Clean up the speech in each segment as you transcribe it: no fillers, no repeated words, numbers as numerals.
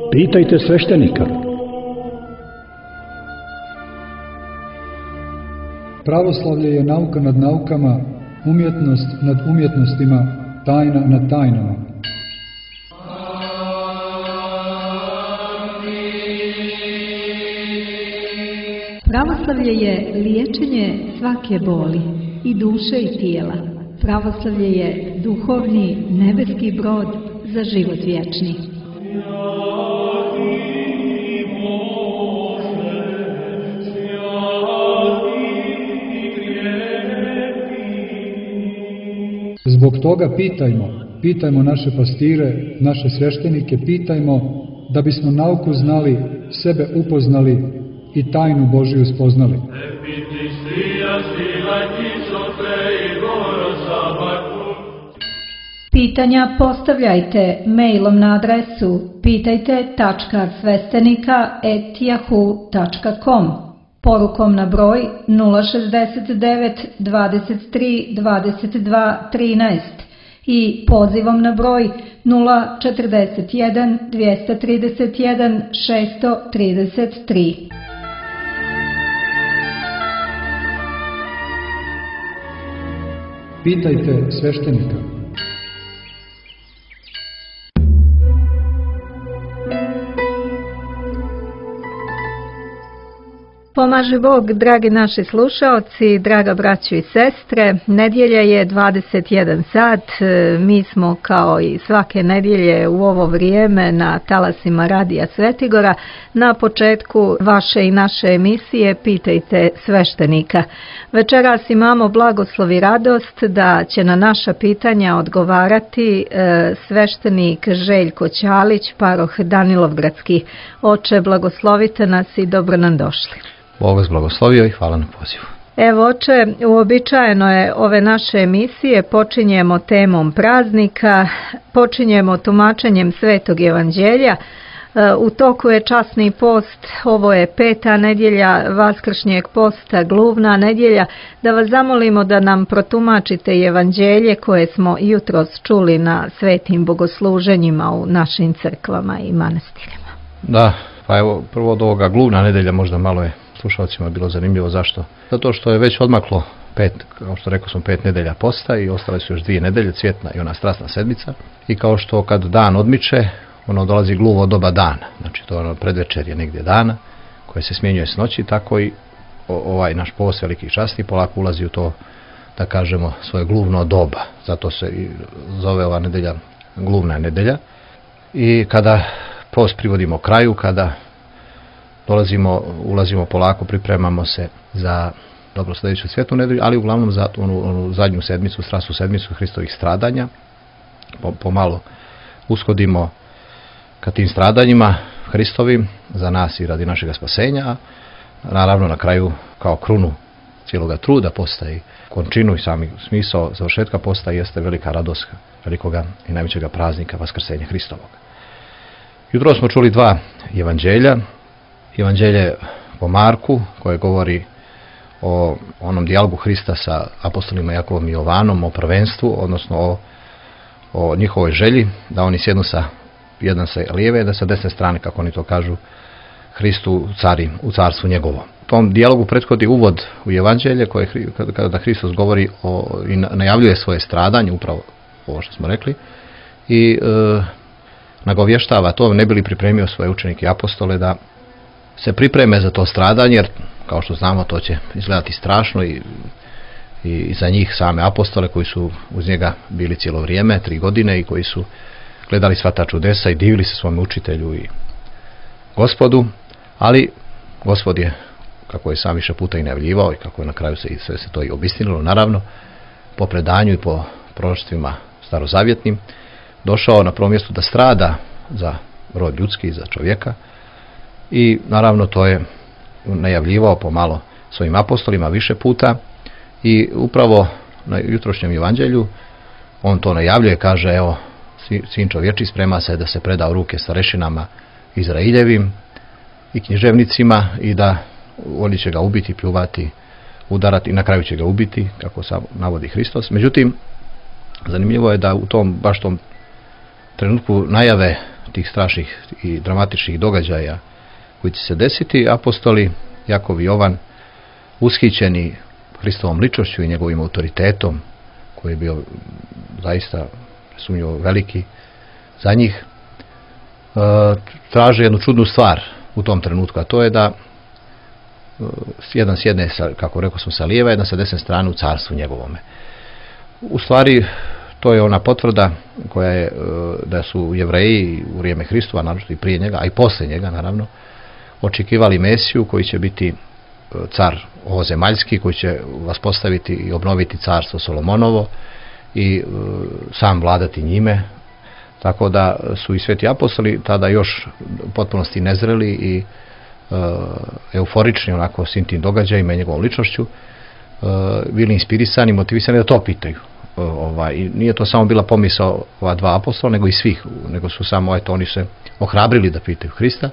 Pitajte sveštenika. Pravoslavlje je nauka nad naukama, umjetnost nad umjetnostima, tajna nad tajnama. Pravoslavlje je liječenje svake boli, i duše i tijela. Pravoslavlje je duhovni, nebeski brod za život vječni. Zbog toga pitajmo naše pastire, naše sveštenike, pitajmo da bismo nauku znali, sebe upoznali i tajnu Božiju spoznali. Pitanja postavljajte mailom na adresu pitajte.svestenika@yahoo.com, porukom na broj 069 23 22 13 i pozivom na broj 041 231 633. Pitajte sveštenika. Pomaže Bog, dragi naši slušaoci, draga braćo i sestre. Nedjelja je 21 sat. Mi smo kao i svake nedjelje u ovo vrijeme na talasima Radija Svetigora na početku vaše i naše emisije Pitajte sveštenika. Večeras imamo blagoslov i radost da će na naša pitanja odgovarati sveštenik Željko Ćalić, paroh Danilovgradski. Oče, blagoslovite nas i dobro nam došli. Bog vas blagoslovio i hvala na pozivu. Evo, oče, uobičajeno je ove naše emisije, počinjemo temom praznika, počinjemo tumačenjem Svetog Evanđelja. U toku je časni post, ovo je 5. nedjelja Vaskršnjeg posta, gluvna nedjelja, da vas zamolimo da nam protumačite Evanđelje koje smo jutros čuli na svetim bogosluženjima u našim crkvama i manastirima. Da, pa evo, prvo od ovoga gluvna nedjelja možda malo je slušalcima bilo zanimljivo. Zašto? Zato što je već odmaklo 5, kao što rekao sam, 5 nedjelja posta i ostale su još 2 nedjelje, cvjetna i ona strasna sedmica. I kao što kad dan odmiče, ono dolazi gluvo doba dana. Znači to je ono predvečerje negdje dana koje se smjenjuje s noći, tako i ovaj naš post veliki i časni polako ulazi u to, da kažemo, svoje gluvno doba. Zato se i zove ova nedjelja gluvna nedjelja. I kada post privodimo kraju, kada ulazimo polako, pripremamo se za dobro sljedeću svjetlu nedjelju, ali uglavnom za onu zadnju sedmicu, strasnu sedmicu Hristovih stradanja. Pomalo ushodimo ka tim stradanjima Hristovim za nas i radi našega spasenja, a naravno na kraju kao krunu cijeloga truda posta i končinu i sami smisao završetka posta jeste velika radost velikoga i najvećega praznika Vaskrsenja Hristovog. Jutro smo čuli 2 evanđelja. Evanđelje po Marku koje govori o onom dijalogu Hrista sa apostolima Jakovom i Jovanom, o prvenstvu, odnosno o njihovoj želji da oni sjednu jedan sa lijeve, da sa desne strane, kako oni to kažu, Hristu u carstvu njegovo. Tom dijalogu prethodi uvod u Evanđelje kada Hristos govori i najavljuje svoje stradanje, upravo ovo što smo rekli, i nagovještava to, ne bi li pripremio svoje učenike i apostole da se pripreme za to stradanje, jer kao što znamo to će izgledati strašno i za njih same apostole koji su uz njega bili cijelo vrijeme, 3 godine, i koji su gledali sva ta čudesa i divili se svome učitelju i Gospodu, ali Gospod je, kako je sam više puta i najavljivao i kako je na kraju sve se to i obistinilo, naravno, po predanju i po proroštvima starozavjetnim, došao na prvo mjesto da strada za rod ljudski, za čovjeka, i naravno to je najavljivao pomalo svojim apostolima više puta, i upravo na jutrošnjem evanđelju on to najavljuje, kaže, evo, sin čovječi sprema se da se preda u ruke starešinama Izraeljevim i književnicima i da oni će ga ubiti, pljuvati, udarati i na kraju će ga ubiti, kako sam navodi Hristos. Međutim, zanimljivo je da u tom, baš tom trenutku najave tih strašnih i dramatičnih događaja koji će se desiti, apostoli Jakov i Jovan, ushićeni Hristovom ličnošću i njegovim autoritetom, koji je bio zaista sumnjivo veliki za njih, traže jednu čudnu stvar u tom trenutku, a to je da jedan sjedne, kako rekao smo, sa lijeve, jedan sa desne strane u carstvu njegovome. U stvari, to je ona potvrda koja je da su Jevreji u vrijeme Hristova, naročito i prije njega, a i poslije njega, naravno, očekivali Mesiju koji će biti car ovozemaljski, koji će vaspostaviti i obnoviti carstvo Solomonovo i sam vladati njime. Tako da su i sveti apostoli tada još u potpunosti nezreli i euforični onako svim tim događajima i njegovom ličnošću, bili inspirisani, motivisani da to pitaju. I nije to samo bila pomisao ova dva apostola, nego i svih, nego su samo, oni se ohrabrili da pitaju Hrista.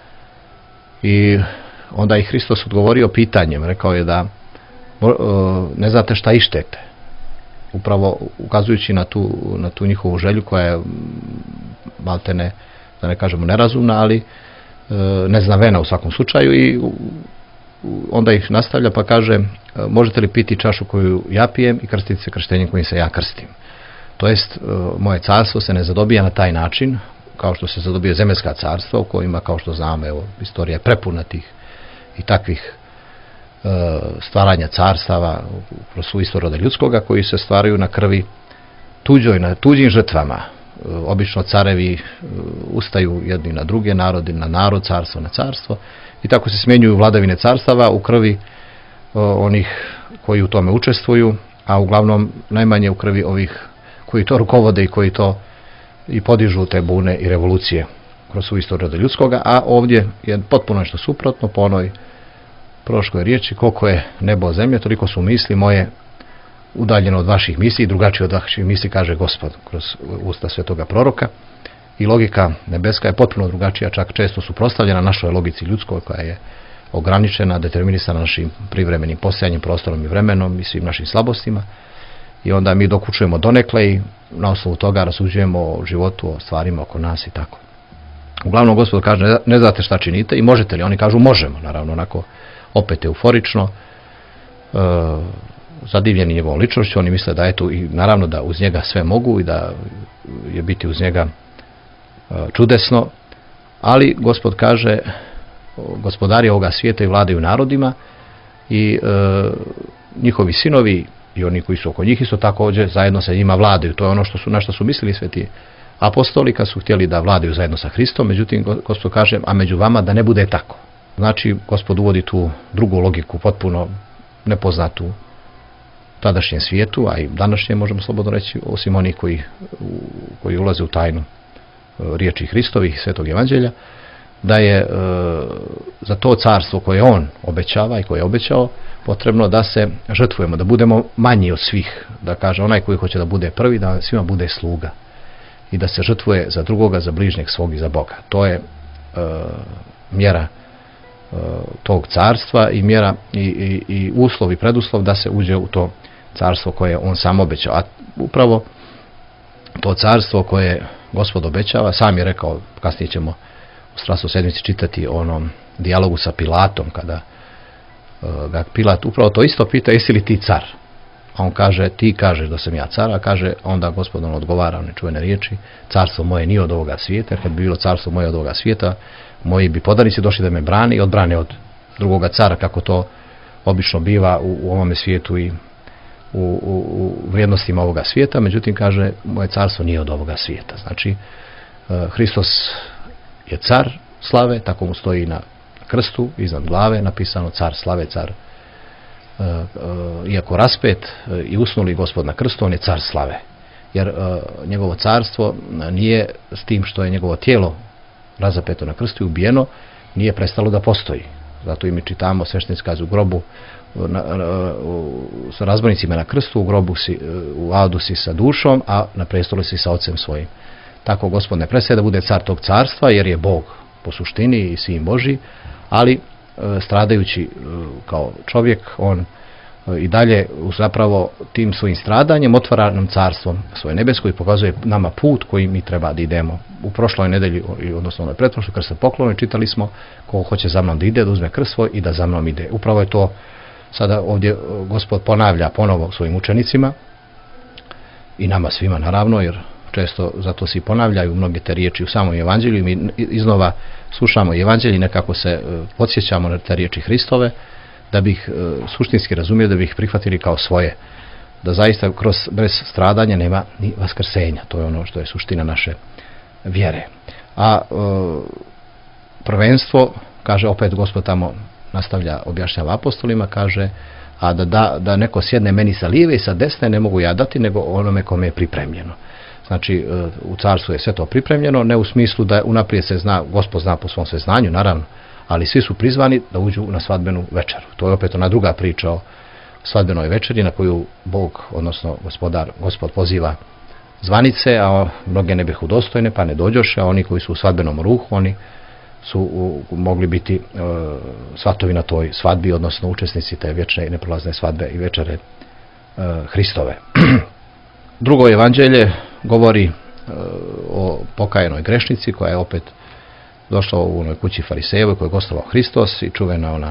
I onda je Hristos odgovorio pitanjem, rekao je da ne znate šta ištete, upravo ukazujući na tu njihovu želju koja je maltene, da ne kažemo nerazumna, ali neznavena u svakom slučaju. I onda ih nastavlja pa kaže, možete li piti čašu koju ja pijem i krstiti se krštenjem kojim se ja krstim. To jest, moje carstvo se ne zadobija na taj način kao što se zadobije zemaljska carstva, u kojima, kao što znamo, evo, istorija je prepuna tih i takvih stvaranja carstava kroz svu istoriju roda ljudskoga, koji se stvaraju na krvi tuđoj, na tuđim žrtvama. Obično carevi ustaju jedni na druge, narodi na narod, carstvo na carstvo, i tako se smjenjuju vladavine carstava u krvi onih koji u tome učestvuju, a uglavnom najmanje u krvi ovih koji to rukovode i koji to i podižu te bune i revolucije kroz svu istoriju roda ljudskoga. A ovdje je potpuno nešto suprotno. Po onoj prošloj riječi, koliko je nebo zemlje, toliko su misli moje udaljeno od vaših misli i drugačije od vaših misli, kaže Gospod kroz usta svetoga proroka. I logika nebeska je potpuno drugačija, čak često suprotstavljena našoj logici ljudskoj, koja je ograničena, determinisana našim privremenim postojanjem, prostorom i vremenom i svim našim slabostima. I onda mi dokučujemo donekle i na osnovu toga rasuđujemo o životu, o stvarima oko nas i tako. Uglavnom Gospod kaže, ne znate šta činite i možete li? Oni kažu možemo, naravno onako opet euforično, zadivljeni njegovom ličnošću. Oni misle da je tu i naravno da uz njega sve mogu i da je biti uz njega čudesno, ali Gospod kaže, gospodari ovoga svijeta i vladaju narodima i njihovi sinovi i oni koji su oko njih isto također zajedno sa njima vladaju. To je ono na što su mislili sveti apostoli kad su htjeli da vladaju zajedno sa Hristom. Međutim, Gospod kaže, a među vama da ne bude tako. Znači, Gospod uvodi tu drugu logiku, potpuno nepoznatu u tadašnjem svijetu, a i današnje, možemo slobodno reći, osim onih koji ulaze u tajnu riječi Hristovih, svetog evanđelja, da je za to carstvo koje on obećava i koje je obećao potrebno da se žrtvujemo, da budemo manji od svih, da kaže onaj koji hoće da bude prvi, da svima bude sluga i da se žrtvuje za drugoga, za bližnjeg svog i za Boga. To je mjera tog carstva i mjera i uslov i preduslov da se uđe u to carstvo koje on sam obećao. A upravo to carstvo koje Gospod obećava, sam je rekao, kasnije ćemo u Strastu sedmici čitati o onom dijalogu sa Pilatom, kada ga Pilat upravo to isto pita, jesi li ti car? A on kaže, ti kažeš da sam ja car, a kaže, onda Gospod on odgovara one čuvene riječi, carstvo moje nije od ovoga svijeta, jer kad bi bilo carstvo moje od ovoga svijeta, moji bi podanici došli da me brani i odbrane od drugoga cara, kako to obično biva u ovome svijetu i u vrijednostima ovoga svijeta. Međutim, kaže, moje carstvo nije od ovoga svijeta. Znači, Hristos je car slave, tako mu stoji na krstu, iznad glave napisano car slave, car, iako raspet i usnuli Gospod na krstu, on je car slave. Jer njegovo carstvo nije s tim što je njegovo tijelo razapeto na krstu i ubijeno, nije prestalo da postoji. Zato i mi čitamo sveštenici kažu u grobu sa razbornicima na krstu, u grobu si, u adu si sa dušom, a na prestolu si sa ocem svojim. Tako Gospod ne prestaje da bude car tog carstva, jer je Bog po suštini i sin Božji, ali stradajući kao čovjek, on i dalje zapravo tim svojim stradanjem otvara nam carstvom svoje nebesko i pokazuje nama put koji mi treba da idemo. U prošloj nedelji, odnosno onoj pretprošloj krstopoklonoj, čitali smo ko hoće za mnom da ide, da uzme krst svoj i da za mnom ide. Upravo je to sada ovdje Gospod ponavlja ponovo svojim učenicima i nama svima naravno, jer često zato se i ponavljaju mnoge te riječi u samom evanđelju. Mi iznova slušamo evanđelje i nekako se podsjećamo na te riječi Hristove, da bi ih suštinski razumjeli, da bi ih prihvatili kao svoje. Da zaista bez stradanja nema ni vaskrsenja. To je ono što je suština naše vjere. A prvenstvo, kaže opet Gospod tamo nastavlja, objašnjava apostolima, kaže, a da neko sjedne meni sa lijeve i sa desne ne mogu ja dati, nego onome kome je pripremljeno. Znači, u carstvu je sve to pripremljeno, ne u smislu da unaprijed se zna, Gospod zna po svom sveznanju, naravno, ali svi su prizvani da uđu na svadbenu večeru. To je opet ona druga priča o svadbenoj večeri na koju Bog, odnosno Gospod poziva zvanice, a mnoge ne bih udostojne, pa ne dođoše, a oni koji su u svadbenom ruhu, oni su mogli biti svatovi na toj svadbi, odnosno učesnici te vječne i neprolazne svadbe i večere Hristove. Drugo evanđelje govori o pokajanoj grešnici koja je opet došla u onoj kući farisejevoj koju je gostovao Hristos i čuvena ona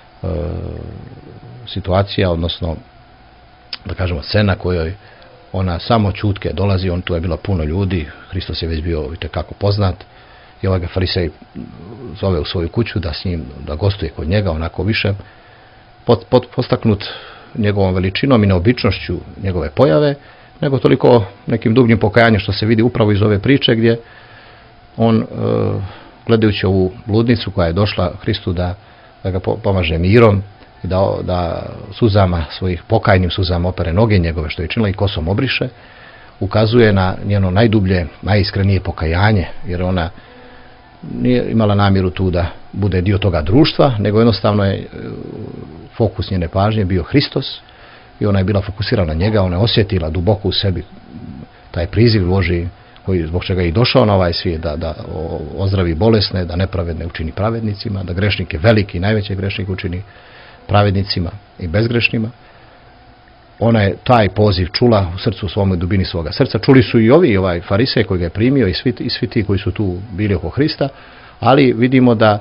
situacija, odnosno da kažemo scena kojoj ona samo čutke dolazi, tu je bilo puno ljudi, Hristos je već bio itekako poznat i ovaj ga farisej zove u svoju kuću da s njim, da gostuje kod njega, onako više postaknut njegovom veličinom i neobičnošću njegove pojave, nego toliko nekim dubljim pokajanjem što se vidi upravo iz ove priče gdje on gledajući ovu bludnicu koja je došla Hristu da ga pomaže mirom i da suzama svojih pokajnim suzama opere noge njegove što je činila i kosom obriše, ukazuje na njeno najdublje, najiskrenije pokajanje, jer ona nije imala namjeru tu da bude dio toga društva, nego jednostavno je fokus njene pažnje bio Hristos i ona je bila fokusirana na njega, ona je osjetila duboko u sebi taj priziv Božji koji zbog čega je i došao na ovaj svijet, da ozdravi bolesne, da nepravedne učini pravednicima, da grešnike veliki, najveće grešnike učini pravednicima i bezgrešnima. Ona je taj poziv čula u srcu svome, dubini svoga srca. Čuli su i ovaj farisej koji ga je primio i svi ti koji su tu bili oko Hrista, ali vidimo da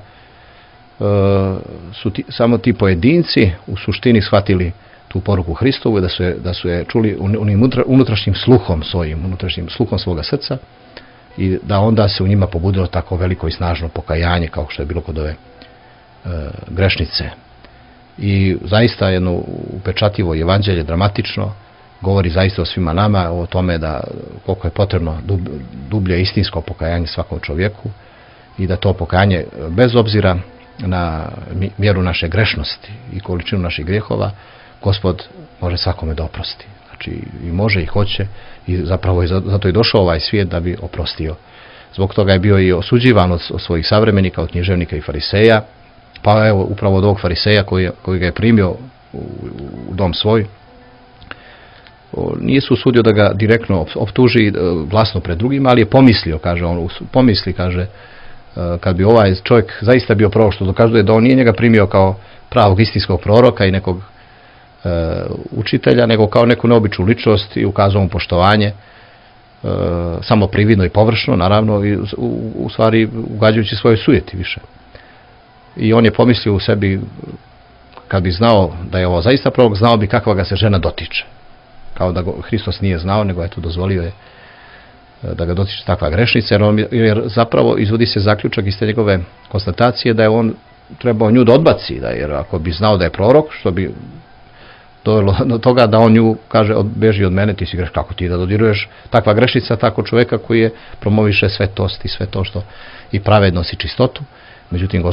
su samo ti pojedinci u suštini shvatili tu poruku Hristovu i da su je čuli onim unutrašnjim sluhom svojim, unutrašnjim sluhom svoga srca i da onda se u njima pobudilo tako veliko i snažno pokajanje kao što je bilo kod ove grešnice. I zaista jedno upečatljivo evanđelje, dramatično, govori zaista o svima nama, o tome da koliko je potrebno dublje istinsko pokajanje svakom čovjeku i da to pokajanje, bez obzira na mjeru naše grešnosti i količinu naših grijehova, Gospod može svakome da oprosti. Znači i može i hoće i zapravo zato je došao ovaj svijet da bi oprostio. Zbog toga je bio i osuđivan od svojih savremenika, od književnika i fariseja. Pa evo, upravo od ovog fariseja koji ga je primio u dom svoj, nije se usudio da ga direktno optuži glasno pred drugima, ali je pomislio, kaže, kad bi ovaj čovjek zaista bio prorok, što dokazuje da on nije njega primio kao pravog istinskog proroka i nekog učitelja, nego kao neku neobičnu ličnost i ukazao mu poštovanje, samo prividno i površno, naravno, i u stvari ugađajući svojoj sujeti više. I on je pomislio u sebi, kad bi znao da je ovo zaista prorok, znao bi kakva ga se žena dotiče. Kao da Hristos nije znao, nego je tu dozvolio je da ga dotiče takva grešnica, jer zapravo izvodi se zaključak iz te njegove konstatacije da je on trebao nju da odbaci, jer ako bi znao da je prorok, što bi dovelo do toga da on nju kaže beži od mene, ti si greš, kako ti da dodiruješ takva grešnica, tako čovjeka koji je promoviše svetost i sve to što i pravednost i čistotu. Međutim,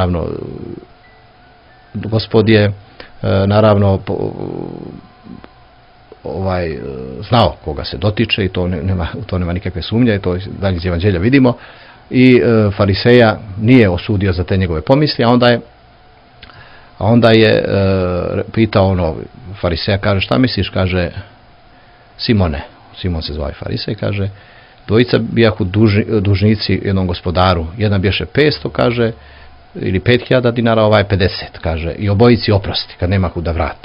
Gospod je naravno znao koga se dotiče i to nema nikakve sumnje, to dalje iz evanđelja vidimo. I fariseja nije osudio za te njegove pomisli, a onda je pitao fariseja, kaže, šta misliš, kaže, Simone, Simon se zvao farisej, kaže, dvojica bijahu dužnici jednom gospodaru, jedan biješe 500, kaže, ili 5.000 dinara, ovaj 50, kaže, i obojici oprosti kad nema kud da vrate.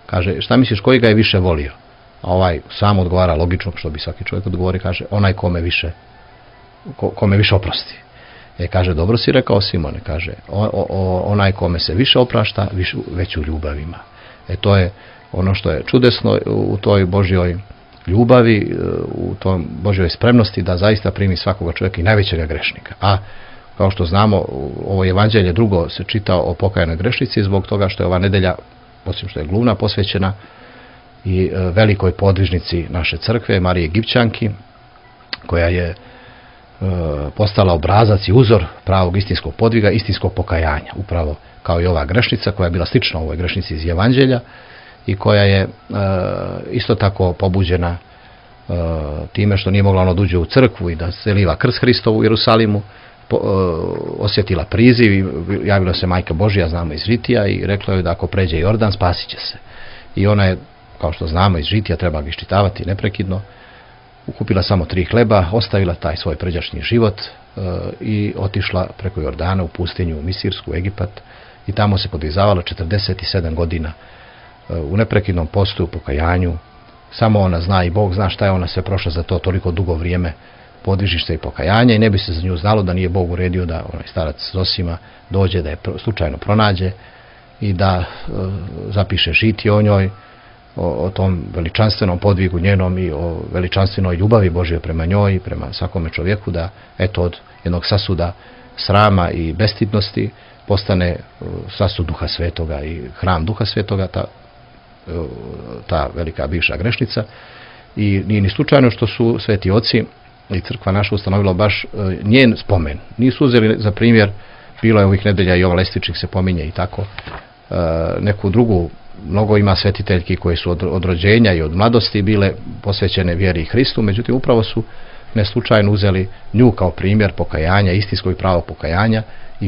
Kaže, šta misliš, koji ga je više volio? A ovaj sam odgovara logično, što bi svaki čovjek odgovori, kaže, onaj kome više oprosti. Kaže, dobro si rekao, Simone, kaže, onaj kome se više oprašta, veću ljubav ima. To je ono što je čudesno u toj Božjoj ljubavi, u toj Božjoj spremnosti da zaista primi svakoga čovjeka i najvećega grešnika. A kao što znamo, ovo evanđelje drugo se čita o pokajanoj grešnici zbog toga što je ova nedelja, osim što je gluvna, posvećena i velikoj podvižnici naše crkve, Marije Egipćanki, koja je postala obrazac i uzor pravog istinskog podviga, istinskog pokajanja, upravo kao i ova grešnica koja je bila slična ovoj grešnici iz evanđelja i koja je isto tako pobuđena time što nije mogla ono uđe u crkvu i da se liva krst Hristovu u Jerusalimu, osjetila priziv i javila se Majka Božja, znamo iz Žitija, i rekla joj da ako pređe Jordan spasit će se. I ona je, kao što znamo iz Žitija, treba ga iščitavati neprekidno, ukupila samo 3 hleba, ostavila taj svoj pređašnji život i otišla preko Jordana u pustinju, u Misirsku, u Egipat, i tamo se podvizavala 47 godina u neprekidnom postu, u pokajanju. Samo ona zna i Bog zna šta je ona sve prošla za to toliko dugo vrijeme podvižište i pokajanja, i ne bi se za nju znalo da nije Bog uredio da onaj starac Zosima dođe, da je slučajno pronađe i da zapiše žitije o njoj, o tom veličanstvenom podvigu njenom i o veličanstvenoj ljubavi Božje prema njoj i prema svakome čovjeku, da eto od jednog sasuda srama i bestidnosti postane sasud Duha Svetoga i hram Duha Svetoga, ta velika bivša grešnica. I nije ni slučajno što su sveti oci i crkva naša ustanovila baš njen spomen. Nisu uzeli za primjer, bilo je ovih nedelja i Jovan Lestvičnik se pominje i tako, neku drugu. Mnogo ima svetiteljki koje su od rođenja i od mladosti bile posvećene vjeri i Hristu, međutim upravo su neslučajno uzeli nju kao primjer pokajanja, istinskog i pravog pokajanja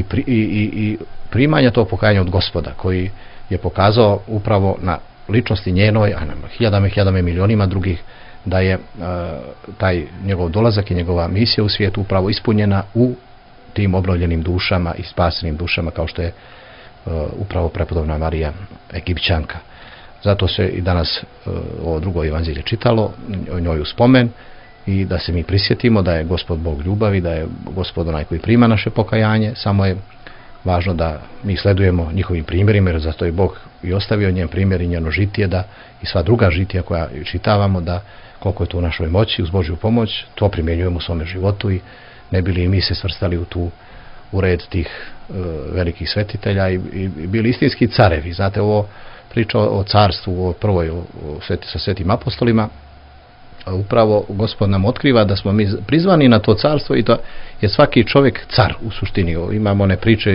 i primanja tog pokajanja od Gospoda, koji je pokazao upravo na ličnosti njenoj, a na hiljadama i milionima drugih, da je taj njegov dolazak i njegova misija u svijetu upravo ispunjena u tim obnovljenim dušama i spasenim dušama, kao što je upravo prepodobna Marija Egipćanka. Zato se i danas ovo drugo evanđelje čitalo, o njoj u spomen, i da se mi prisjetimo da je Gospod Bog ljubavi, da je Gospod onaj koji prima naše pokajanje. Samo je važno da mi sledujemo njihovim primjerima, jer zato je Bog i ostavio njen primjer i njeno žitije, da i sva druga žitija koja čitavamo, da koliko je to u našoj moći, uz Božju pomoć, to primjenjujemo u svome životu, i ne bili i mi se svrstali u red tih velikih svetitelja i bili istinski carevi. Znate, ovo priča o carstvu, o prvoj sa svetim apostolima, upravo Gospod nam otkriva da smo mi prizvani na to carstvo i da je svaki čovjek car u suštini. Imamo one priče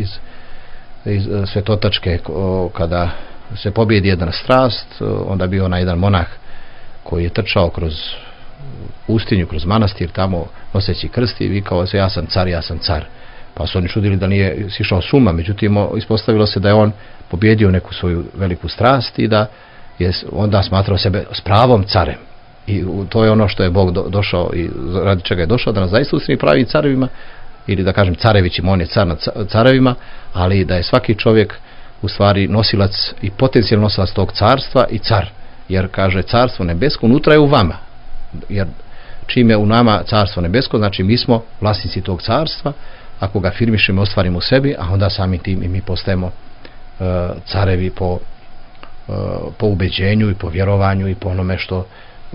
iz Svetotačke, kada se pobjedi jedna strast, onda bio onaj jedan monah koji je trčao kroz pustinju, kroz manastir, tamo noseći krst i vikao se: ja sam car, ja sam car. Pa su oni čudili da nije sišao s uma, međutim ispostavilo se da je on pobjedio neku svoju veliku strast i da je onda smatrao sebe s pravom carem. I to je ono što je Bog došao i radi čega je došao, da nas zaista učini pravim carevima, ili da kažem carevićima, on je car nad carevima, ali da je svaki čovjek u stvari nosilac i potencijalno nosilac tog carstva i car. Jer kaže, carstvo nebesko unutra je u vama. Jer čim je u nama carstvo nebesko, znači mi smo vlasnici tog carstva. Ako ga afirmišemo, ostvarimo u sebi, a onda samim tim i mi postajemo carevi po ubeđenju i po vjerovanju i po onome što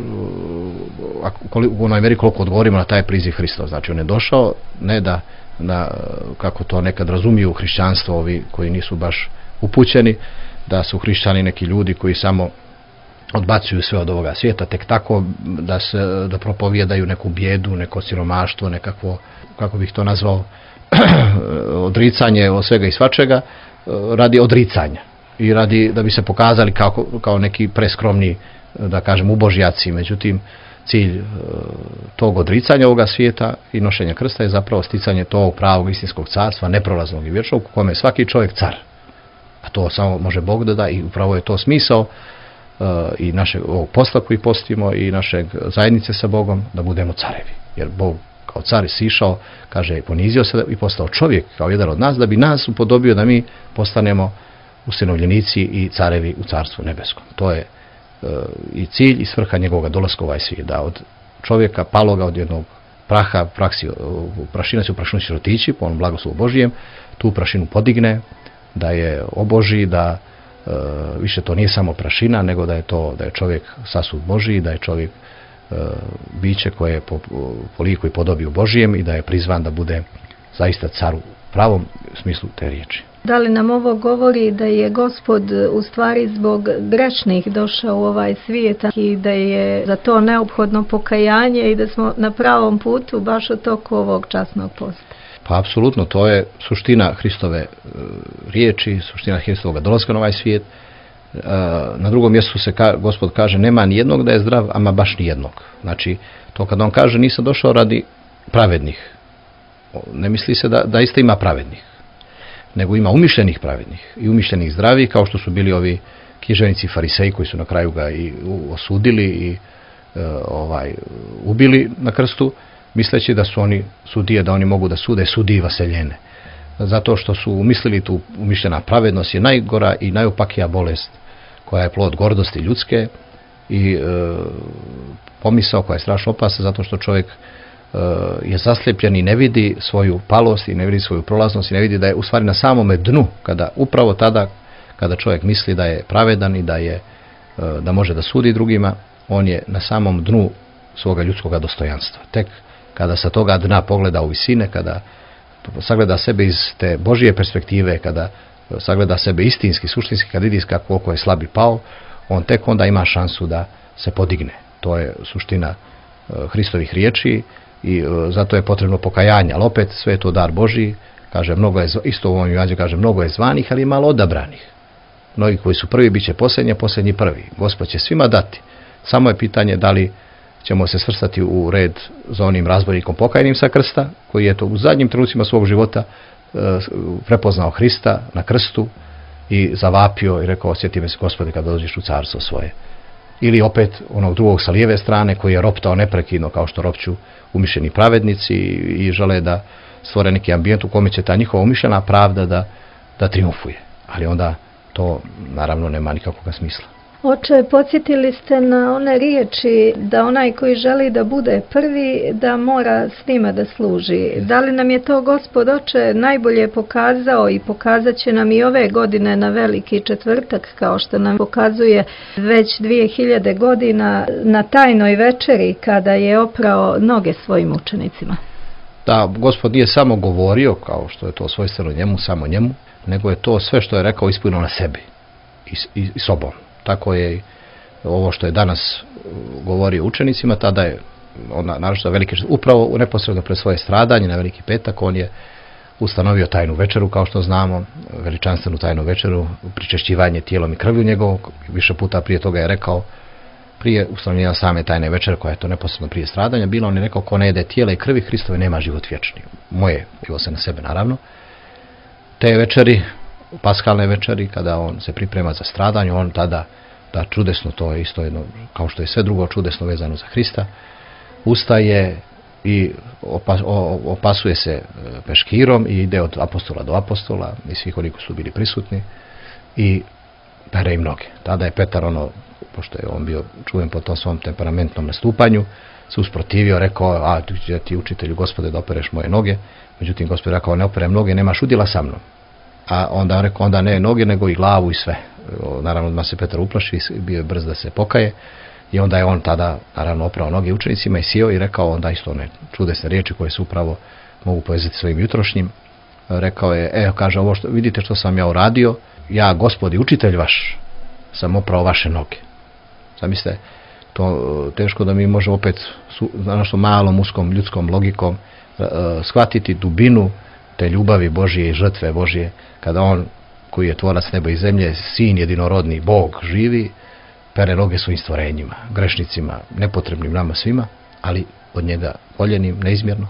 u onoj meri koliko odgovorimo na taj priziv Hristov. Znači on je došao ne da kako to nekad razumiju hrišćanstvo ovi koji nisu baš upućeni, da su hrišćani neki ljudi koji samo odbacuju sve od ovoga svijeta, tek tako da propovijedaju neku bijedu, neko siromaštvo, nekakvo, kako bih to nazvao, odricanje od svega i svačega, radi odricanja i radi da bi se pokazali kao neki preskromni, da kažem, ubožjaci. Međutim, cilj tog odricanja ovoga svijeta i nošenja krsta je zapravo sticanje tog pravog istinskog carstva, neprolaznog i vječnog, u kome je svaki čovjek car. A to samo može Bog da da, i upravo je to smisao i našeg ovog posla koji postimo i našeg zajednice sa Bogom, da budemo carevi. Jer Bog kao car je sišao, kaže, ponizio se i postao čovjek kao jedan od nas, da bi nas upodobio da mi postanemo ustanovljenici i carevi u Carstvu nebeskom. To je i cilj i svrha njegovog dolaska u ovaj svijet, da od čovjeka paloga, od jednog praha, prašina se u prašinu će otići po onom blagoslovu Božijem, tu prašinu podigne, da je oboži, da više to nije samo prašina, nego da je čovjek sasud Božiji, da je čovjek biće koje je po liku i podobiju Božijem i da je prizvan da bude zaista car u pravom smislu te riječi. Da li nam ovo govori da je Gospod u stvari zbog grešnih došao u ovaj svijet i da je za to neophodno pokajanje i da smo na pravom putu baš u toku ovog časnog posta? Pa apsolutno, to je suština Hristove riječi, suština Hristovog dolaska na ovaj svijet. Na drugom mjestu se Gospod kaže nema ni jednog da je zdrav, ama baš ni jednog. Znači, to kad on kaže nisam došao radi pravednih, ne misli se da isto ima pravednih, nego ima umišljenih pravednih i umišljenih zdravih, kao što su bili ovi književnici fariseji koji su na kraju ga i osudili i ubili na krstu, misleći da su oni sudije, da oni mogu da sude sudije vaseljene. Zato što su umislili tu umišljena pravednost je najgora i najopakija bolest koja je plod gordosti ljudske i pomisao koja je strašno opasna zato što čovjek je zaslijepljen i ne vidi svoju palost i ne vidi svoju prolaznost i ne vidi da je u stvari na samome dnu, upravo tada kada čovjek misli da je pravedan i da može da sudi drugima, on je na samom dnu svoga ljudskoga dostojanstva. Tek kada sa toga dna pogleda u visine, kada sagleda sebe iz te Božije perspektive, kada sagleda sebe istinski, suštinski, kad vidi koliko je slab i pao, on tek onda ima šansu da se podigne. To je suština Hristovih riječi i zato je potrebno pokajanje, ali opet sve je to dar Božiji, kaže mnogo je, isto u ovom evanđelju kaže mnogo je zvanih, ali je malo odabranih. Mnogi koji su prvi bit će posljednji, a posljednji prvi. Gospod će svima dati. Samo je pitanje da li ćemo se svrstati u red za onim razbojnikom pokajnim sa krsta, koji je to u zadnjim trenucima svog života prepoznao Hrista na krstu i zavapio i rekao osjeti me se Gospode kad dođeš u carstvo svoje. Ili opet onog drugog sa lijeve strane koji je roptao neprekidno kao što ropću umišljeni pravednici i žele da stvore neki ambijent u kome će ta njihova umišljena pravda da triumfuje. Ali onda to naravno nema nikakvog smisla. Oče, podsjetili ste na one riječi da onaj koji želi da bude prvi, da mora svima da služi. Da li nam je to Gospod Oče najbolje pokazao i pokazat će nam i ove godine na Veliki četvrtak, kao što nam pokazuje već 2000 godina na tajnoj večeri kada je oprao noge svojim učenicima? Da, Gospod nije samo govorio, kao što je to svojstveno njemu, samo njemu, nego je to sve što je rekao ispunio na sebi i sobom. Tako je ovo što je danas govorio učenicima, tada je naročito upravo neposredno pred svoje stradanje na Veliki petak, on je ustanovio tajnu večeru, kao što znamo, veličanstvenu tajnu večeru, pričešćivanje tijelom i krvlju njegovog. Više puta prije toga je rekao, prije ustanovljenja same tajne večere, koja je to neposredno prije stradanja, bilo on je rekao, ko ne jede tijela i krvi Hristove nema život vječni. Moje, bilo se na sebe naravno. Te večeri, paskalne večeri, kada on se priprema za stradanje, on tada, da čudesno, to je isto jedno, kao što je sve drugo čudesno vezano za Hrista, ustaje i opasuje se peškirom i ide od apostola do apostola i svih onih koji su bili prisutni i pere im noge. Tada je Petar, pošto je on bio čuven po tom svom temperamentnom nastupanju, se usprotivio, rekao, a ti učitelju Gospode da opereš moje noge. Međutim, Gospod rekao, ne operem noge, nemaš udjela sa mnom. A onda on rekao, onda ne noge, nego i glavu i sve. Naravno, odmah se Petar uplaši, bio je brz da se pokaje. I onda je on tada, naravno, oprao noge učenicima i sjeo i rekao onda isto one čudesne riječi koje se upravo mogu povezati svojim jutrošnjim. Rekao je, kaže, ovo vidite što sam ja uradio, ja, Gospod i učitelj vaš, sam oprao vaše noge. Zamislite, to teško da mi možemo opet na našom malom, uskom, ljudskom logikom shvatiti dubinu te ljubavi Božije i žrtve Božije, kada on, koji je tvorac neba i zemlje, sin jedinorodni, Bog živi, pere noge svojim stvorenjima, grešnicima, nepotrebnim nama svima, ali od njega voljenim, neizmjerno.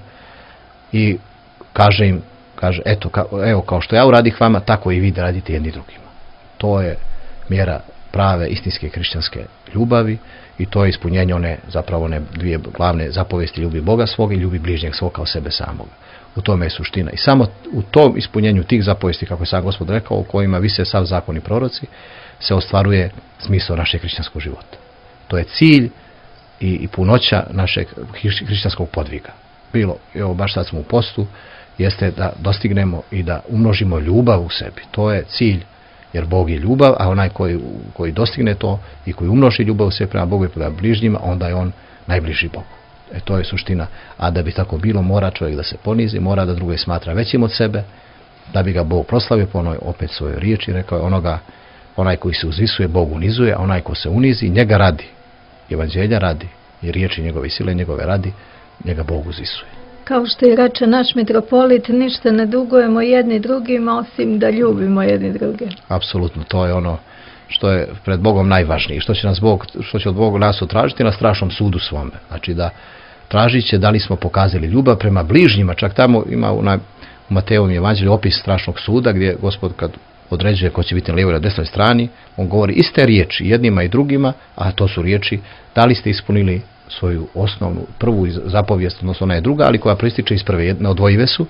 I kaže im, evo, kao što ja uradih vama, tako i vi da radite jedni drugima. To je mjera prave istinske hrišćanske ljubavi, i to je ispunjenje one dvije glavne zapovesti: ljubi Boga svoga i ljubi bližnjeg svog kao sebe samoga. U tome je suština. I samo u tom ispunjenju tih zapovesti, kako je sam Gospod rekao, u kojima vise sav zakon i proroci, se ostvaruje smisao našeg hrišćanskog života. To je cilj i punoća našeg hrišćanskog podviga. Bilo, evo baš sad smo u postu, jeste da dostignemo i da umnožimo ljubav u sebi. To je cilj, jer Bog je ljubav, a onaj koji dostigne to i koji umnoži ljubav u sebi prema Bogu i prema bližnjima, onda je on najbliži Bogu. To je suština. A da bi tako bilo, mora čovjek da se ponizi, mora da druge smatra većim od sebe, da bi ga Bog proslavio po onoj opet svojoj riječi. Rekao je: onaj koji se uzvisuje, Bog unizuje, a onaj ko se unizi, njega radi, evanđelja radi i riječi njegove sile njegove radi, njega Bog uzvisuje. Kao što je reče naš mitropolit, ništa ne dugujemo jedni drugima osim da ljubimo jedni druge. Apsolutno, to je ono što je pred Bogom najvažnije. Što će od Boga nas utražiti na strašnom sudu svome. Znači da tražit će da li smo pokazali ljubav prema bližnjima. Čak tamo ima u Mateovom evanđelju opis strašnog suda, gdje Gospod kad određuje ko će biti na lijevoj i na desnoj strani, on govori iste riječi jednima i drugima, a to su riječi: da li ste ispunili svoju osnovnu, prvu zapovijest, odnosno ona je druga, ali koja proističe iz prve, neodvojive su.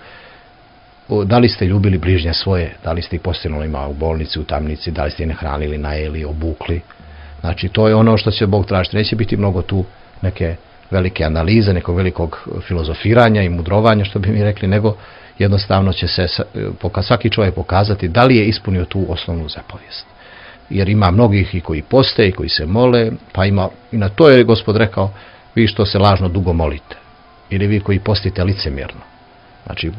Da li ste ljubili bližnje svoje, da li ste ih postignuli u bolnici, u tamnici, da li ste ih nahranili, najeli, obukli. Znači to je ono što će Bog tražiti. Neće biti mnogo tu neke velike analize, nekog velikog filozofiranja i mudrovanja, što bi mi rekli, nego jednostavno će se svaki čovjek pokazati da li je ispunio tu osnovnu zapovijest. Jer ima mnogih i koji poste i koji se mole, pa ima, i na to je Gospod rekao: vi što se lažno dugo molite, ili vi koji postite licemjerno. Znači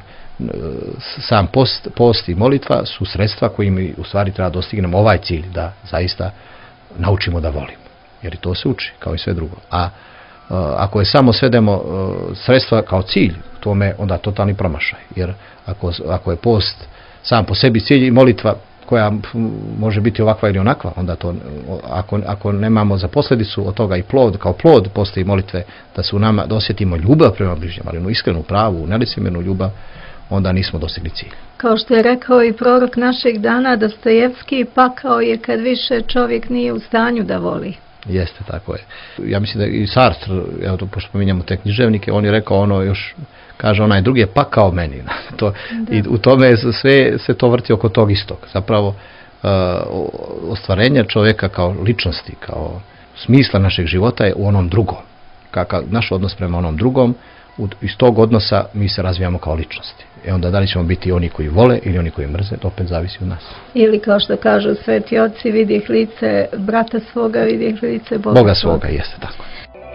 sam post i molitva su sredstva kojim u stvari treba dostignemo ovaj cilj, da zaista naučimo da volimo, jer i to se uči kao i sve drugo. A ako je samo svedemo sredstva kao cilj, tome onda totalni promašaj, jer ako je post sam po sebi cilj i molitva koja može biti ovakva ili onakva, onda to, ako nemamo za posljedicu od toga i plod, kao plod posta i molitve, da se u nama, da osjetimo ljubav prema bližnjima, ali iskrenu, pravu, nelicemjernu ljubav, onda nismo dostigli cilj. Kao što je rekao i prorok našeg dana Dostojevski, pakao je kad više čovjek nije u stanju da voli. Jeste, tako je. Ja mislim da i Sartre, evo to pošto pominjamo te književnike, on je rekao ono još, kaže onaj drugi je pakao meni. I u tome sve se to vrti oko tog istog. Zapravo ostvarenje čovjeka kao ličnosti, kao smisla našeg života je u onom drugom. Kakav naš odnos prema onom drugom, iz tog odnosa mi se razvijamo kao ličnosti. I onda da li ćemo biti oni koji vole ili oni koji mrze, to opet zavisi od nas. Ili kao što kažu sveti oci, vidjeh lice brata svoga, vidjeh lice Boga svoga. Jeste tako.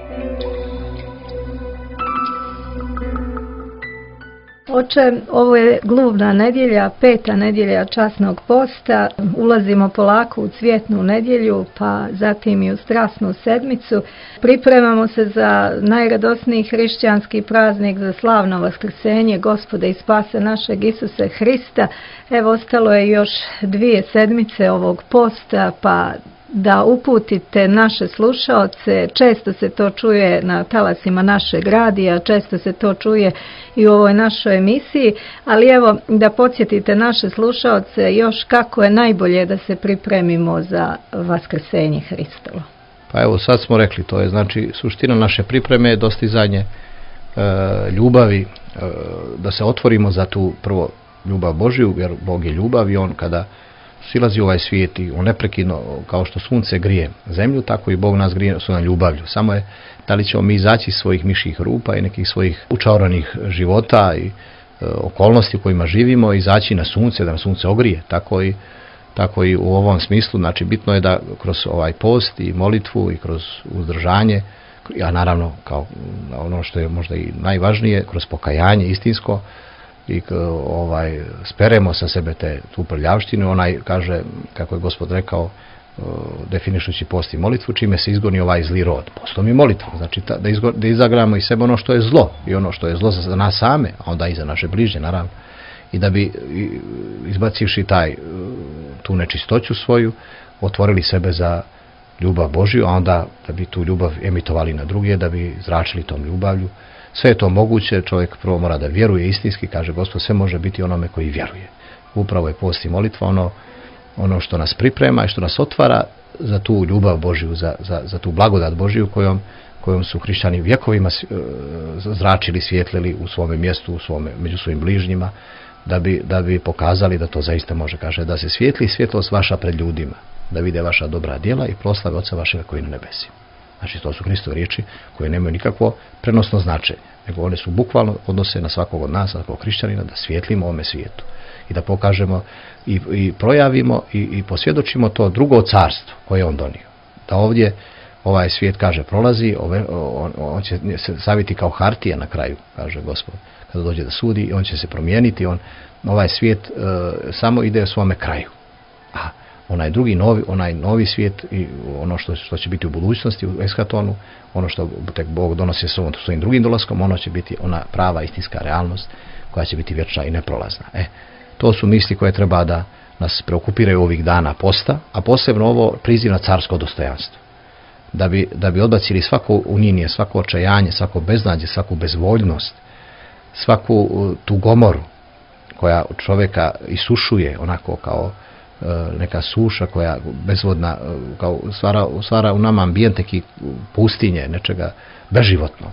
Oče, ovo je gluvna nedjelja, 5. nedjelja časnog posta. Ulazimo polako u cvjetnu nedjelju, pa zatim i u strasnu sedmicu. Pripremamo se za najradosniji hrišćanski praznik, za slavno vaskrsenje Gospoda i spase našeg Isuse Hrista. Evo, ostalo je još 2 sedmice ovog posta, pa da uputite naše slušaoce. Često se to čuje na talasima našeg radija, često se to čuje i u ovoj našoj emisiji, ali evo da podsjetite naše slušaoce još kako je najbolje da se pripremimo za vaskrsenje Hristovo. Pa evo sad smo rekli, to je znači suština naše pripreme je dostizanje ljubavi, da se otvorimo za tu prvo ljubav Božju, jer Bog je ljubav i on kada silazi u ovaj svijet i on neprekidno, kao što sunce grije zemlju, tako i Bog nas grije svojom ljubavlju. Samo je da li ćemo mi izaći iz svojih mišjih rupa i nekih svojih učauranih života i okolnosti u kojima živimo, izaći na sunce, da nam sunce ogrije. Tako i u ovom smislu, znači bitno je da kroz ovaj post i molitvu i kroz uzdržanje, a naravno kao ono što je možda i najvažnije, kroz pokajanje istinsko, i speremo sa sebe tu prljavštinu. Onaj kaže, kako je Gospod rekao, definišući post i molitvu, čime se izgoni ovaj zli rod. Postom i molitvom, znači da izagramo iz sebe ono što je zlo i ono što je zlo za nas same, a onda i za naše bližnje, naravno. I da bi izbacivši tu nečistoću svoju, otvorili sebe za ljubav Božju, a onda da bi tu ljubav emitovali na druge, da bi zračili tom ljubavlju. Sve je to moguće, čovjek prvo mora da vjeruje istinski, kaže Gospod, sve može biti onome koji vjeruje. Upravo je post i molitva ono što nas priprema i što nas otvara za tu ljubav Božju, za tu blagodat Božju kojom su hrišćani vjekovima zračili, svjetlili u svome mjestu, među svojim bližnjima, da bi pokazali da to zaista može. Kaže da se svijetli svjetlost vaša pred ljudima, da vide vaša dobra djela i proslave Oca vašega koji je na nebesima. Znači to su Hristove riječi koje nemaju nikakvo prenosno značenje, nego one su bukvalno odnose na svakog od nas, svakog hrišćanina, da svijetlimo ovome svijetu i da pokažemo i projavimo i posvjedočimo to drugo carstvo koje je on donio. Da ovdje ovaj svijet, kaže, prolazi, on će se saviti kao hartija na kraju, kaže Gospod, kada dođe da sudi, i on će se promijeniti, ovaj svijet samo ide u svome kraju. A onaj drugi onaj novi svijet i ono što će biti u budućnosti, u eskatonu, ono što tek Bog donosi svojim drugim dolaskom, ono će biti ona prava istinska realnost koja će biti vječna i neprolazna. To su misli koje treba da nas preokupiraju ovih dana posta, a posebno ovo priziv na carsko dostojanstvo. Da bi odbacili svako uninije, svako očajanje, svako beznađe, svaku bezvoljnost, svaku tu gomoru koja čovjeka isušuje onako kao neka suša koja bezvodna, kao stvara u nama ambijent neki pustinje, nečega beživotnog.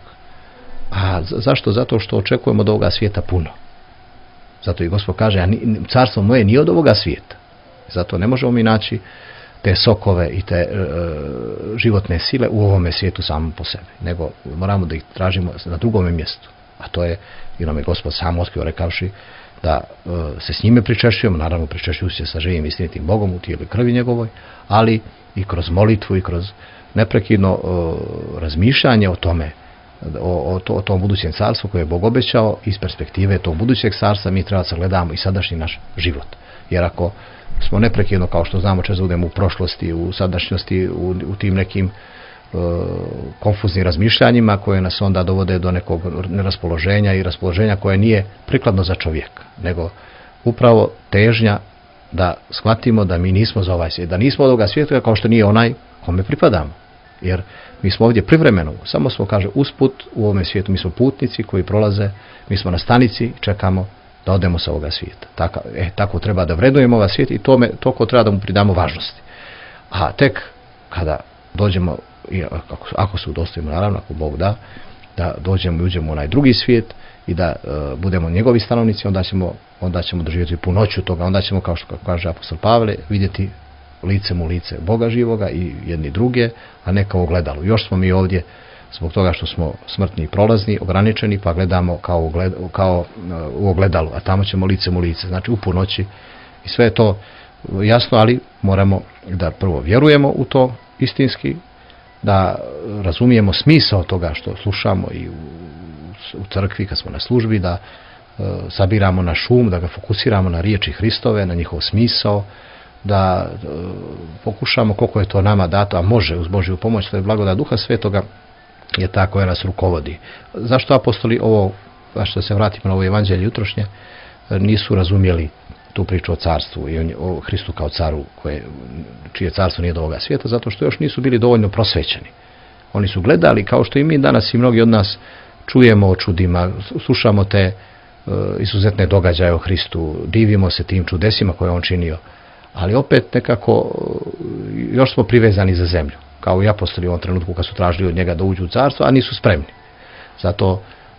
A zašto? Zato što očekujemo od ovoga svijeta puno. Zato i Gospod kaže, carstvo moje nije od ovoga svijeta. Zato ne možemo mi naći te sokove i te životne sile u ovome svijetu samom po sebi, nego moramo da ih tražimo na drugome mjestu. A to je, i nam je Gospod sam otkrio rekavši da se s njime pričešćujemo, naravno pričešćuju se sa živim istinitim Bogom u tijelu i krvi njegovoj, ali i kroz molitvu i kroz neprekidno razmišljanje o tome, o tom budućem carstvu koje je Bog obećao. Iz perspektive tog budućeg carstva mi treba da sagledamo i sadašnji naš život. Jer ako smo neprekidno, kao što znamo, često budemo u prošlosti, u sadašnjosti, u tim nekim konfuznim razmišljanjima koje nas onda dovode do nekog neraspoloženja i raspoloženja koje nije prikladno za čovjeka, nego upravo težnja da shvatimo da mi nismo za ovaj svijet, da nismo od ovoga svijeta kao što nije onaj kome pripadamo. Jer mi smo ovdje privremeno, samo smo, kaže, usput u ovome svijetu, mi smo putnici koji prolaze, mi smo na stanici i čekamo da odemo sa ovoga svijeta. Tako treba da vrednujemo ovaj svijet i toliko treba da mu pridamo važnosti. A tek kada dođemo, ako se udostojimo, naravno, ako Bog da dođemo i uđemo u onaj drugi svijet i da budemo njegovi stanovnici, onda ćemo doživjeti punoću toga, onda ćemo, kao što kaže apostol Pavle, vidjeti licem u lice Boga živoga i jedni druge, a ne kao ogledalo. Još smo mi ovdje zbog toga što smo smrtni i prolazni, ograničeni, pa gledamo kao u ogledalu, a tamo ćemo licem u lice, znači u punoći. I sve je to jasno, ali moramo da prvo vjerujemo u to istinski, da razumijemo smisao toga što slušamo i u crkvi kad smo na službi, da sabiramo naš um, da ga fokusiramo na riječi Hristove, na njihov smisao, da pokušamo koliko je to nama dato, a može uz Božju pomoć, to je blagodat Duha Svetoga, je ta koja nas rukovodi. Zašto apostoli ovo, što se vratimo na ovo evanđelje jutrošnje, nisu razumjeli tu priču o carstvu i o Hristu kao caru čije carstvo nije do ovoga svijeta? Zato što još nisu bili dovoljno prosvećeni. Oni su gledali, kao što i mi danas i mnogi od nas čujemo o čudima, slušamo te izuzetne događaje o Hristu, divimo se tim čudesima koje on činio, ali opet nekako još smo privezani za zemlju, kao i apostoli u ovom trenutku kad su tražili od njega da uđu u carstvo, a nisu spremni. Zato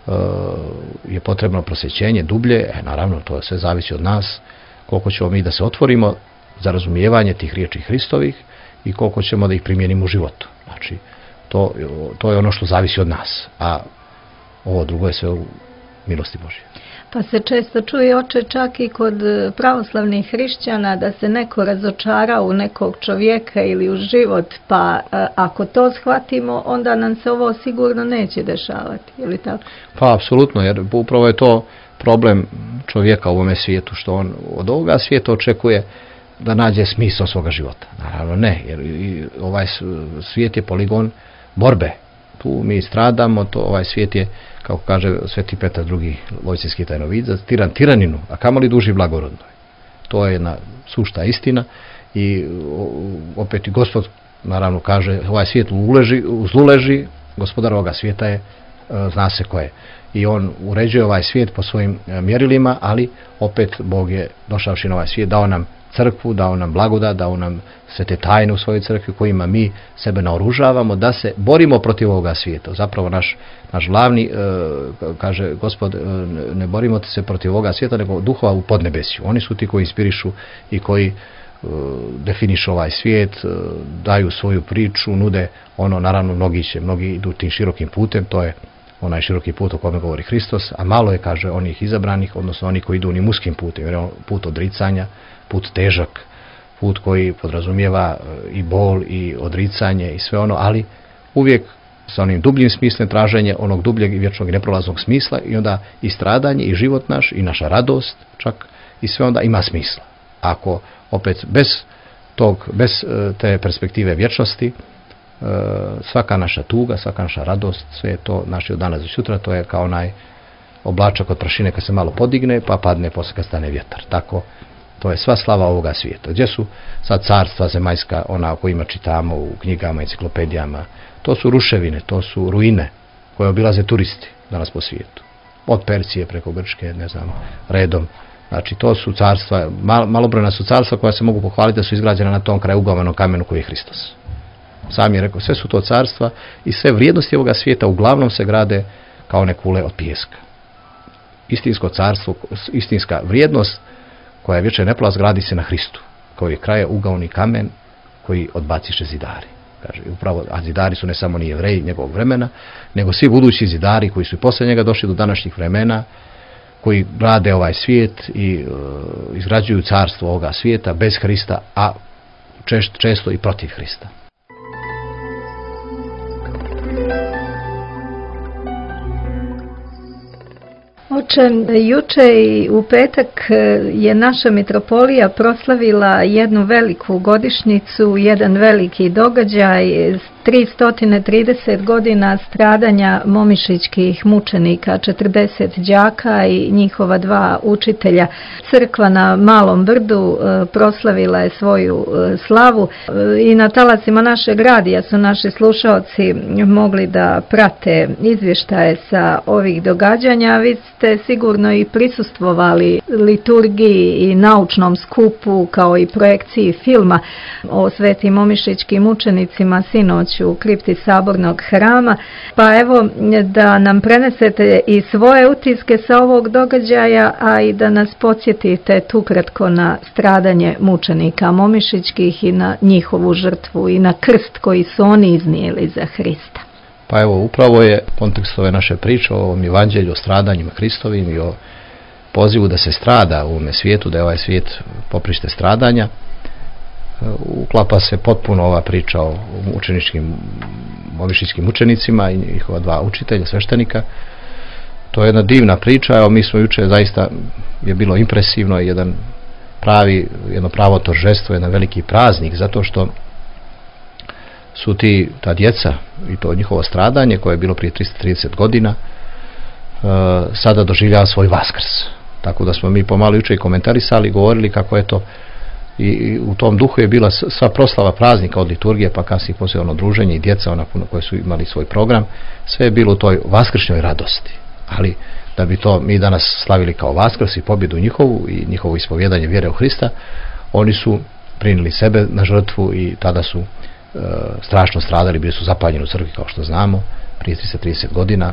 je potrebno prosvećenje dublje, naravno to sve zavisi od nas, koliko ćemo mi da se otvorimo za razumijevanje tih riječi Hristovih i koliko ćemo da ih primijenimo u životu. Znači, to je ono što zavisi od nas, a ovo drugo je sve u milosti Božje. Pa se često čuje, oče, čak i kod pravoslavnih hrišćana da se neko razočara u nekog čovjeka ili u život, pa ako to shvatimo, onda nam se ovo sigurno neće dešavati, je li tako? Pa apsolutno, jer upravo je to problem čovjeka u ovome svijetu, što on od ovoga svijeta očekuje da nađe smisao svoga života. Naravno ne, jer ovaj svijet je poligon borbe. Tu mi stradamo, ovaj svijet je, kako kaže Sveti Petar II. Vojcijski tajnovidac, tiran tiraninu, a kamoli duži blagorodnoj. To je jedna sušta istina i opet i Gospod naravno kaže, ovaj svijet u zlu leži, gospodar ovoga svijeta je, zna se ko je. I on uređuje ovaj svijet po svojim mjerilima, ali opet Bog je, došavši na ovaj svijet, dao nam crkvu, dao nam blagodat, dao nam sve te tajne u svojoj crkvi kojima mi sebe naoružavamo da se borimo protiv ovoga svijeta. Zapravo naš glavni, kaže Gospod, ne borimo se protiv ovoga svijeta, nego duhova u podnebesju. Oni su ti koji inspirišu i koji definišu ovaj svijet, daju svoju priču, nude ono, naravno mnogi idu tim širokim putem, to je onaj široki put o kome govori Hristos, a malo je, kaže, onih izabranih, odnosno oni koji idu onim uskim putem, jer je put odricanja, put težak, put koji podrazumijeva i bol i odricanje i sve ono, ali uvijek sa onim dubljim smislem, traženje onog dubljeg i vječnog i neprolaznog smisla, i onda i stradanje i život naš i naša radost čak i sve onda ima smisla. Ako opet bez te perspektive vječnosti, svaka naša tuga, svaka naša radost, sve je to, znači od danas do sutra, to je kao onaj oblačak od prašine kad se malo podigne pa padne poslije kad stane vjetar. Tako, to je sva slava ovoga svijeta. Gdje su sad carstva zemaljska, ona o kojima čitamo u knjigama, enciklopedijama? To su ruševine, to su ruine koje obilaze turisti danas po svijetu. Od Persije preko Grčke, ne znam, redom. Znači, to su carstva, malobrojna su carstva koja se mogu pohvaliti da su izgrađena na tom krajeugavanom kamenu koji je Hristos. Sam je rekao, sve su to carstva i sve vrijednosti ovoga svijeta uglavnom se grade kao one kule od pijeska. Istinsko carstvo, istinska vrijednost koja je vječni neprolaz gradi se na Hristu, koji je krajeugavni kamen koji odbaciše zidari. Kaže, upravo, a zidari su ne samo ni Jevreji njegovog vremena, nego svi budući zidari koji su i poslije njega došli do današnjih vremena, koji grade ovaj svijet i izgrađuju carstvo ovoga svijeta bez Hrista, a često i protiv Hrista. Oče, juče i u petak je naša mitropolija proslavila jednu veliku godišnjicu, jedan veliki događaj, 330 godina stradanja momišićkih mučenika, 40 đaka i njihova 2 učitelja. Crkva na Malom Brdu proslavila je svoju slavu i na talasima našeg radija su naši slušaoci mogli da prate izvještaje sa ovih događanja. Vi ste sigurno i prisustvovali liturgiji i naučnom skupu kao i projekciji filma o svetim momišićkim učenicima sinoć u kripti Sabornog hrama. Pa evo da nam prenesete i svoje utiske sa ovog događaja, a i da nas podsjetite ukratko na stradanje mučenika momišićkih i na njihovu žrtvu i na krst koji su oni iznijeli za Hrista. Pa evo, upravo je kontekst ove naše priče o ovom evanđelju, o stradanjima Hristovim i o pozivu da se strada u ovome svijetu, da je ovaj svijet poprište stradanja. Uklapa se potpuno ova priča o momišićkim učenicima i njihova 2 učitelja, sveštenika. To je jedna divna priča. Evo, mi smo juče, zaista je bilo impresivno, jedno pravo торжество, jedan veliki praznik, zato što su ta djeca i to njihovo stradanje koje je bilo prije 330 godina sada doživljava svoj vaskrs. Tako da smo mi pomalo juče i komentarisali, govorili kako je to i u tom duhu je bila sva proslava praznika od liturgije, pa kasnije poslije ono druženje i djeca ona koje su imali svoj program, sve je bilo u toj vaskršnjoj radosti. Ali da bi to mi danas slavili kao vaskrs i pobjedu njihovu i njihovo ispovjedanje vjere u Hrista, oni su prinijeli sebe na žrtvu i tada su strašno stradali, bili su zapaljeni u crkvi kao što znamo prije 330 godina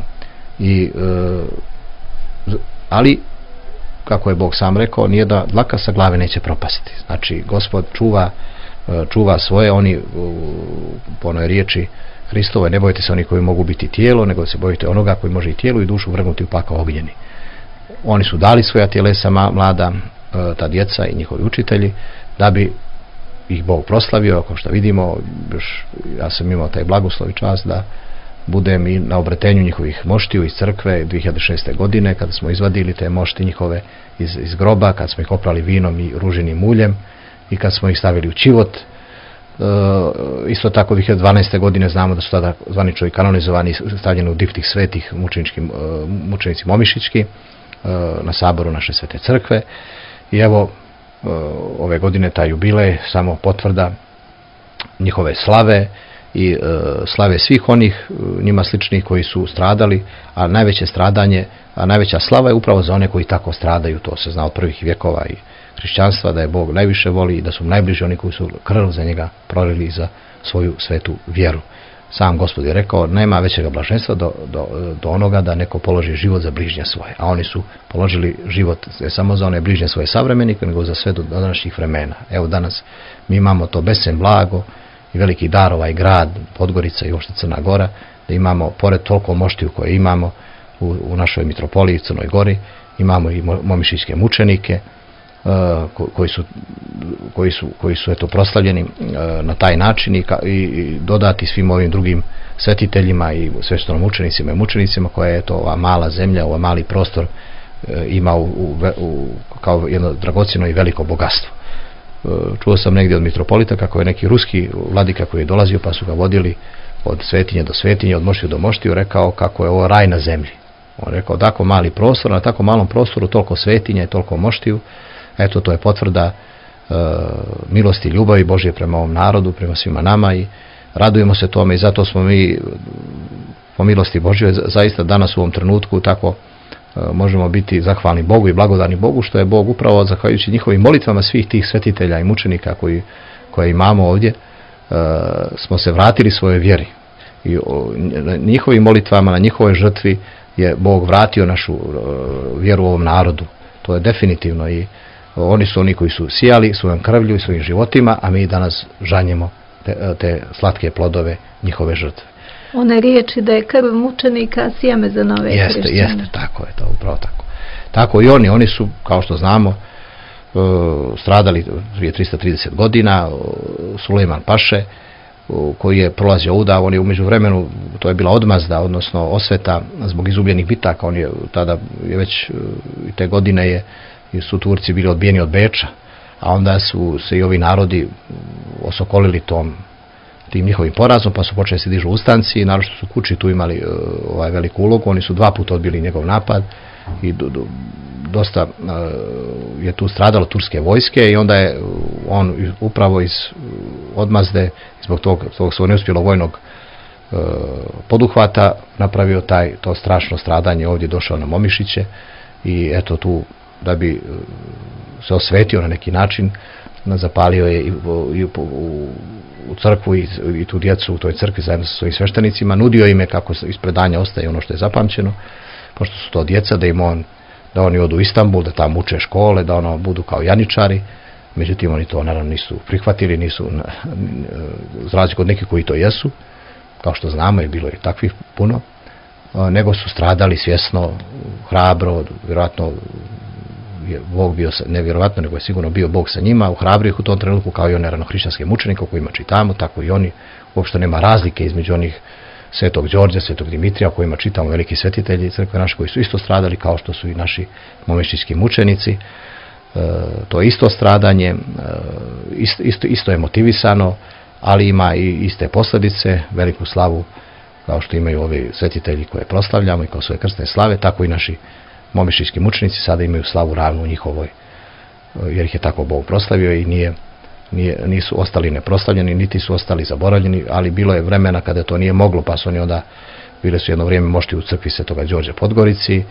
ali kako je Bog sam rekao, nijedna dlaka sa glave neće propasti. Znači, Gospod čuva svoje, oni po onoj riječi Hristove, ne bojite se oni koji mogu biti tijelo, nego se bojite onoga koji može i tijelo i dušu vrgnuti u pakao ognjeni. Oni su dali svoja tjelesa mlada, ta djeca i njihovi učitelji, da bi ih Bog proslavio. Kao što vidimo, ja sam imao taj blagoslov i čast da budem i na obretenju njihovih moštiju iz crkve 2006. godine, kada smo izvadili te mošti njihove iz groba, kad smo ih oprali vinom i ružinim uljem i kad smo ih stavili u čivot. Isto tako 2012. godine znamo da su tada zvanično i kanonizovani, stavljeni u diftih svetih mučenici momišićki na saboru naše svete crkve. I evo, ove godine taj jubilej samo potvrda njihove slave i slave svih onih njima sličnih koji su stradali, a najveće stradanje, a najveća slava je upravo za one koji tako stradaju. To se zna od prvih vjekova i hrišćanstva, da je Bog najviše voli i da su najbliži oni koji su krv za njega prolili za svoju svetu vjeru. Sam Gospod je rekao, nema većega blaženstva do onoga da neko položi život za bližnje svoje. A oni su položili život ne samo za one bližnje svoje savremenike, nego za sve do današnjih vremena. Evo danas mi imamo to besen blago i veliki dar, ovaj grad, Podgorica i uopšte Crna Gora, da imamo, pored toliko moštiju koje imamo u našoj mitropoliji Crnoj Gori, imamo i momišićke mučenike, koji su eto proslavljeni na taj način i dodati svim ovim drugim svetiteljima i sveštenomučenicima i mučenicima koja je to ova mala zemlja, ovaj mali prostor ima kao jedno dragocjeno i veliko bogatstvo. Čuo sam negdje od mitropolita kako je neki ruski vladika koji je dolazio pa su ga vodili od svetinje do svetinje, od moštiju do moštiju, rekao kako je ovo raj na zemlji. On rekao tako mali prostor, na tako malom prostoru toliko svetinja i toliko moštiju. Eto, to je potvrda milosti i ljubavi Božje prema ovom narodu, prema svima nama i radujemo se tome i zato smo mi po milosti Božje zaista danas u ovom trenutku tako možemo biti zahvalni Bogu i blagodani Bogu što je Bog upravo zahvaljujući njihovim molitvama svih tih svetitelja i mučenika koje imamo ovdje smo se vratili svojoj vjeri i njihovim molitvama, na njihovoj žrtvi je Bog vratio našu vjeru u ovom narodu. To je definitivno i oni su oni koji su sijali svojom krvlju i svojim životima, a mi danas žanjemo te slatke plodove njihove žrtve. One riječi da je krv mučenika sjeme za nove hrišćane. Jeste, tako je to, upravo tako. Tako i oni su, kao što znamo, stradali prije 330 godina, Sulejman Paše, koji je prolazio udav, on je umeđu vremenu, to je bila odmazda, odnosno osveta zbog izgubljenih bitaka, on je tada već te godine su Turci bili odbijeni od Beča, a onda su se i ovi narodi osokolili tim njihovim porazom, pa su počeli se dižu ustanci i naročito su Kuči tu imali veliku ulogu, oni su 2 puta odbili njegov napad i dosta je tu stradalo turske vojske i onda je on upravo iz odmazde, zbog tog svog neuspjelog vojnog poduhvata napravio to strašno stradanje, ovdje došao na Momišiće i eto tu da bi se osvetio na neki način, zapalio je i u crkvu i tu djecu u toj crkvi zajedno sa svojim sveštenicima, nudio im je kako iz predanja ostaje ono što je zapamćeno, pošto su to djeca, da oni odu u Istanbul, da tamo uče škole, da ono budu kao janičari, međutim oni to naravno nisu prihvatili, nisu za razliku od nekih koji to jesu, kao što znamo i bilo je takvih puno, nego su stradali svjesno, hrabro, vjerojatno je Bog bio, nevjerovatno, nego je sigurno bio Bog sa njima, uhrabrio ih u tom trenutku kao i one ranohrišćanske mučenike o kojima čitamo, tako i oni, uopšte nema razlike između onih Svetog Đorđa, Svetog Dimitrija, o kojima čitamo veliki svetitelji crkve naše koji su isto stradali kao što su i naši momišićki mučenici. To je isto stradanje, isto je motivisano, ali ima i iste posljedice, veliku slavu kao što imaju ovi svetitelji koje proslavljamo i kao svoje krstne slave, tako i naši momišićki mučenici sada imaju slavu ravnu u njihovoj, jer ih je tako Bog proslavio i nisu ostali neproslavljeni, niti su ostali zaboravljeni, ali bilo je vremena kada to nije moglo, pa su oni onda, bile su jedno vrijeme mošti u crkvi Svetoga Đorđa Podgorici.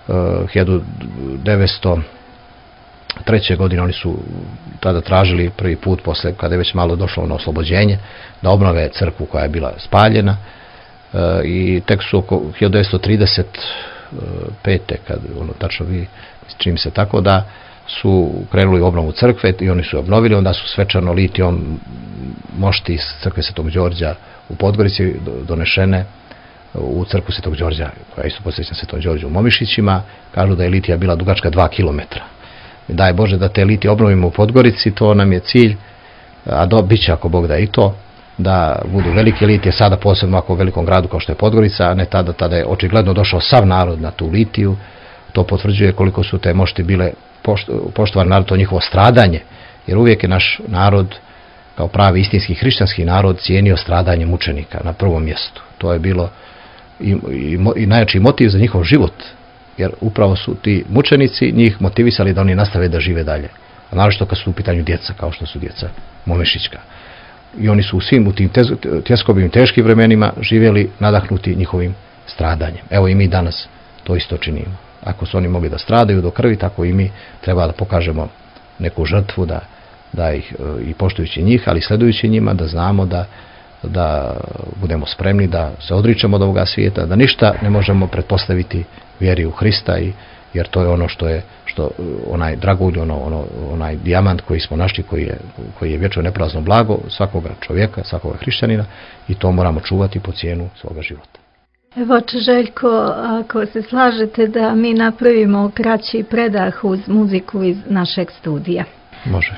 1903. godine oni su tada tražili prvi put, posle kada je već malo došlo na oslobođenje, da obnove crkvu koja je bila spaljena i tek su oko 1935. kad tačno vi čim se tako da su krenuli u obnovu crkve i oni su obnovili, onda su svečano litijom mošti iz crkve Svetog Đorđa u Podgorici donešene u crkvu Svetog Đorđa, koja je isto posvećena Svetom Đorđu u Momišićima. Kažu da je litija bila dugačka 2 km. Daj Bože da te litije obnovimo u Podgorici, to nam je cilj, a bit će ako Bog da i to, da budu velike litije, sada posebno ako u velikom gradu kao što je Podgorica, a ne tada je očigledno došao sav narod na tu litiju. To potvrđuje koliko su te mošti bile poštovan narod, to njihovo stradanje, jer uvijek je naš narod kao pravi istinski hrišćanski narod cijenio stradanje mučenika na prvom mjestu. To je bilo i najjači motiv za njihov život, jer upravo su ti mučenici njih motivisali da oni nastave da žive dalje, a naročito kad su u pitanju djeca, kao što su djeca momišićka. I oni su u tim tjeskobim teškim vremenima živjeli nadahnuti njihovim stradanjem. Evo i mi danas to isto činimo. Ako su oni mogli da stradaju do krvi, tako i mi treba da pokažemo neku žrtvu, da ih i poštujući njih, ali sledujući njima, da znamo da budemo spremni, da se odričemo od ovoga svijeta, da ništa ne možemo pretpostaviti vjeri u Hrista, jer to je ono što onaj dragulj, onaj dijamant koji smo našli, koji je vječno neprazno blago svakoga čovjeka, svakoga hrišćanina, i to moramo čuvati po cijenu svoga života. Evo, Željko, ako se slažete da mi napravimo kraći predah uz muziku iz našeg studija. Može.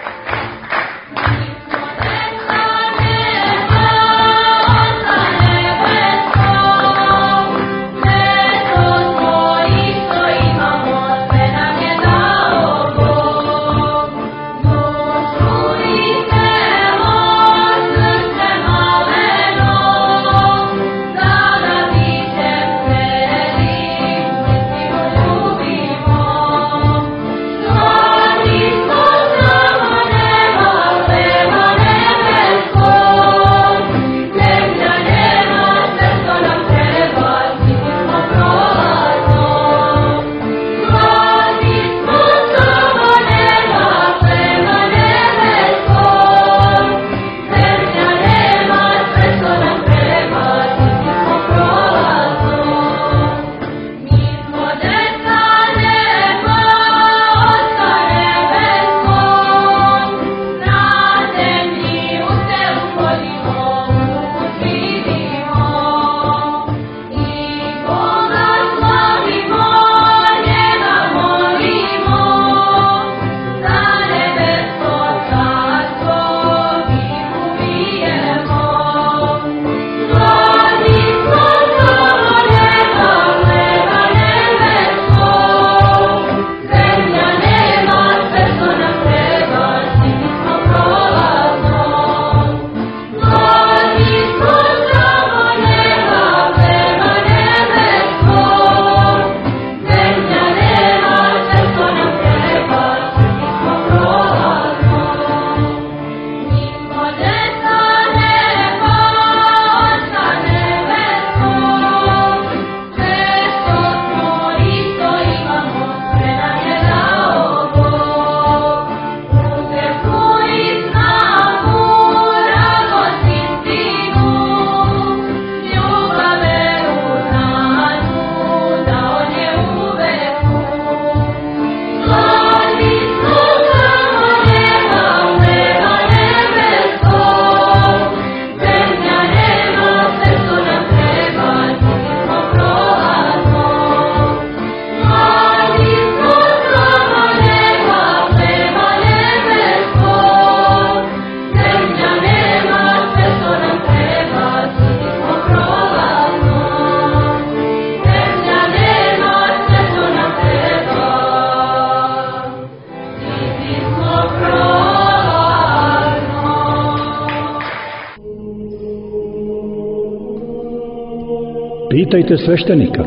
Pitajte sveštenika.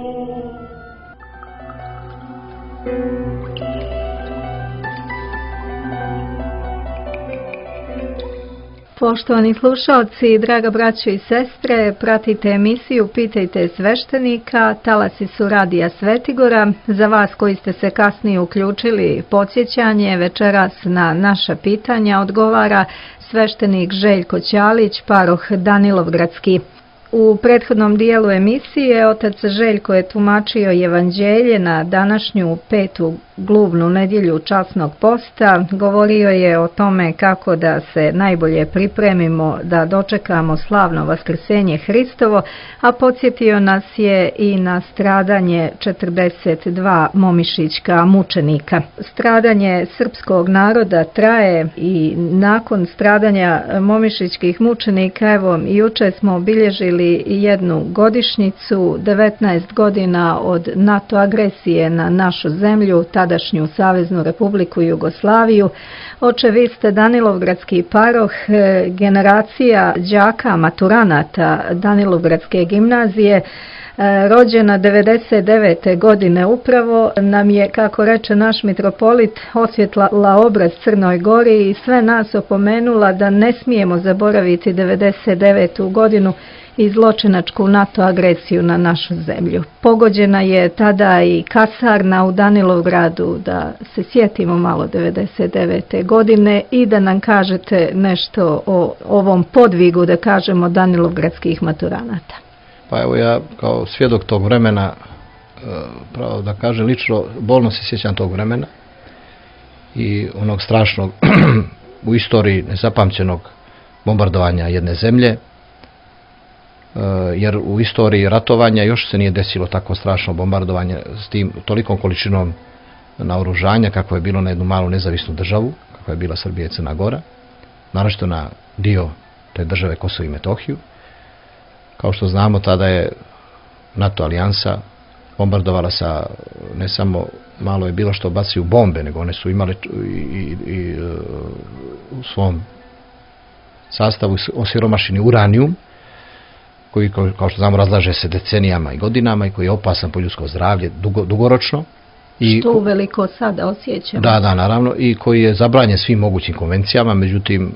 Poštovani slušalci, draga braćo i sestre, pratite emisiju Pitajte sveštenika, talasi su Radija Svetigora. Za vas koji ste se kasnije uključili, podsjećanje, večeras na naša pitanja odgovara sveštenik Željko Ćalić, paroh Danilovgradski. U prethodnom dijelu emisije otac Željko je tumačio evanđelje na današnju 5. gluvnu nedjelju časnog posta. Govorio je o tome kako da se najbolje pripremimo da dočekamo slavno vaskrsenje Hristovo, a podsjetio nas je i na stradanje 42 momišićka mučenika. Stradanje srpskog naroda traje i nakon stradanja momišićkih mučenika, evo juče smo obilježili jednu godišnjicu, 19 godina od NATO agresije na našu zemlju, tadašnju Saveznu Republiku Jugoslaviju. Oče, vi ste Danilovgradski paroh, generacija đaka maturanata Danilovgradske gimnazije, rođena 99. godine upravo, nam je, kako reče naš mitropolit, osvjetlala obraz Crnoj Gori i sve nas opomenula da ne smijemo zaboraviti 99. godinu i zločinačku NATO agresiju na našu zemlju. Pogođena je tada i kasarna u Danilovgradu, da se sjetimo malo 99. godine i da nam kažete nešto o ovom podvigu, da kažemo, danilovgradskih maturanata. Pa evo, ja kao svjedok tog vremena, pravo da kažem, lično bolno se sjećam tog vremena i onog strašnog u istoriji nezapamćenog bombardovanja jedne zemlje, jer u istoriji ratovanja još se nije desilo tako strašno bombardovanje s tim tolikom količinom naoružanja kako je bilo na jednu malu nezavisnu državu, kako je bila Srbija i Crna Gora, naročito na dio te države Kosovo i Metohiju. Kao što znamo, tada je NATO alijansa bombardovala sa, ne samo malo je bilo što bacaju bombe, nego one su imale i u svom sastavu osiromašeni uranijum, koji, kao što znamo, razlaže se decenijama i godinama i koji je opasan po ljudsko zdravlje dugoročno. Što uveliko sada osjećamo. Da, naravno, i koji je zabranjen svim mogućim konvencijama, međutim,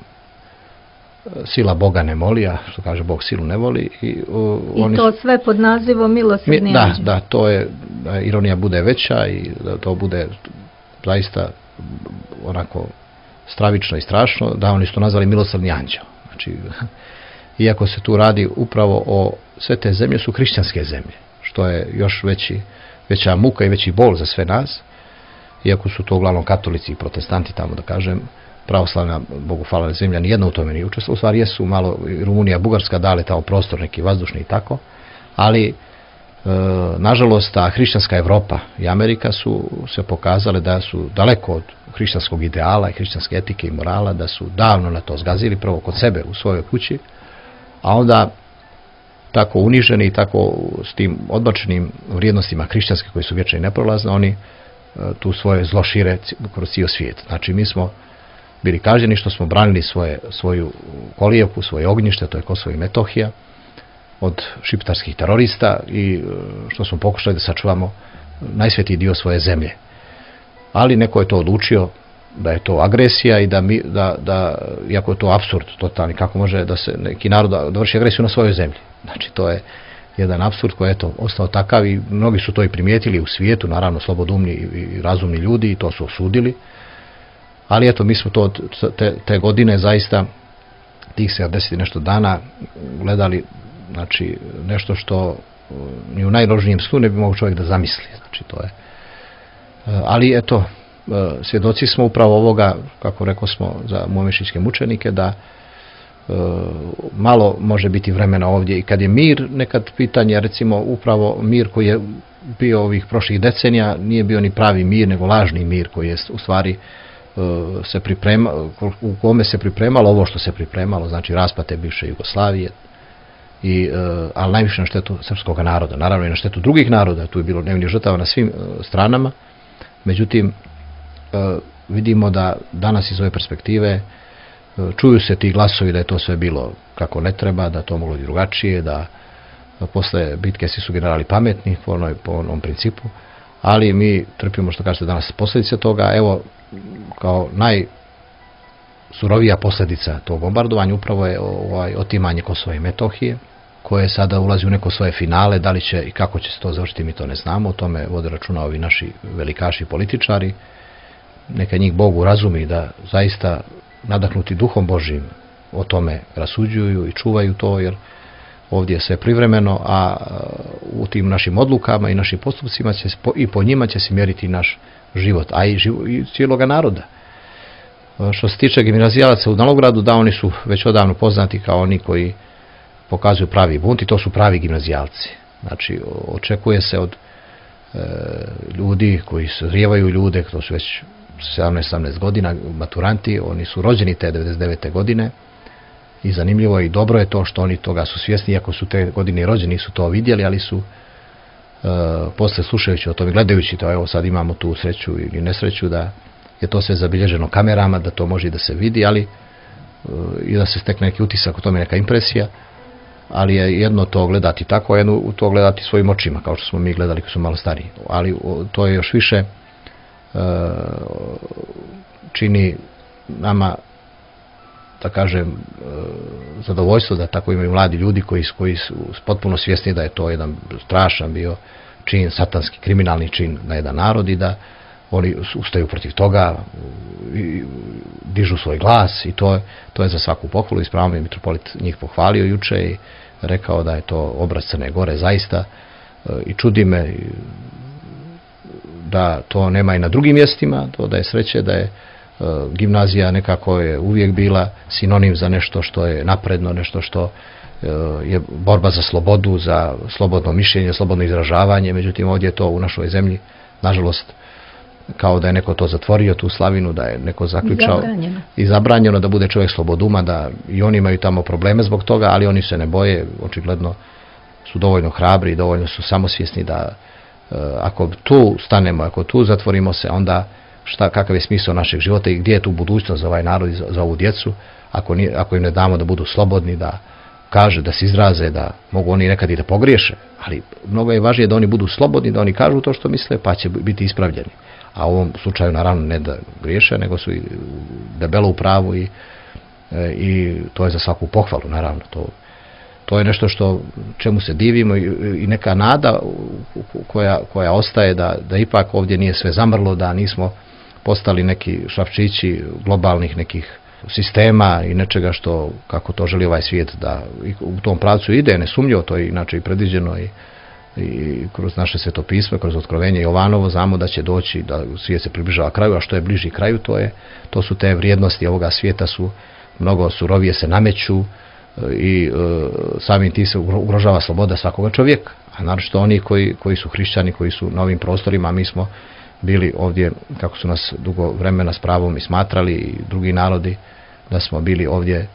sila Boga ne moli, a što kaže Bog silu ne voli. I to sve pod nazivom milosrdni anđeo. Da, to je, da ironija bude veća i da to bude zaista onako stravično i strašno, da oni su to nazvali milosrdni anđeo. Znači, iako se tu radi upravo o, sve te zemlje su hrišćanske zemlje, što je još veća muka i veći bol za sve nas, iako su to uglavnom katolici i protestanti, tamo da kažem, pravoslavna, Bogu hvala, zemlja, nijedna u tome nije učestvovala. U stvari jesu malo Rumunija, Bugarska dali tamo prostor neki vazdušni i tako, ali nažalost ta hrišćanska Evropa i Amerika su se pokazale da su daleko od hrišćanskog ideala i hrišćanske etike i morala, da su davno na to zgazili, prvo kod sebe u svojoj kući, a onda tako uniženi i tako s tim odbačenim vrijednostima hrišćanske koje su vječne i neprolazne, oni tu svoje zlo šire kroz cijel svijet. Znači, mi smo bili kažnjeni što smo branili svoju kolijevku, svoje ognjište, to je Kosovo i Metohija, od šiptarskih terorista i što smo pokušali da sačuvamo najsvetiji dio svoje zemlje. Ali neko je to odlučio da je to agresija i da iako je to apsurd totalni, kako može da se neki narod da vrši agresiju na svojoj zemlji. Znači, to je jedan apsurd koji je ostao takav i mnogi su to i primijetili u svijetu, naravno slobodoumni i razumni ljudi, i to su osudili. Ali eto, mi smo to te godine zaista tih 70 nešto dana gledali, znači, nešto što ni u najrožnijem snu ne bi mogao čovjek da zamisli. Znači, to je. Ali eto, svjedoci smo upravo ovoga, kako rekao smo za momišićke mučenike, da malo može biti vremena ovdje i kad je mir, nekad pitanje, recimo upravo mir koji je bio ovih prošlih decenija, nije bio ni pravi mir, nego lažni mir koji je u stvari se u kome se pripremalo ovo što se pripremalo, znači raspad te bivše Jugoslavije, ali najviše na štetu srpskog naroda, naravno i na štetu drugih naroda, tu je bilo nevinih žrtava na svim stranama, međutim vidimo da danas iz ove perspektive čuju se ti glasovi da je to sve bilo kako ne treba, da to moglo biti drugačije, da posle bitke svi su generali pametni po onom principu, ali mi trpimo, što kažete danas, posljedice toga. Evo, kao najsurovija posljedica tog bombardovanja upravo je otimanje Kosova i Metohije, koje sada ulazi u neko svoje finale. Da li će i kako će se to završiti, mi to ne znamo, o tome vode računa ovi naši velikaši političari. Neka njih Bog razumi da zaista nadahnuti duhom Božjim o tome rasuđuju i čuvaju to, jer ovdje je sve privremeno, a u tim našim odlukama i našim postupcima i po njima će se mjeriti naš život, a i cijeloga naroda. Što se tiče gimnazijalaca u Danilovgradu, da, oni su već odavno poznati kao oni koji pokazuju pravi bunt i to su pravi gimnazijalci. Znači, očekuje se od ljudi koji sazrijevaju ljude, to su već 17-18 godina, maturanti, oni su rođeni te 99. godine i zanimljivo i dobro je to što oni toga su svjesni, iako su te godine rođeni, su to vidjeli, ali su posle slušajući o tome, gledajući to, evo sad imamo tu sreću ili nesreću da je to sve zabilježeno kamerama, da to može i da se vidi, ali i da se stekne neki utisak o tome, neka impresija, ali je jedno to gledati tako, a jedno to gledati svojim očima, kao što smo mi gledali koji su malo stariji. Ali to je još više čini nama da kažem, zadovoljstvo da tako imaju mladi ljudi koji su potpuno svjesni da je to jedan strašan bio čin, satanski, kriminalni čin na jedan narod i da oni ustaju protiv toga, dižu svoj glas i to je za svaku pohvalu. I s pravom je mitropolit njih pohvalio juče i rekao da je to obraz Crne Gore zaista i čudi me da to nema i na drugim mjestima, to da je sreće da je gimnazija nekako je uvijek bila sinonim za nešto što je napredno, nešto što je borba za slobodu, za slobodno mišljenje, slobodno izražavanje. Međutim, ovdje je to u našoj zemlji, nažalost, kao da je neko to zatvorio, tu slavinu, da je neko zaključao i zabranjeno da bude čovjek sloboduma, da i oni imaju tamo probleme zbog toga, ali oni se ne boje, očigledno su dovoljno hrabri i dovoljno su samosvjesni da ako tu stanemo, ako tu zatvorimo se, onda kakav je smisao našeg života i gdje je tu budućnost za ovaj narod i za ovu djecu, ako im ne damo da budu slobodni, da kaže, da se izraze, da mogu oni nekad i da pogriješe, ali mnogo je važnije da oni budu slobodni, da oni kažu to što misle, pa će biti ispravljeni. A u ovom slučaju naravno ne da griješe, nego su i debelo u pravu i to je za svaku pohvalu, naravno. To je nešto čemu se divimo i neka nada koja ostaje da ipak ovdje nije sve zamrlo, da nismo postali neki šrafčići globalnih nekih sistema i nečega što, kako to želi ovaj svijet, da u tom pravcu ide, nesumnjivo, to je inače i predviđeno i kroz naše svetopisme, kroz otkrovenje Jovanovo, znamo da će doći, da svijet se približava kraju, a što je bliži kraju, to su te vrijednosti ovoga svijeta, su mnogo surovije se nameću i samim tim se ugrožava sloboda svakoga čovjeka, a naročito oni koji su hrišćani, koji su na ovim prostorima. Mi smo bili ovdje, kako su nas dugo vremena s pravom i smatrali i drugi narodi, da smo bili ovdje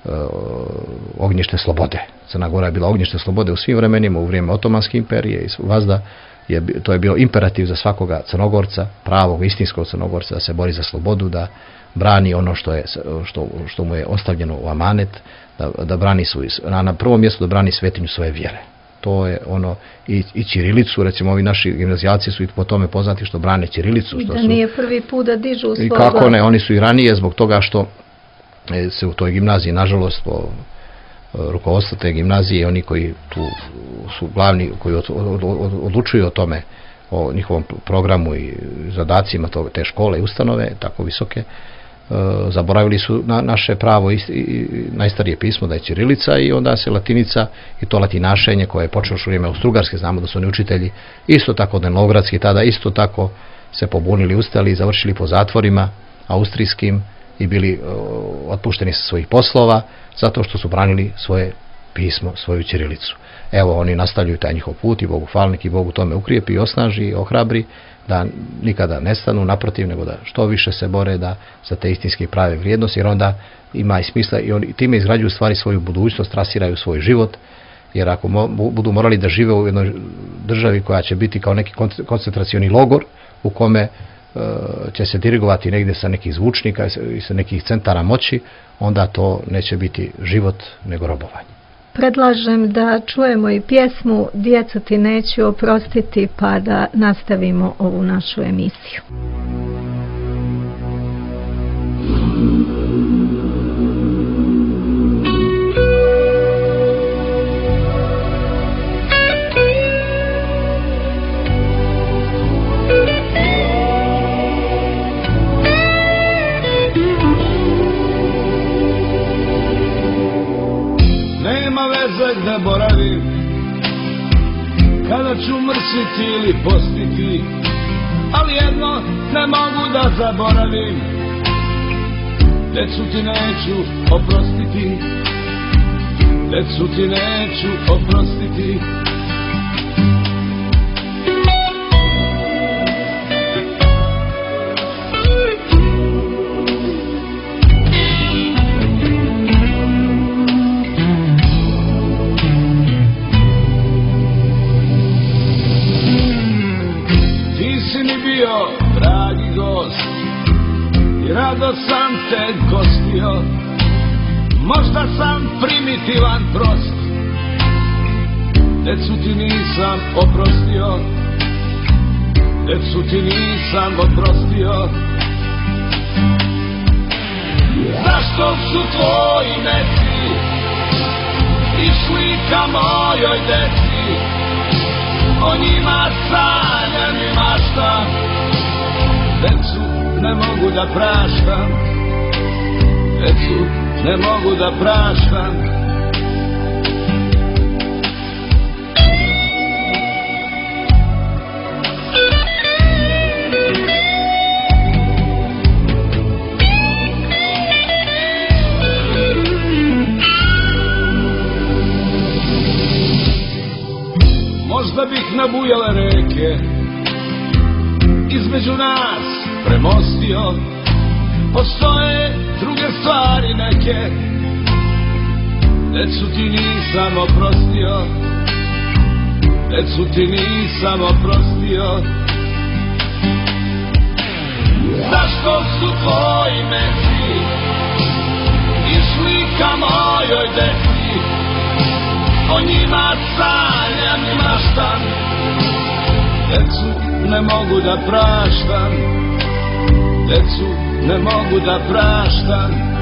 ognjište slobode. Crna Gora je bila ognjište slobode u svim vremenima, u vrijeme Otomanske imperije i vazda, to je bio imperativ za svakoga Crnogorca, pravog, istinskog Crnogorca, da se bori za slobodu, da brani ono što mu je ostavljeno u amanet, da brani na prvom mjestu da brani svetinju svoje vjere. To je ono, i ćirilicu, recimo ovi naši gimnazijalci su i po tome poznati što brane ćirilicu. I da nije prvi put da dižu svoj glas. I kako ne, oni su i ranije zbog toga što se u toj gimnaziji, nažalost, po rukovodstvu te gimnazije, oni koji tu su glavni, koji odlučuju o tome, o njihovom programu i zadacima te škole i ustanove, tako visoke, zaboravili su na naše pravo i najstarije pismo, da je ćirilica, i onda se latinica i to latinašenje koje je počelo u vrijeme Austrougarske, znamo da su oni učitelji isto tako denogradski tada, isto tako se pobunili, ustali i završili po zatvorima austrijskim i bili otpušteni sa svojih poslova zato što su branili svoje pismo, svoju ćirilicu. Evo, oni nastavljaju taj njihov put i Bogu hvalnik i Bogu tome ukrijepi i osnaži i ohrabri da nikada nestanu, naprotiv, nego da što više se bore da za te istinske i prave vrijednosti, jer onda ima i smisla i oni time izgrađuju stvari svoju budućnost, trasiraju svoj život, jer ako budu morali da žive u jednoj državi koja će biti kao neki koncentracioni logor u kome će se dirigovati negdje sa nekih zvučnika i sa nekih centara moći, onda to neće biti život nego robovanje. Predlažem da čujemo i pjesmu Djecu ti neću oprostiti, pa da nastavimo ovu našu emisiju. Da boravim kada ću mrsiti ili postiti, ali jedno ne mogu da zaboravim, decu ti neću oprostiti, decu ti neću oprostiti. Dragi gost, i rado sam te gostio, možda sam primitivan, prost, decu ti nisam oprostio, decu ti nisam oprostio. Zašto su tvoji meci išli ka mojoj deci? O njima sanjam i maštam, decu ne mogu da praštam, decu ne mogu da praštam. Možda bih nabujale reke između nas premostio, postoje druge stvari neke, decu ti nisam oprostio, decu ti nisam oprostio. Zašto su tvoji meci išli ka mojoj deci? O njima sanjam i maštam, decu ne mogu da praštam, decu ne mogu da praštam.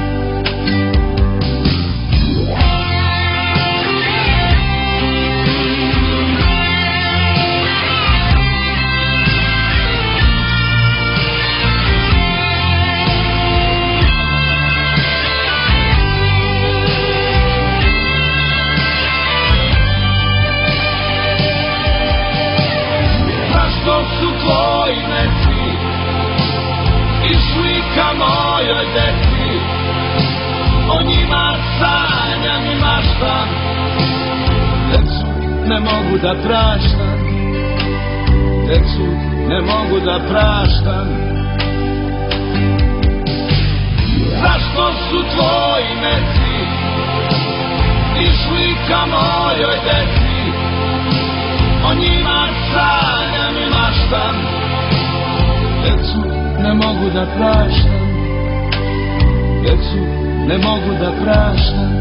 Tvoji meci išli ka mojoj deci, o njima sanjam i maštam, decu ne mogu da praštam, decu ne mogu da praštam. Zašto su tvoji meci išli ka mojoj deci, o njima sanjam i maštam, decu ne mogu da praštam, decu ne mogu da praštam.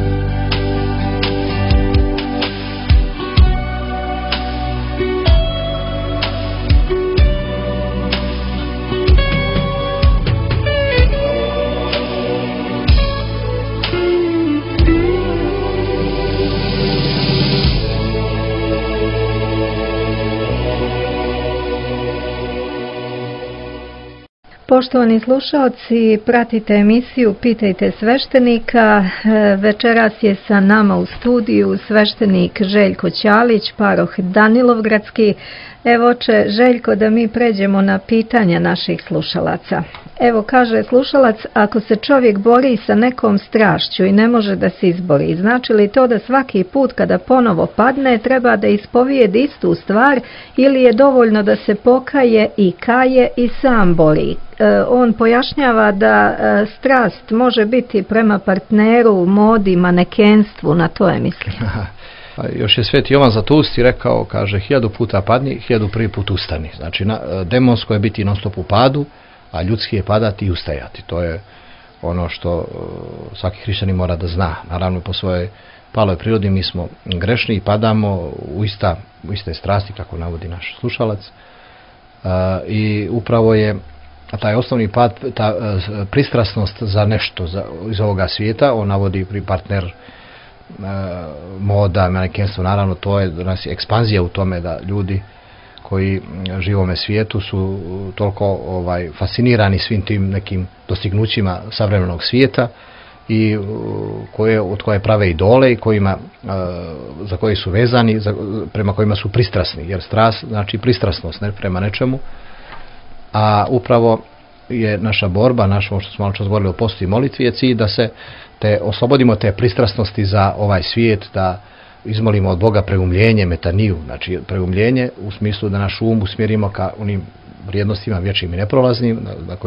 Poštovani slušaoci, pratite emisiju Pitajte sveštenika. Večeras je sa nama u studiju sveštenik Željko Ćalić, paroh Danilovgradski. Evo će Željko da mi pređemo na pitanja naših slušalaca. Evo kaže slušalac, ako se čovjek bori sa nekom strašću i ne može da se izbori, znači li to da svaki put kada ponovo padne treba da ispovijedi istu stvar ili je dovoljno da se pokaje i kaje i sam bori? On pojašnjava da strast može biti prema partneru, modi, manekenstvu, na to je mislim. Još je Sveti Jovan Zlatousti rekao, kaže, 1000 puta padni, 1001 put ustani. Znači, demonsko je biti non stop u padu, a ljudski je padati i ustajati. To je ono što svaki hrišćanin mora da zna. Naravno, po svojoj paloj prirodi mi smo grešni i padamo u iste strasti, kako navodi naš slušalac. I upravo je taj osnovni pad, ta pristrasnost za nešto iz ovoga svijeta, on navodi pri partner, moda, manekenstvo, naravno to je danas ekspanzija u tome da ljudi koji žive u ovome svijetu su toliko fascinirani svim tim nekim dostignućima savremenog svijeta i od koje prave idole i za koje su vezani, prema kojima su pristrasni, jer strast znači pristrasnost prema nečemu, a upravo je naša borba, što smo malo čas govorili o postu i molitvi, je cilj da se oslobodimo te pristrasnosti za ovaj svijet, da izmolimo od Boga preumljenje, metaniju, znači preumljenje u smislu da naš um usmjerimo ka onim vrijednostima vječnim i neprolaznim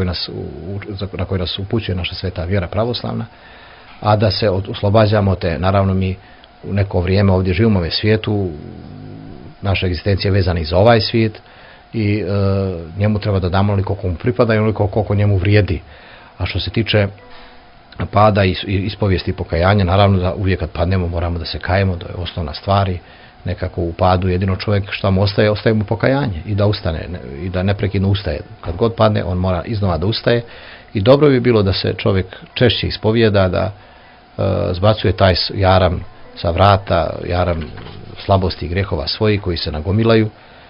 na koje nas upućuje naša sveta vjera pravoslavna, a da se oslobađamo naravno mi u neko vrijeme ovdje živimo u ovom svijetu, naša egzistencija je vezana i za ovaj svijet i njemu treba da damo onoliko koliko mu pripada i onoliko koliko njemu vrijedi. A što se tiče pada i ispovijesti pokajanja, naravno da uvijek kad padnemo moramo da se kajemo, to je osnovna stvar i nekako u padu jedino čovjek što mu ostaje mu pokajanje i da ustane i da neprekidno ustaje. Kad god padne on mora iznova da ustaje i dobro bi bilo da se čovjek češće ispovijeda, da zbacuje taj jaram sa vrata, jaram slabosti i grehova svojih koji se nagomilaju.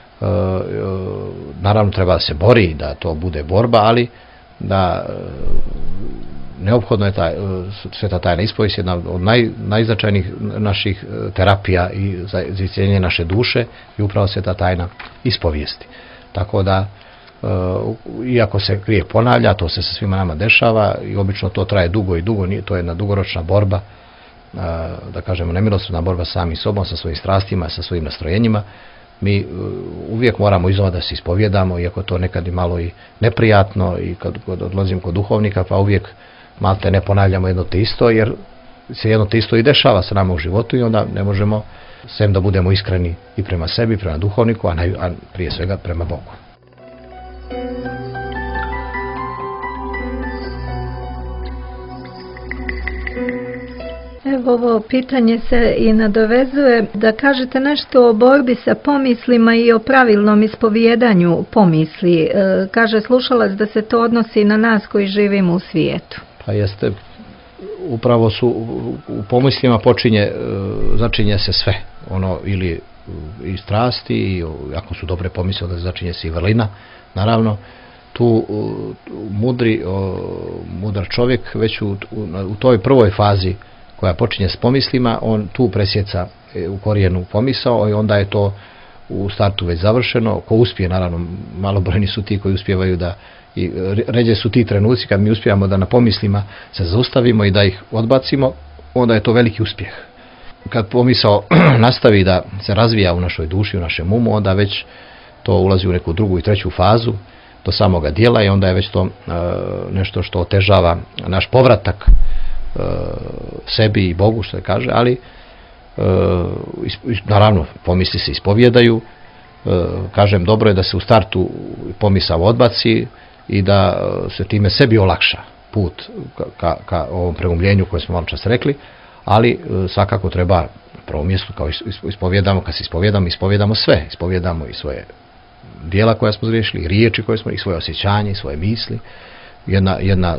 Naravno treba da se bori, da to bude borba, ali da neophodno je sveta tajna ispovijest jedna od najznačajnijih naših terapija i za iscjeljenje naše duše i upravo sveta tajna ispovijesti. Tako da, iako se grijeh ponavlja, to se sa svima nama dešava i obično to traje dugo i dugo, to je jedna dugoročna borba, da kažemo nemilosrdna borba sa samim sobom, sa svojim strastima, sa svojim nastrojenjima. Mi uvijek moramo iznova da se ispovjedamo, iako to nekad i malo i neprijatno, i kad odlazim kod duhovnika, pa uvijek malte ne ponavljamo jedno te isto, jer se jedno te isto i dešava sa nama u životu i onda ne možemo, sem da budemo iskreni i prema sebi, prema duhovniku, a prije svega prema Bogu. Evo, ovo pitanje se i nadovezuje da kažete nešto o borbi sa pomislima i o pravilnom ispovijedanju pomisli. Kaže slušalac da se to odnosi na nas koji živimo u svijetu. Pa jeste, upravo su u pomislima začinje se sve, ono ili i strasti, i ako su dobre pomisli, onda začinje se i vrlina, naravno. Tu mudar čovjek već u toj prvoj fazi koja počinje s pomislima, on tu presjeca u korijenu pomisao i onda je to u startu već završeno. Ko uspije, naravno, malobrojni su ti koji uspijevaju da, i ređe su ti trenuci kad mi uspijemo da na pomislima se zaustavimo i da ih odbacimo, onda je to veliki uspjeh. Kad pomisao nastavi da se razvija u našoj duši, u našem umu, onda već to ulazi u neku drugu i treću fazu do samoga dijela i onda je već to nešto što otežava naš povratak sebi i Bogu, što se kaže, ali naravno pomisli se ispovjedaju. Kažem, dobro je da se u startu pomisao odbaci i da se time sebi olakša put ka ovom preumljenju koje smo malo čas rekli, ali svakako treba na prvom mjestu, kao ispovjedamo, kad se ispovjedamo sve, ispovjedamo i svoje djela koja smo zgriješili, i riječi koje smo, i svoje osjećanje, i svoje misli. Jedna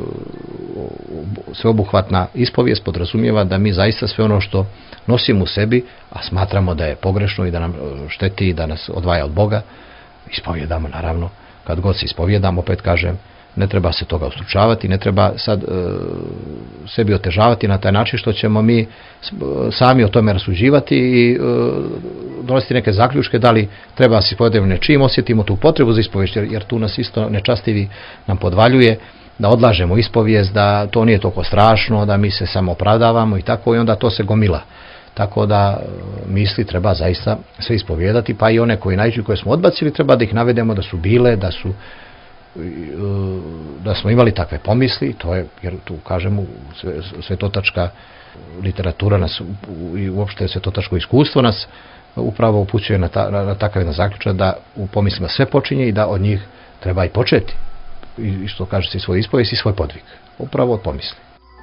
sveobuhvatna ispovijest podrazumijeva da mi zaista sve ono što nosimo u sebi, a smatramo da je pogrešno i da nam šteti i da nas odvaja od Boga, ispovjedamo. Naravno, kad god se ispovjedamo, opet kažem, ne treba se toga ustručavati, ne treba sad sebi otežavati na taj način što ćemo mi sami o tome rasuđivati i donositi neke zaključke da li treba se ispovjedati nečim, osjetimo tu potrebu za ispovijest, jer tu nas isto nečastivi nam podvaljuje da odlažemo ispovijest, da to nije toliko strašno, da mi se samo opravdavamo i tako, i onda to se gomila. Tako da misli treba zaista sve ispovijedati, pa i one koje smo odbacili treba da ih navedemo da su bile, da smo imali takve pomisli, to je, jer tu kažemo svetotačka literatura nas i uopšte svetotačko iskustvo nas upravo upućuje na takav jedan zaključak da u pomislima sve počinje i da od njih treba i početi, i što kaže se, svoj ispovijest i svoj podvig, upravo od pomisli.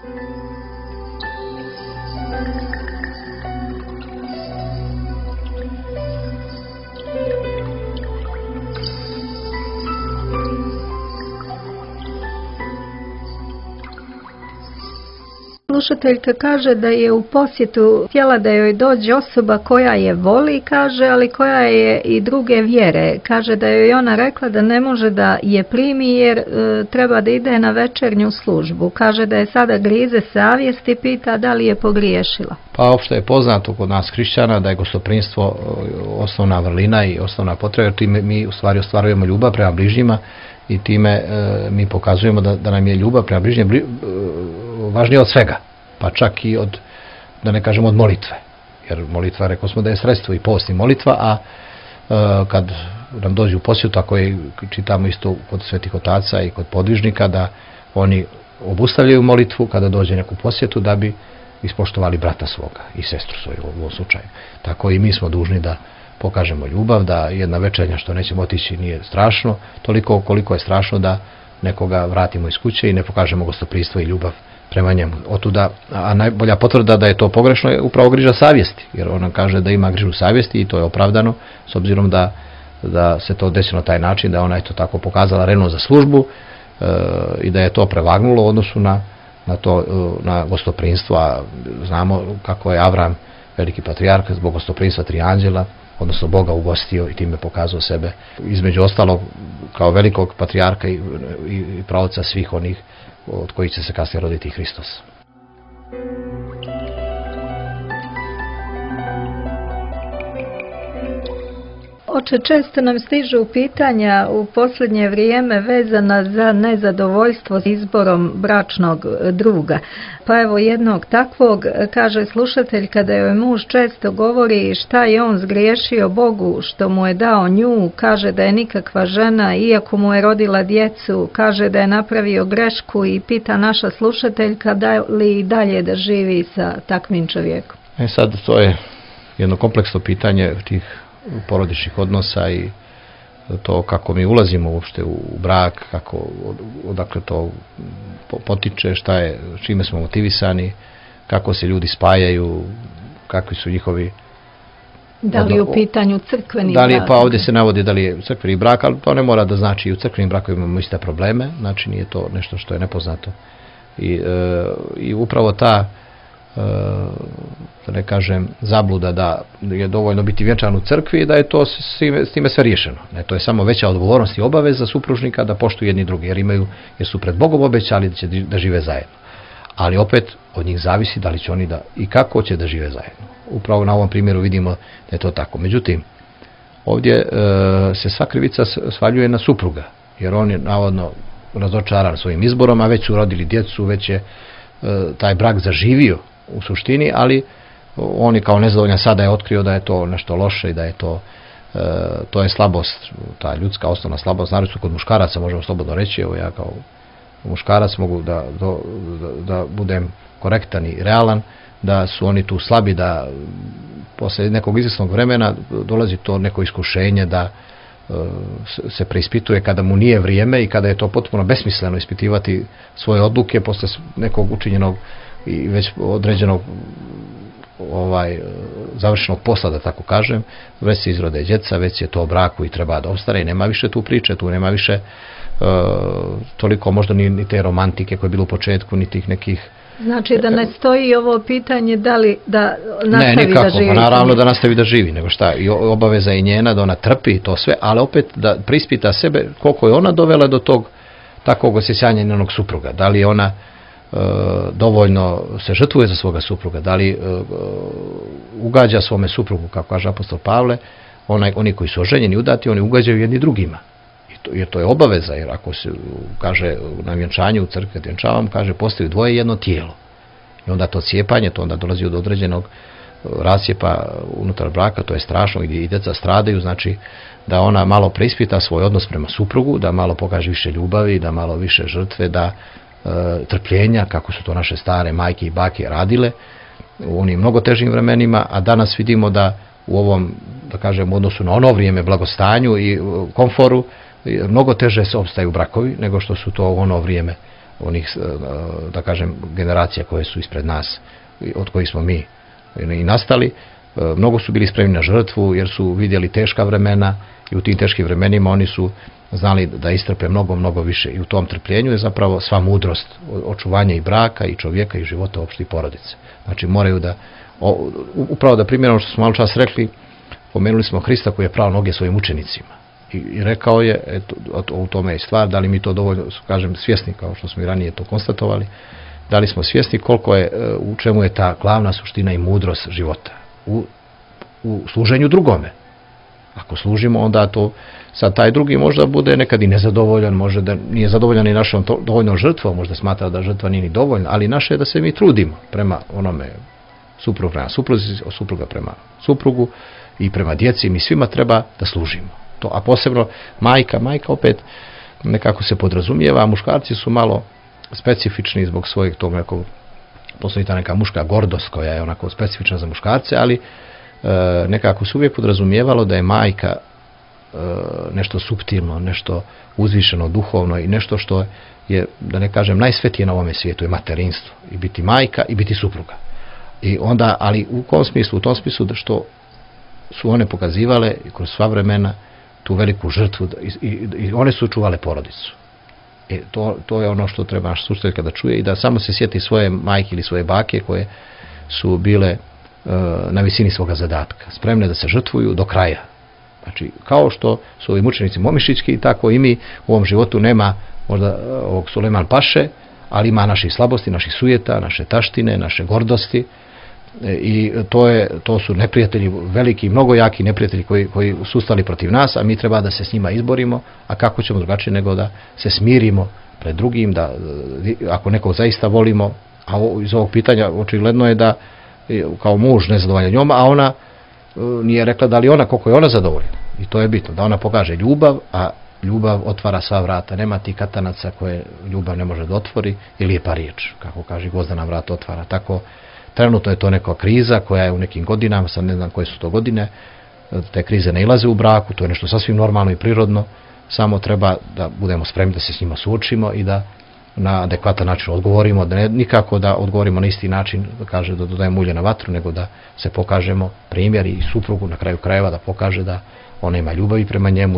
Slušateljka kaže da je u posjetu htjela da joj dođe osoba koja je voli, kaže, ali koja je i druge vjere. Kaže da joj ona rekla da ne može da je primi jer treba da ide na večernju službu. Kaže da je sada grize savjest i pita da li je pogriješila. Pa opšte je poznato kod nas hrišćana da je gostoprimstvo osnovna vrlina i osnovna potreba, jer time mi u stvari ostvarujemo ljubav prema bližnjima i time mi pokazujemo da nam je ljubav prema bližnjima važnije od svega, pa čak i od, da ne kažemo, od molitve. Jer molitva, rekao smo da je sredstvo i post i molitva, a kad nam dođu u posjetu, ako je, čitamo isto kod svetih otaca i kod podvižnika, da oni obustavljaju molitvu kada dođe neku posjetu da bi ispoštovali brata svoga i sestru svoju u ovom slučaju. Tako i mi smo dužni da pokažemo ljubav, da jedna večernja što nećemo otići nije strašno, toliko koliko je strašno da nekoga vratimo iz kuće i ne pokažemo gostoprimstvo i ljubav prema njemu. Otuda, a najbolja potvrda da je to pogrešno je upravo griža savjesti, jer ona kaže da ima grižu savjesti i to je opravdano, s obzirom da se to desilo na taj način, da ona je to tako pokazala revnost za službu i da je to prevagnulo u odnosu na gostoprinstvo, a znamo kako je Avram, veliki patrijarh, zbog gostoprinstva tri anđela, odnosno Boga ugostio i time pokazao sebe, između ostalog kao velikog patrijarha i praoca svih onih od kojih će se kasnije roditi Hristos. Oče, često nam stižu pitanja u posljednje vrijeme vezana za nezadovoljstvo izborom bračnog druga. Pa evo jednog takvog, kaže slušatelj, kada joj muž često govori šta je on zgriješio Bogu što mu je dao nju, kaže da je nikakva žena, iako mu je rodila djecu, kaže da je napravio grešku i pita naša slušateljka da li dalje da živi sa takvim čovjekom. Sad to je jedno kompleksno pitanje tih porodičnih odnosa i to kako mi ulazimo uopšte u brak, odakle to potiče, šta je, čime smo motivisani, kako se ljudi spajaju, kakvi su njihovi... Da li u pitanju crkveni brak? Pa ovdje se navodi da li je crkveni brak, ali to ne mora da znači i u crkvenim brakovima imamo iste probleme, znači nije to nešto što je nepoznato. I upravo ta da ne kažem zabluda da je dovoljno biti vjenčan u crkvi i da je to s time sve riješeno. Ne, to je samo veća odgovornost i obaveza supružnika da poštuju jedni drugi, jer su pred Bogom obećali da će da žive zajedno. Ali opet od njih zavisi da li će oni i kako će da žive zajedno. Upravo na ovom primjeru vidimo da je to tako. Međutim, ovdje se sva krivica svaljuje na supruga, jer on je navodno razočaran svojim izborom, a već su rodili djecu, već je taj brak zaživio u suštini, ali on je kao nezadovoljan, sada je otkrio da je to nešto loše i da je to je slabost, ta ljudska osnovna slabost, naravno kod muškaraca možemo slobodno reći, evo ja kao muškarac mogu da budem korektan i realan, da su oni tu slabi, da posle nekog izvjesnog vremena dolazi to neko iskušenje da se preispituje kada mu nije vrijeme i kada je to potpuno besmisleno ispitivati svoje odluke posle nekog učinjenog i već određenog završenog posla, da tako kažem, već se izrode djeca, već je to o braku i treba da ostane i nema više tu priče, tu nema više toliko možda ni te romantike koje je bilo u početku, ni tih nekih... Znači da ne stoji ovo pitanje da li da nastavi ne, nikako, da živi? Pa naravno da nastavi da živi, nego šta, i obaveza je njena da ona trpi to sve, ali opet da prispita sebe koliko je ona dovela do tog takvog osjećanja njenog supruga, da li je ona dovoljno se žrtvuje za svoga supruga, da li ugađa svome suprugu, kako kaže apostol Pavle, oni koji su oženjeni, udati, oni ugađaju jedni drugima. Jer to je obaveza, jer ako se kaže na vjenčanju u crkvi, vjenčavam, kaže postaju dvoje jedno tijelo. I onda to cijepanje, to onda dolazi od određenog rascijepa unutar braka, to je strašno, gdje i djeca stradaju, znači da ona malo preispita svoj odnos prema suprugu, da malo pokaže više ljubavi, da malo više žrtve, da trpljenja, kako su to naše stare majke i bake radile u onim mnogo težim vremenima, a danas vidimo da u ovom, da kažem, u odnosu na ono vrijeme blagostanju i komforu, mnogo teže se opstaju brakovi nego što su to u ono vrijeme onih, da kažem, generacija koje su ispred nas, od kojih smo mi i nastali. Mnogo su bili spremni na žrtvu jer su vidjeli teška vremena i u tim teškim vremenima oni su znali da istrpe mnogo, mnogo više i u tom trpljenju je zapravo sva mudrost očuvanja i braka i čovjeka i života uopšte i porodice. Znači moraju da, upravo da primjerno što smo malo čas rekli, pomenuli smo Hrista koji je prao noge svojim učenicima i rekao je, eto, u tome je stvar, da li mi to dovoljno, kažem, svjesni, kao što smo i ranije to konstatovali, da li smo svjesni koliko je, u čemu je ta glavna suština i mudrost života u služenju drugome. Ako služimo, onda to sad taj drugi možda bude nekad i nezadovoljan, možda da nije zadovoljan i našom dovoljnom žrtvom, možda smatra da žrtva nije ni dovoljna, ali naše je da se mi trudimo prema onome suprug prema supruzi, supruga prema suprugu i prema djeci, mi svima treba da služimo. To, a posebno majka opet nekako se podrazumijeva, a muškarci su malo specifični zbog svojeg tog nekog, postoji ta neka muška gordost koja je onako specifična za muškarce, ali nekako se uvijek podrazumijevalo da je majka nešto suptilno, nešto uzvišeno, duhovno i nešto što je, da ne kažem, najsvetije na ovome svijetu je materinstvo. I biti majka i biti supruga. I onda, ali u kom smislu? U tom smislu da što su one pokazivale kroz sva vremena tu veliku žrtvu i one su čuvale porodicu. To je ono što treba naš slušatelj da čuje i da samo se sjeti svoje majke ili svoje bake koje su bile na visini svoga zadatka, spremne da se žrtvuju do kraja. Znači, kao što su ovi mučenici Momišićki, tako i mi u ovom životu nema možda ovog Sulejman Paše, ali ima naših slabosti, naših sujeta, naše taštine, naše gordosti i to su neprijatelji, veliki, mnogo jaki neprijatelji koji su ustali protiv nas, a mi treba da se s njima izborimo, a kako ćemo drugačije nego da se smirimo pred drugim, da ako nekog zaista volimo, a iz ovog pitanja očigledno je da kao muž nezadovoljan njom, a ona nije rekla da li ona, koliko je ona zadovoljna. I to je bitno, da ona pokaže ljubav, a ljubav otvara sva vrata. Nema ti katanaca koje ljubav ne može da otvori, ili lijepa riječ, kako kaže Gvozdana vrata otvara. Tako, trenutno je to neka kriza koja je u nekim godinama, sad ne znam koje su to godine, te krize ne ilaze u braku, to je nešto sasvim normalno i prirodno, samo treba da budemo spremni da se s njima suočimo i da na adekvatan način odgovorimo, da nikako da odgovorimo na isti način, da kaže da dodajemo ulje na vatru, nego da se pokažemo primjer i suprugu na kraju krajeva da pokaže da ona ima ljubavi prema njemu,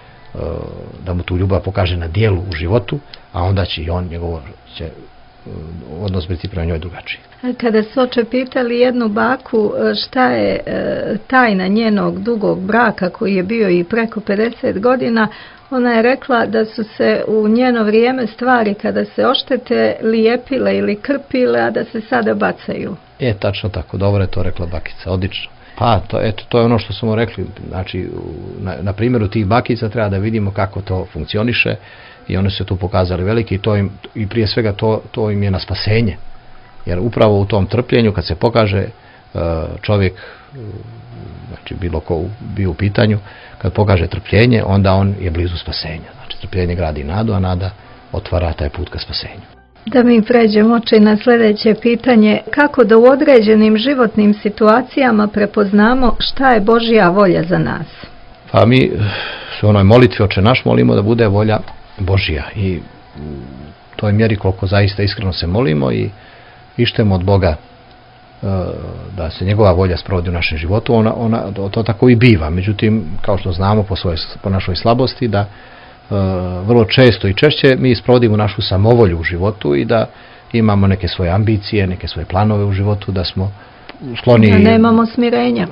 da mu tu ljubav pokaže na dijelu u životu, a onda će i on će odnos biti prema njoj drugačiji. Kada su oče pitali jednu baku šta je tajna njenog dugog braka koji je bio i preko 50 godina, ona je rekla da su se u njeno vrijeme stvari kada se oštete lijepile ili krpile, a da se sada bacaju. Tačno tako, dobro je to rekla bakica, odlično. Pa, to je ono što smo rekli, znači na primjeru tih bakica treba da vidimo kako to funkcioniše i one su tu pokazali veliki i prije svega to im je na spasenje, jer upravo u tom trpljenju kad se pokaže čovjek, znači bilo ko bio u pitanju, kad pokaže trpljenje, onda on je blizu spasenja. Znači trpljenje gradi nadu, a nada otvara taj put ka spasenju. Da mi pređemo oče na sljedeće pitanje, kako da u određenim životnim situacijama prepoznamo šta je Božja volja za nas? Pa mi u onoj molitvi Oče naš molimo da bude volja Božja i u toj mjeri koliko zaista iskreno se molimo i ištemo od Boga da se njegova volja sprovodi u našem životu, to tako i biva. Međutim, kao što znamo po našoj slabosti, da vrlo često i češće mi sprovodimo našu samovolju u životu i da imamo neke svoje ambicije, neke svoje planove u životu, da smo skloni... Da nemamo smirenja.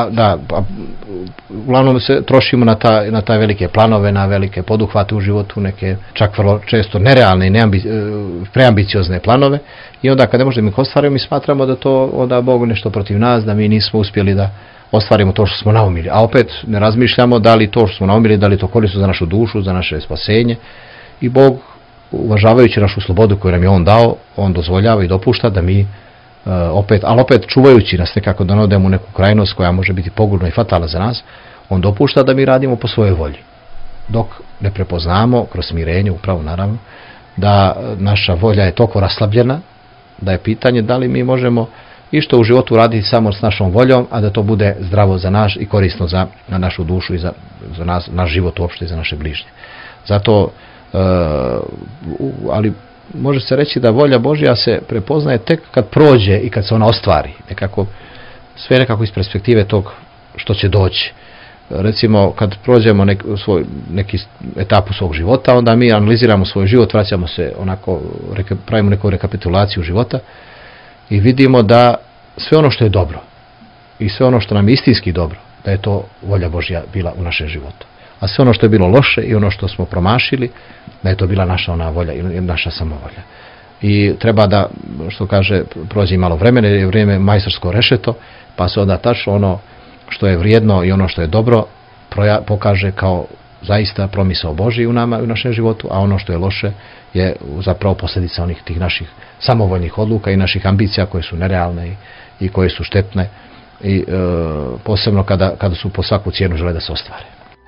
Uglavnom se trošimo na taj velike planove, na velike poduhvate u životu, neke čak vrlo često nerealne i preambiciozne planove i onda kad ne možemo ih ostvariti, mi smatramo da to onda Bog nešto protiv nas, da mi nismo uspjeli da ostvarimo to što smo naumili, a opet ne razmišljamo da li to što smo naumili, da li to korisno za našu dušu, za naše spasenje i Bog, uvažavajući našu slobodu koju nam je On dao, On dozvoljava i dopušta da mi ali opet čuvajući nas nekako da ne odemo u neku krajnost koja može biti pogubna i fatalna za nas, On dopušta da mi radimo po svojoj volji, dok ne prepoznamo kroz smirenje, upravo naravno, da naša volja je toliko raslabljena, da je pitanje da li mi možemo išto u životu raditi samo s našom voljom, a da to bude zdravo za nas i korisno za našu dušu i za naš život uopšte i za naše bližnje. Zato, ali može se reći da volja Božja se prepoznaje tek kad prođe i kad se ona ostvari. Sve nekako iz perspektive tog što će doći. Recimo, kad prođemo neki etapu svog života, onda mi analiziramo svoj život, vraćamo se pravimo neku rekapitulaciju života i vidimo da sve ono što je dobro i sve ono što nam je istinski dobro, da je to volja Božja bila u našem životu. A sve ono što je bilo loše i ono što smo promašili, da je to bila naša ona volja i naša samovolja. I treba da, što kaže, prođe malo vremena, jer je vrijeme majstorsko rešeto, pa se onda tačno ono što je vrijedno i ono što je dobro pokaže kao zaista promisao Božji u nama i u našem životu, a ono što je loše je zapravo posljedica tih naših samovoljnih odluka i naših ambicija koje su nerealne i koje su štetne i posebno kada su po svaku cijenu žele da se ostvare.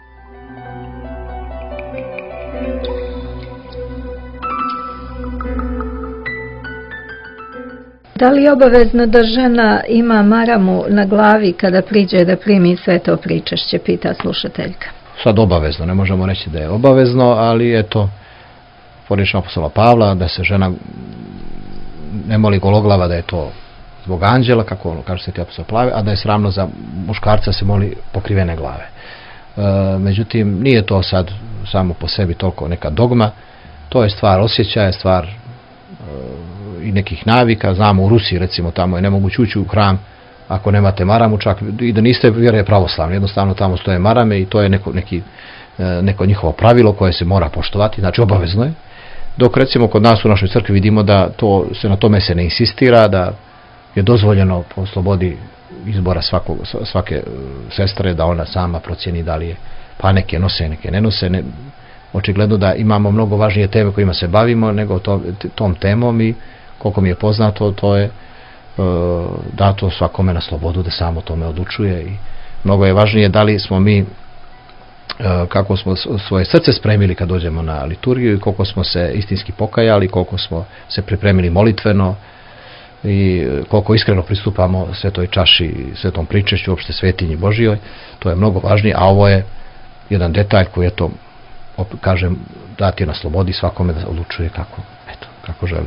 Da li je obavezno da žena ima maramu na glavi kada priđe da primi sveto pričašće, pita slušateljka. Sad obavezno, ne možemo reći da je obavezno, ali eto, po riječima apostola Pavla, da se žena ne moli gologlava, da je to zbog anđela, kako kaže sveti apostol Pavle, a da je sramno za muškarca se moli pokrivene glave. Međutim, nije to sad samo po sebi toliko neka dogma, To je stvar osjećaja, stvar i nekih navika. Znamo u Rusiji, recimo, tamo je nemoguće ući u hram ako nemate maramu, čak i da niste vjere pravoslavni, jednostavno tamo stoje marame i to je neko njihovo pravilo koje se mora poštovati, znači obavezno je. Dok recimo kod nas u našoj crkvi vidimo da na tome se ne insistira, da je dozvoljeno po slobodi izbora svake sestre da ona sama procjeni da li je, pa neke nose, neke ne nose. Očigledno da imamo mnogo važnije teme kojima se bavimo nego tom temom i koliko mi je poznato, to je dato svakome na slobodu da samo tome odlučuje i mnogo je važnije da li smo mi, kako smo svoje srce spremili kad dođemo na liturgiju i koliko smo se istinski pokajali, koliko smo se pripremili molitveno i koliko iskreno pristupamo svetoj čaši, svetom pričešću, uopšte svetinji Božijoj. To je mnogo važnije, a ovo je jedan detalj koji je to, kažem, dati na slobodi svakome da odlučuje kako želi.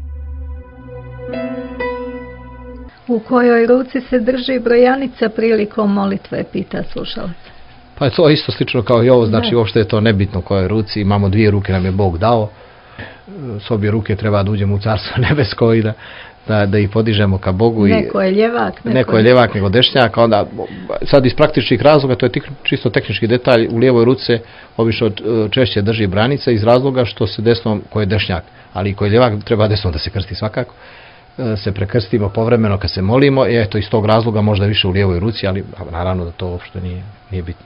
U kojoj ruci se drži brojanica prilikom molitve, pita slušalac. Pa je to isto slično kao i ovo, znači uopšte je to nebitno u kojoj ruci, imamo 2 ruke nam je Bog dao, s obje ruke treba da uđemo u Carstvo nebesko i da ih podižemo ka Bogu. Neko je ljevak. Neko je ljevak nego dešnjak, onda sad iz praktičnih razloga, to je čisto tehnički detalj, u lijevoj ruci obično češće drži branica iz razloga što se desnom, ko je dešnjak, ali i ko je ljevak treba desnom da se krsti svakako, se prekrstimo povremeno kad se molimo i eto iz tog razloga možda više u lijevoj ruci, ali naravno da to uopšte nije bitno.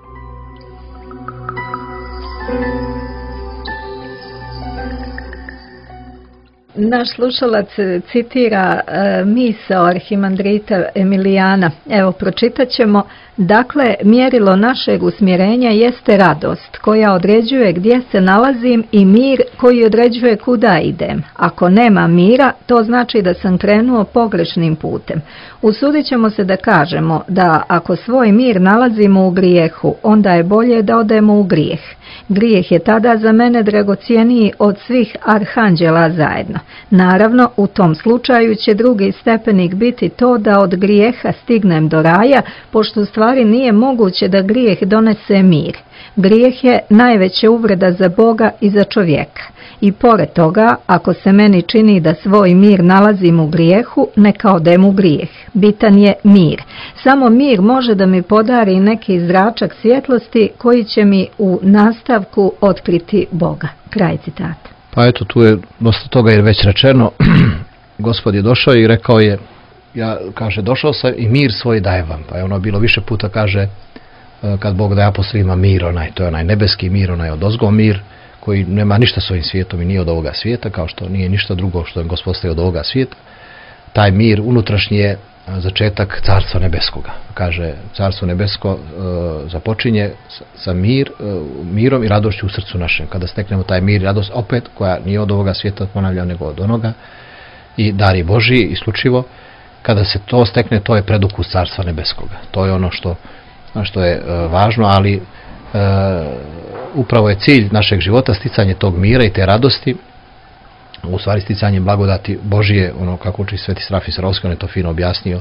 Naš slušalac citira misao arhimandrita Emilijana. Evo, pročitat ćemo. Dakle, mjerilo našeg usmjerenja jeste radost koja određuje gdje se nalazim i mir koji određuje kuda idem. Ako nema mira, to znači da sam krenuo pogrešnim putem. Usudit ćemo se da kažemo da ako svoj mir nalazimo u grijehu, onda je bolje da odemo u grijeh. Grijeh je tada za mene dragocjeniji od svih arhanđela zajedno. Naravno, u tom slučaju će drugi stepenik biti to da od grijeha stignem do raja, pošto u stvari nije moguće da grijeh donese mir. Grijeh je najveća uvreda za Boga i za čovjeka. I pored toga, ako se meni čini da svoj mir nalazim u grijehu, neka odem u grijeh. Bitan je mir. Samo mir može da mi podari neki zračak svjetlosti koji će mi u nastavku otkriti Boga. Kraj citata. Pa eto, tu je dosta toga je već rečeno. Gospod je došao i rekao je, došao sam i mir svoj daje vam. Pa je ono bilo više puta, kaže, kad Bog daje apostolima mir, to je onaj nebeski mir, onaj odozgo mir, koji nema ništa s ovim svijetom i nije od ovoga svijeta, kao što nije ništa drugo što je Gospod stavio od ovoga svijeta. Taj mir unutrašnji je začetak Carstva nebeskoga. Kaže, Carstvo nebesko započinje sa mirom i radošću u srcu našem. Kada steknemo taj mir i radost, opet, koja nije od ovoga svijeta, ponavljam, nego od onoga, i dar je Božiji, isključivo, kada se to stekne, to je predukus Carstva nebeskoga. To je ono što je važno, ali upravo je cilj našeg života sticanje tog mira i te radosti, u stvari sticanje blagodati Božije, ono kako uči Sveti Srafin Sarovski, on je to fino objasnio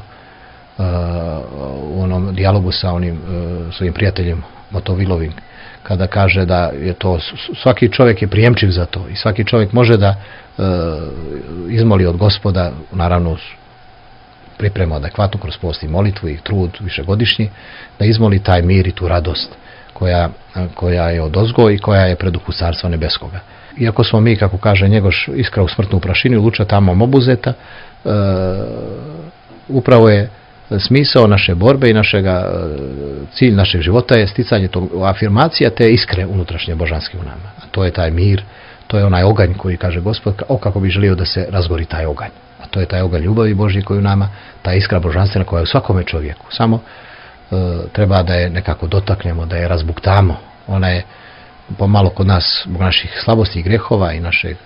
u onom dijalogu sa onim svojim prijateljem Motovilovim, kada kaže da je to, svaki čovjek je prijemčiv za to i svaki čovjek može da izmoli od Gospoda, naravno priprema adekvatno kroz post i molitvu i trud višegodišnji, da izmoli taj mir i tu radost koja je odozgo i koja je predukus Carstva nebeskoga. Iako smo mi, kako kaže Njegoš, iskra u smrtnu prašinu, luča tamo obuzeta, upravo je smisao naše borbe i cilj našeg života je sticanje tog, afirmacija te iskre unutrašnje božanske u nama. A to je taj mir, to je onaj oganj koji kaže Gospod, kako bi želio da se razgori taj oganj. A to je taj oganj ljubavi Božje koji u nama, ta iskra božanstvena koja je u svakome čovjeku. Samo treba da je nekako dotaknemo, da je razbuktamo. Ona je pomalo kod nas, zbog naših slabosti i grehova i našeg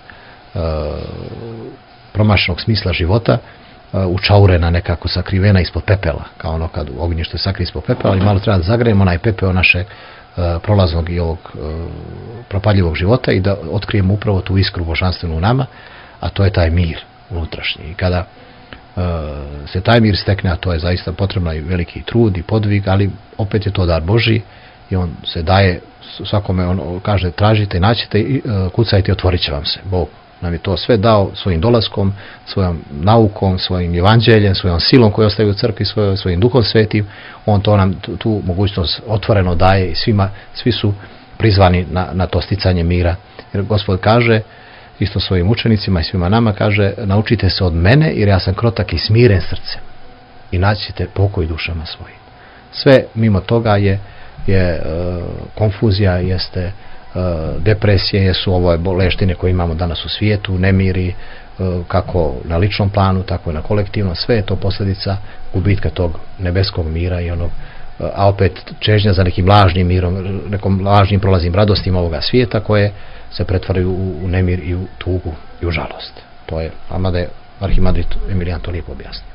promašenog smisla života, učaurena, nekako sakrivena ispod pepela, kao ono kad u ognjište sakri ispod pepela, ali malo treba da zagrejemo onaj pepeo našeg prolaznog i ovog propadljivog života i da otkrijemo upravo tu iskru božanstvenu u nama, a to je taj mir unutrašnji. I kada se taj mir stekne, a to je zaista potrebno i veliki trud i podvig, ali opet je to dar Božji i on se daje svakome, on kaže tražite i naćete i kucajte i otvorit će vam se. Bog nam je to sve dao svojim dolaskom, svojom naukom, svojim evanđeljem, svojom silom koju ostaje u crkvi, svojim duhom svetim. On to nam tu mogućnost otvoreno daje i svi su prizvani na to sticanje mira. Jer Gospod kaže isto svojim učenicima i svima nama, kaže naučite se od mene jer ja sam krotak i smiren srcem i naći ćete pokoj dušama svojim. Sve mimo toga je konfuzija, jeste depresije, jesu ove boleštine koje imamo danas u svijetu, nemiri, kako na ličnom planu, tako i na kolektivnom. Sve je to posljedica gubitka tog nebeskog mira i onog, a opet čežnja za nekim lažnim mirom, nekom lažnim prolaznim radostima ovoga svijeta koje se pretvaraju u nemir i u tugu i u žalost. To je, mada je arhimandrit Emilijan to lijepo objasnio.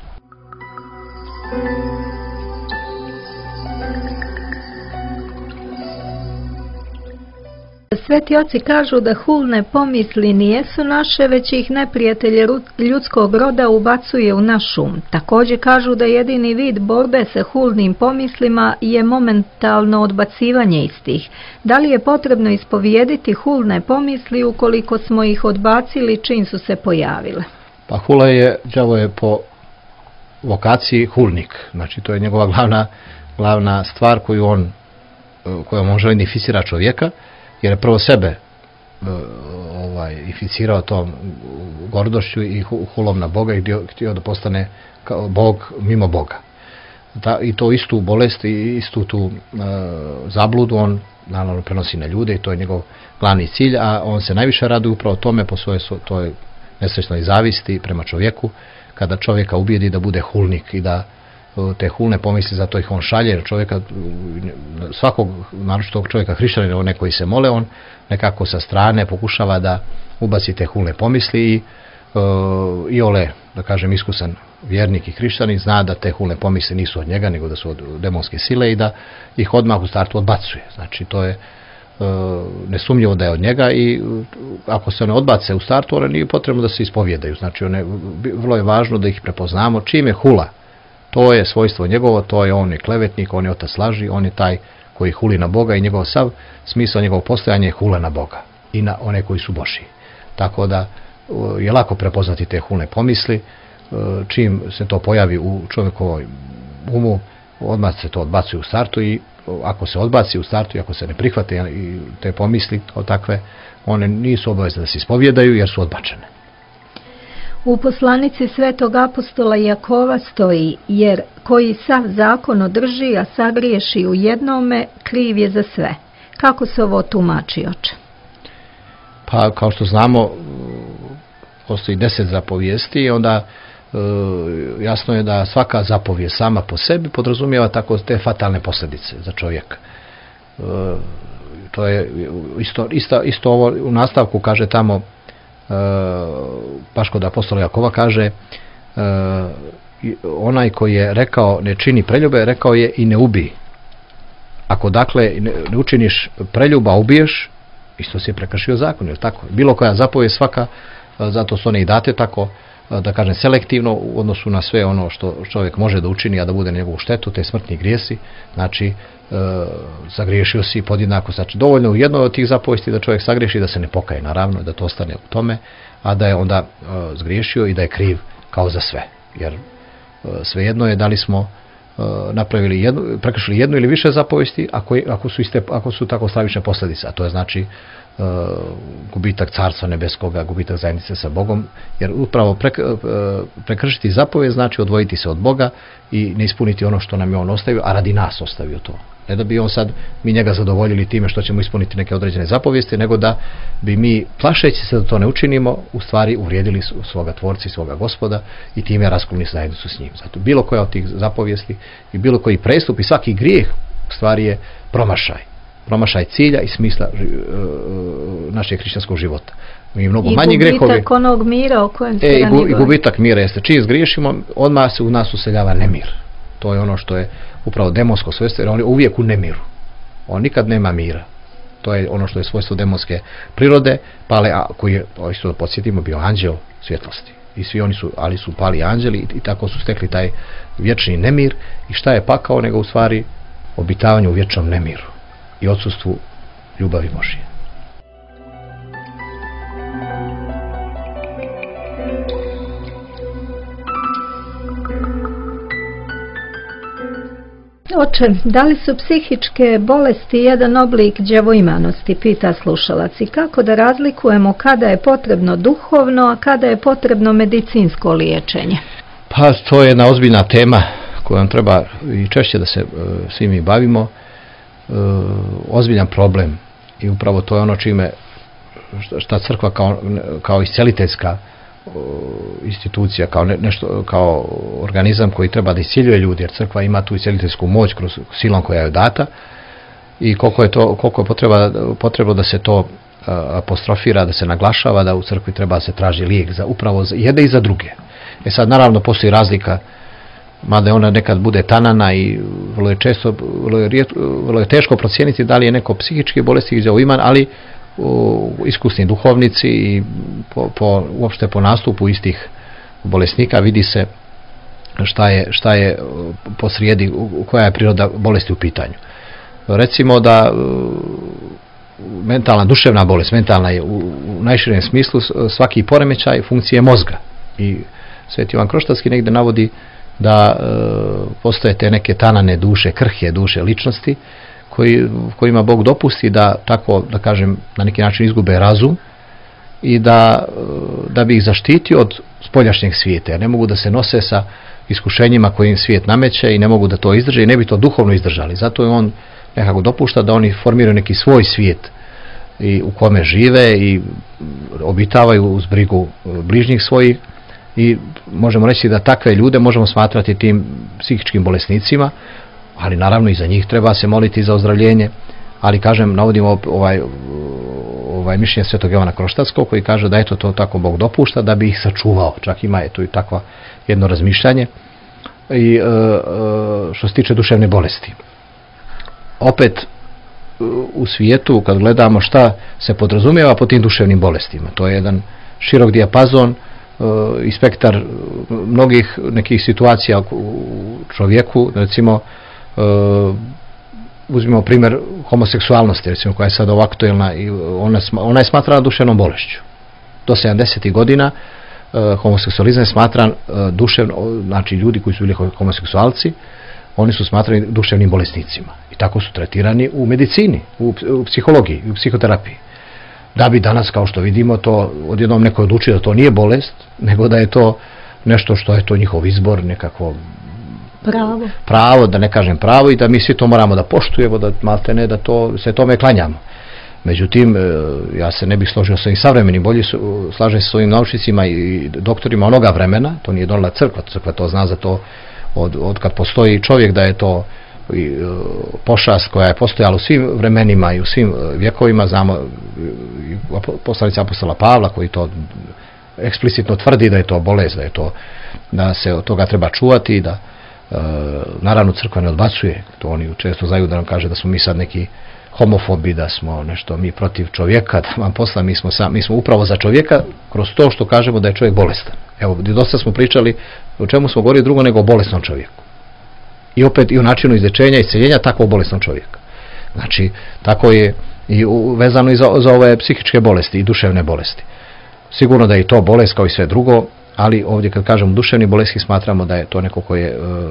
Sveti oci kažu da hulne pomisli nijesu naše, već ih neprijatelje ljudskog roda ubacuje u naš um. Također kažu da jedini vid borbe sa hulnim pomislima je momentalno odbacivanje istih. Da li je potrebno ispovijediti hulne pomisli ukoliko smo ih odbacili čim su se pojavile? Pa hula đavo je po vokaciji hulnik. Znači to je njegova glavna stvar kojom on želi inficira čovjeka, jer je prvo sebe inficirao tom gordošću i hulom na Boga i htio da postane kao Bog mimo Boga. I to istu bolest i istu tu zabludu on naravno prenosi na ljude i to je njegov glavni cilj, a on se najviše raduje upravo tome po svojoj toj nesrećnoj zavisti prema čovjeku, kada čovjeka ubijedi da bude hulnik i da te hulne pomisli, zato ih on šalje, jer čovjeka, svakog naročitog čovjeka hrišćanina, one koji se mole, on nekako sa strane pokušava da ubaci te hulne pomisli i ole, da kažem, iskusan vjernik i hrišćanin zna da te hulne pomisli nisu od njega, nego da su od demonske sile i da ih odmah u startu odbacuje. Znači to je nesumnjivo da je od njega i ako se one odbace u startu, one nije potrebno da se ispovjedaju. Znači vrlo je važno da ih prepoznamo. Čim je hula, to je svojstvo njegovo, to je on je klevetnik, on je otac laži, on je taj koji huli na Boga i njegov sav smisao njegovog postojanja je hula na Boga i na one koji su Božji. Tako da je lako prepoznati te hulne pomisli. Čim se to pojavi u čovjekovoj umu, odmah se to odbacuje u startu i ako se odbaci u startu i ako se ne prihvate te pomisli od takve, one nisu obavezne da se ispovjedaju jer su odbačene. U poslanici svetog apostola Jakova stoji, jer koji sav zakon održi, a sagriješi u jednome, kriv je za sve. Kako se ovo tumači, oče? Pa kao što znamo, postoji 10 zapovijesti i onda jasno je da svaka zapovijest sama po sebi podrazumijeva tako te fatalne posljedice za čovjeka. To je isto ovo u nastavku kaže tamo baš kod apostola Jakova kaže onaj koji je rekao ne čini preljube, rekao je i ne ubij. Ako dakle ne učiniš preljuba, ubiješ, isto si je prekršio zakon, jer tako? Bilo koja zapovijest svaka, zato su one i date tako, da kažem selektivno u odnosu na sve ono što čovjek može da učini, a da bude na njegovu štetu, te smrtni grijesi, znači zagriješio si podjednako. Znači dovoljno u jednoj od tih zapovijesti da čovjek sagriješi, da se ne pokaje, naravno, da to ostane u tome, a da je onda zgriješio i da je kriv kao za sve. Jer svejedno je da li smo napravili prekršili jednu ili više zapovijesti ako su tako stravične posljedice, a to je znači gubitak carstva nebeskoga, gubitak zajednice sa Bogom, jer upravo prekršiti zapovijed znači odvojiti se od Boga i ne ispuniti ono što nam je on ostavio, a radi nas ostavio to. Ne da bi on sad mi njega zadovoljili time što ćemo ispuniti neke određene zapovijesti, nego da bi mi, plašeći se da to ne učinimo, u stvari uvrijedili svoga tvorca i svoga Gospoda i time rasklonili zajednicu s njim. Zato bilo koja od tih zapovijesti i bilo koji prestup i svaki grijeh u stvari je promašaj cilja i smisla našeg hrišćanskog života. I mnogo manji grehovi. I gubitak onog mira o kojem se i gubitak mira jeste. Čim zgriješimo, odmah se u nas useljava nemir. To je ono što je upravo demonsko svojstvo, jer on je uvijek u nemiru. On nikad nema mira. To je ono što je svojstvo demonske prirode, koji je, isto da podsjetimo, bio anđeo svjetlosti. I svi oni su pali anđeli i tako su stekli taj vječni nemir. I šta je pakao nego u stvari obitavanje u vječnom nemiru. i odsustvu ljubavi Božije. Oče, da li su psihičke bolesti jedan oblik đavoimanosti, pita slušalac, i kako da razlikujemo kada je potrebno duhovno, a kada je potrebno medicinsko liječenje? Pa to je jedna ozbiljna tema kojom treba i češće da se svi mi bavimo, ozbiljan problem, i upravo to je ono čime šta crkva kao isceliteljska institucija, kao organizam koji treba da isciljuje ljudi, jer crkva ima tu isceliteljsku moć kroz silom koja je data, i koliko je potrebno da se to apostrofira, da se naglašava da u crkvi treba da se traži lijek za upravo jedne i za druge. Sad naravno postoji razlika, mada ona nekad bude tanana i vrlo je teško procijeniti da li je neko psihički bolesti đavoiman, ali iskusni duhovnici i uopšte po nastupu istih bolesnika vidi se šta je posrijedi, koja je priroda bolesti u pitanju. Recimo da duševna bolest, mentalna je u najširem smislu svaki poremećaj funkcije mozga, i Sveti Ivan Kroštatski negdje navodi da postoje te neke tanane duše, krhke duše ličnosti kojima Bog dopusti da, tako da kažem, na neki način izgube razum, i da bi ih zaštitio od spoljašnjeg svijeta, jer ne mogu da se nose sa iskušenjima koje im svijet nameće i ne mogu da to izdrže i ne bi to duhovno izdržali. Zato je on nekako dopušta da oni formiraju neki svoj svijet i u kome žive i obitavaju uz brigu bližnjih svojih, i možemo reći da takve ljude možemo smatrati tim psihičkim bolesnicima, ali naravno i za njih treba se moliti za ozdravljenje. Ali kažem, navodimo ovaj mišljenje Svetog Ivana Kroštatskog, koji kaže da eto to tako Bog dopušta da bi ih sačuvao. Čak ima tu i takva jedno razmišljanje. I što se tiče duševne bolesti, opet u svijetu kad gledamo šta se podrazumijeva pod tim duševnim bolestima, to je jedan širok dijapazon i spektar mnogih nekih situacija u čovjeku. Recimo uzmimo primjer homoseksualnosti, recimo, koja je sad ovako aktuelna, i ona je smatrana duševnom bolešću. Do 70. godina homoseksualizam je smatran duševno, znači ljudi koji su bili homoseksualci, oni su smatrani duševnim bolesnicima i tako su tretirani u medicini, u psihologiji, u psihoterapiji. Da bi danas, kao što vidimo, to odjednom neko odlučio da to nije bolest, nego da je to nešto što je to njihov izbor, nekakvo pravo, da ne kažem pravo, i da mi svi to moramo da poštujemo, da maltene da se tome klanjamo. Međutim, ja se ne bih složio sa ovim savremenim, bolje slažem se s ovim naučnicima i doktorima onoga vremena. To nije donijela crkva, crkva to zna za to od kad postoji čovjek, da je to pošast koja je postojala u svim vremenima i u svim vjekovima. Znamo poslanica apostola Pavla koji to eksplicitno tvrdi da je to bolest, da se od toga treba čuvati, i da naravno crkva ne odbacuje to. Oni često znaju da nam kaže da smo mi sad neki homofobi, da smo nešto mi protiv čovjeka, da vam posla, mi smo upravo za čovjeka kroz to što kažemo da je čovjek bolestan. Evo, dosta smo pričali o čemu smo govorili drugo nego o bolesnom čovjeku. I opet i o načinu izlječenja i isceljenja takvog bolesnog čovjeka. Znači, tako je i vezano i za ove psihičke bolesti i duševne bolesti. Sigurno da je i to bolest kao i sve drugo, ali ovdje kad kažemo duševni bolesti smatramo da je to neko koji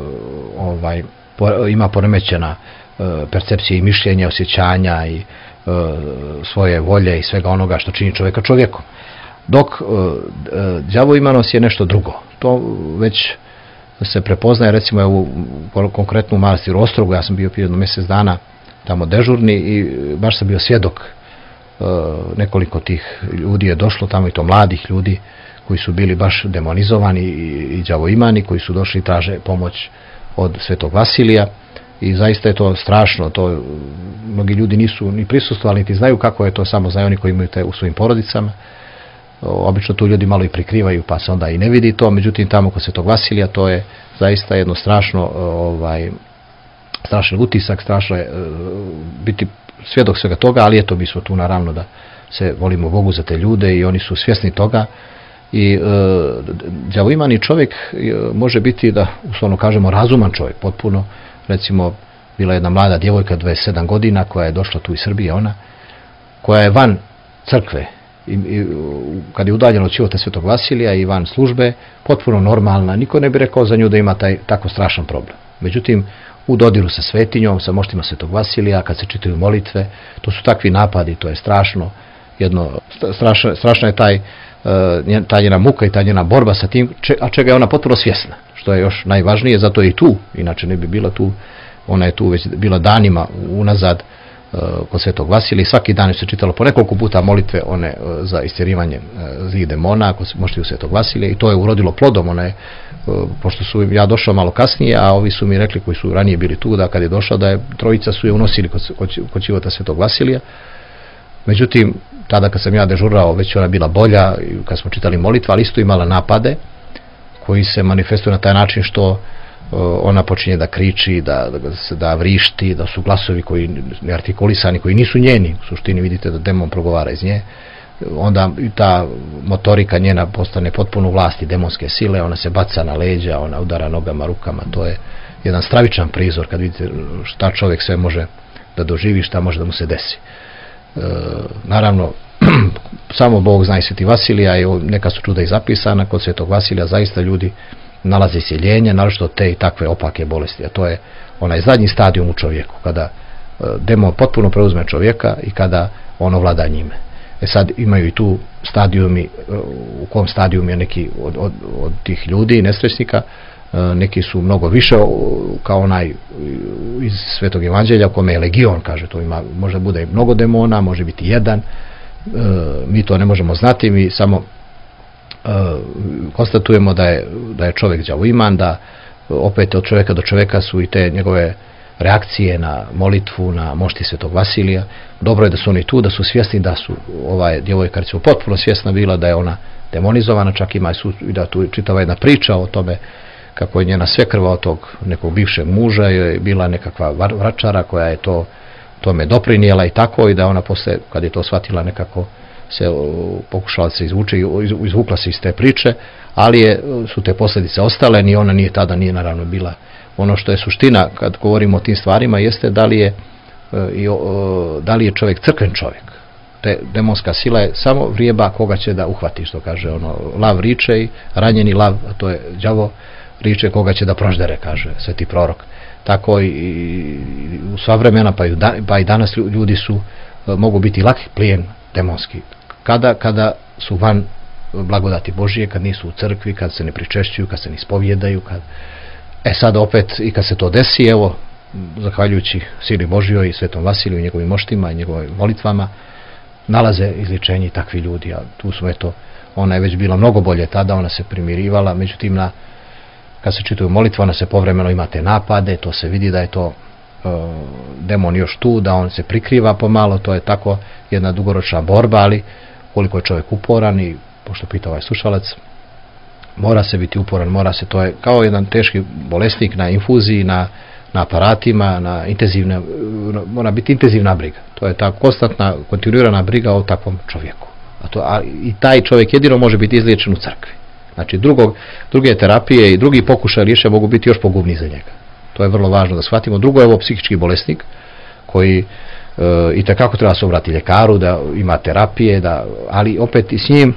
ima poremećena percepcije i mišljenja, osjećanja i svoje volje i svega onoga što čini čovjeka čovjekom. Dok đavoimanost je nešto drugo. To već se prepoznaje, recimo konkretno u manastiru Ostrogu. Ja sam bio prije mjesec dana tamo dežurni i baš sam bio svjedok. Nekoliko tih ljudi je došlo tamo, i to mladih ljudi koji su bili baš demonizovani i đavoimani, koji su došli i traže pomoć od Svetog Vasilija. I zaista je to strašno, to mnogi ljudi nisu ni prisustvovali, niti znaju kako je to, samo znaju oni koji imaju te u svojim porodicama. Obično tu ljudi malo i prikrivaju, pa se onda i ne vidi to. Međutim, tamo kod Svetog Vasilija to je zaista jedno strašan utisak, strašno je biti svjedok svega toga, ali eto, mi smo tu naravno da se volimo Bogu za te ljude i oni su svjesni toga. I đavoimani čovjek može biti, da uslovno kažemo, razuman čovjek, potpuno, recimo, bila jedna mlada djevojka 27 godina koja je došla tu iz Srbije, ona koja je van crkve i kad je udaljena od života Svetog Vasilija i van službe, potpuno normalna, niko ne bi rekao za nju da ima taj tako strašan problem. Međutim, u dodiru sa svetinjom, sa moštima Svetog Vasilija, kad se čitaju molitve, to su takvi napadi, to je strašno, strašno je ta njena muka i ta njena borba sa tim, a čega je ona potpuno svjesna, što je još najvažnije, zato je i tu, inače ne bi bila tu, ona je tu već bila danima unazad kod Svetog Vasilija i svaki dan se čitalo po nekoliko puta molitve one za istjerivanje zlih demona kod moštiju Svetog Vasilija i to je urodilo plodom. Ona je, pošto su ja došao malo kasnije, a ovi su mi rekli koji su ranije bili tu, da kad je došao da je trojica su je unosili kod života Svetog Vasilija. Međutim, tada kad sam ja dežurao, već ona bila bolja kad smo čitali molitve, ali isto imala napade koji se manifestuju na taj način što ona počinje da kriči, da vrišti, da su glasovi koji neartikulisani, koji nisu njeni, u suštini vidite da demon progovara iz nje, onda ta motorika njena postane potpuno vlasti demonske sile, ona se baca na leđa, ona udara nogama, rukama, to je jedan stravičan prizor kad vidite šta čovjek sve može da doživi, šta može da mu se desi. Naravno, samo Bog zna i Sveti Vasilija, i neka su čuda i zapisana kod Svetog Vasilija, zaista ljudi nalaze isjeljenje, naročito te i takve opake bolesti, a to je onaj zadnji stadijum u čovjeku, kada demon potpuno preuzme čovjeka i kada on ovlada njime. Sad imaju i tu stadijumi, u kom stadijum je neki od tih ljudi, nesrećnika, neki su mnogo više, kao onaj iz Svetog Evanđelja, u kome je legion, kaže, to ima, može bude i mnogo demona, može biti jedan, mi to ne možemo znati, mi samo konstatujemo da je čovjek đavoiman, da opet od čovjeka do čovjeka su i te njegove reakcije na molitvu, na mošti Svetog Vasilija. Dobro je da su oni tu, da su svjesni da su djevojka recimo potpuno svjesna bila da je ona demonizovana, čak ima i da tu čitava jedna priča o tome kako je njena svekrva od tog nekog bivšeg muža je bila nekakva vračara koja je tome doprinijela i tako, i da ona posle, kad je to shvatila, nekako se pokušala se izvukla se iz te priče, ali su te posljedice ostale, ni ona nije naravno bila. Ono što je suština kad govorimo o tim stvarima jeste da li je čovjek crkven čovjek. Demonska sila je samo vrijeba koga će da uhvati, što kaže lav riče i ranjeni lav, a to je đavo, riče koga će da proždere, kaže sveti prorok. Tako i u sva vremena, pa i danas ljudi mogu biti laki plijen demonski. Kada su van blagodati Božije, kad nisu u crkvi, kad se ne pričešćuju, kad se ne ispovjedaju, sad opet i kad se to desi, evo, zahvaljujući sili Božjoj i Svetom Vasiliju i njegovim moštima i njegovim molitvama, nalaze izličenje takvi ljudi, a tu su, eto, ona je već bila mnogo bolje tada, ona se primirivala, međutim, kad se čitaju molitva, ona se povremeno ima te napade, to se vidi da je to demon još tu, da on se prikriva pomalo, to je tako jedna dugoročna borba, ali koliko je čovjek uporan, i pošto pita ovaj slušalac, mora se biti uporan, to je kao jedan teški bolesnik na infuziji, na aparatima, mora biti intenzivna briga. To je ta konstantna, kontinuirana briga o takvom čovjeku. I taj čovjek jedino može biti izliječen u crkvi. Znači, druge terapije i drugi pokušaj rješenja mogu biti još pogubniji za njega. To je vrlo važno da shvatimo. Drugo je ovo psihički bolesnik koji itekako treba se obrati ljekaru, da ima terapije, ali opet i s njim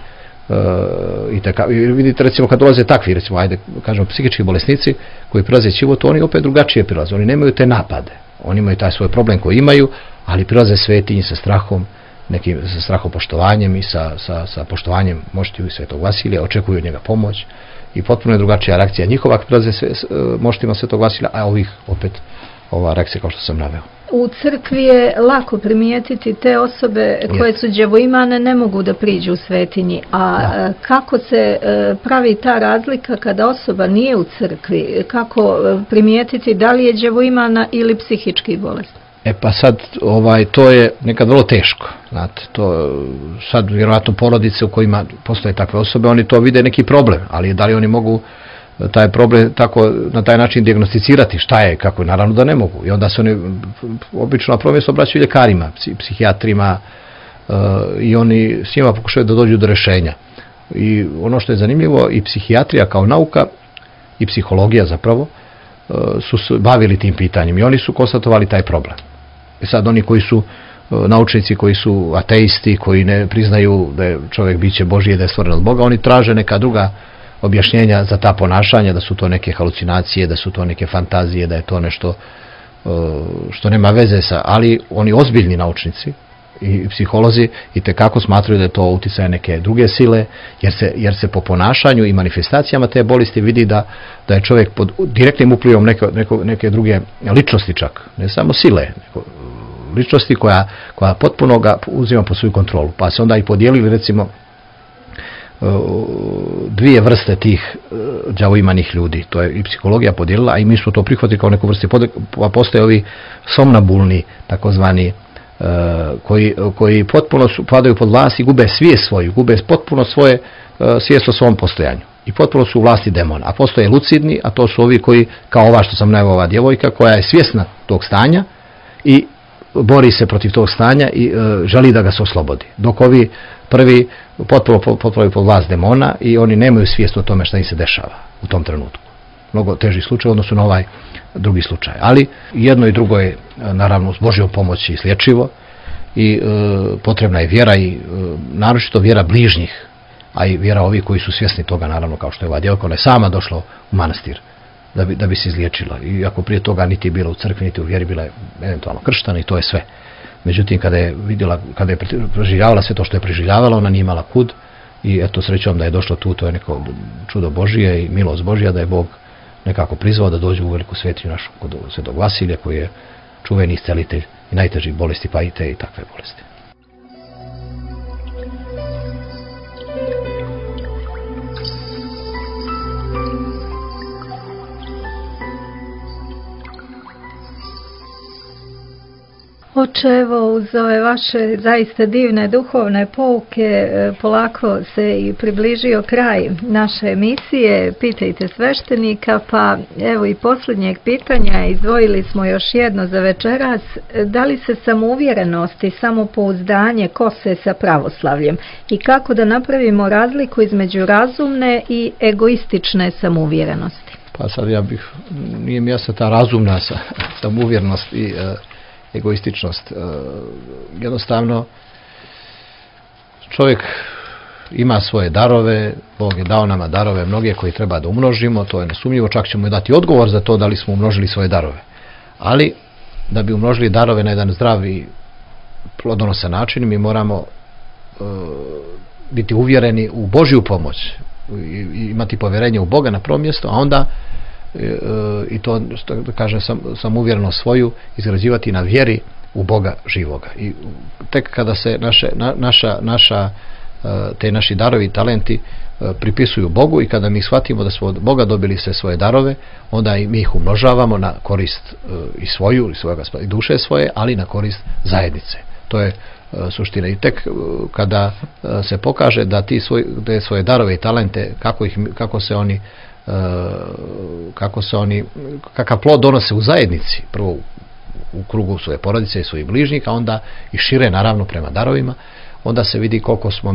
vidite, recimo, kad dolaze takvi, recimo, ajde kažemo, psihički bolesnici koji prilaze životu, oni opet drugačije prilaze, oni nemaju te napade, oni imaju taj svoj problem koji imaju, ali prilaze svetinji sa strahom, sa strahopoštovanjem i sa poštovanjem moštiju i Svetog Vasilija, očekuju od njega pomoć, i potpuno je drugačija reakcija njihova kad prilaze moštima Svetog Vasilija, a ovih opet ova reakcija kao što sam naveo. U crkvi je lako primijetiti te osobe koje su đavoimane, ne mogu da priđu u svetinji, a kako se pravi ta razlika kada osoba nije u crkvi, kako primijetiti da li je đavoimana ili psihički bolest? Pa sad, to je nekad vrlo teško, znate, sad vjerojatno porodice u kojima postoje takve osobe, oni to vide neki problem, ali da li oni mogu taj problem tako na taj način dijagnosticirati šta je, kako, naravno da ne mogu, i onda se oni obično na prvo mjesto obraćaju ljekarima, psihijatrima, i oni s njima pokušaju da dođu do rješenja. I ono što je zanimljivo, i psihijatrija kao nauka i psihologija zapravo su se bavili tim pitanjem i oni su konstatovali taj problem. I sad oni koji su naučnici, koji su ateisti, koji ne priznaju da je čovjek biće Božije, da je stvoren od Boga, oni traže neka druga objašnjenja za ta ponašanja, da su to neke halucinacije, da su to neke fantazije, da je to nešto što nema veze sa, ali oni ozbiljni naučnici i psiholozi itekako smatraju da je to utjecaj neke druge sile, jer se po ponašanju i manifestacijama te bolesti vidi da je čovjek pod direktnim uplivom neke druge ličnosti čak, ne samo sile, nego ličnosti koja potpuno ga uzima pod svoju kontrolu. Pa se onda i podijelili recimo dvije vrste tih đavoimanih ljudi. To je i psihologija podijelila, a i mi smo to prihvatili kao neku vrstu. Pa postoje ovi somnambulni, takozvani, koji potpuno padaju pod vlast i gube svijest svoju, gube potpuno svoje svijest o svom postojanju. I potpuno su u vlasti demona. A postoje lucidni, a to su ovi koji, kao ova što sam naveo, ova djevojka, koja je svjesna tog stanja i bori se protiv tog stanja i želi da ga se oslobodi. Dok ovi prvi potpuno pod vlast demona i oni nemaju svijest o tome šta im se dešava u tom trenutku. Mnogo teži slučaj odnosno na ovaj drugi slučaj. Ali jedno i drugo je naravno uz Božjom pomoći izlječivo i potrebna je vjera i naročito vjera bližnjih, a i vjera ovih koji su svjesni toga, naravno, kao što je ova djevojka, ona je sama došla u manastir da bi se izliječila. I ako prije toga niti je bila u crkvi, niti u vjeri, bila je eventualno krštana i to je sve. Međutim, kada je preživljavala sve to što je preživljavala, ona nije imala kud i eto, srećom da je došla tu, to je neko čudo Božije i milost Božja da je Bog nekako prizvao da dođe u veliku svetinju našu kod Svetog Vasilija, koji je čuveni iscelitelj i najtežih bolesti, pa i te i takve bolesti. Oče, evo uz ove vaše zaista divne duhovne pouke polako se i približio kraj naše emisije Pitajte sveštenika, pa evo i posljednjeg pitanja, izdvojili smo još jedno za večeras. Da li se samouvjerenost i samopouzdanje kose sa pravoslavljem i kako da napravimo razliku između razumne i egoistične samouvjerenosti? Pa sad nije mi jasna ta razumna samouvjerenost i egoističnost. Jednostavno čovjek ima svoje darove, Bog je dao nama darove mnoge koje treba da umnožimo, to je nesumnjivo, čak ćemo i dati odgovor za to da li smo umnožili svoje darove. Ali da bi umnožili darove na jedan zdrav i plodonosan način, mi moramo biti uvjereni u Božju pomoć i imati povjerenje u Boga na prvom mjestu, a onda i to, da kažem, samouvjerenost svoju izgrađivati na vjeri u Boga živoga. I tek kada se te naši darovi i talenti pripisuju Bogu i kada mi shvatimo da smo od Boga dobili sve svoje darove, onda i mi ih umnožavamo na korist i svoju i duše svoje, ali na korist zajednice. To je suština. I tek kada se pokaže da te svoje darove i talente, kakav plod donose u zajednici, prvo u krugu svoje porodice i svojih bližnjih, a onda i šire naravno prema darovima, onda se vidi koliko smo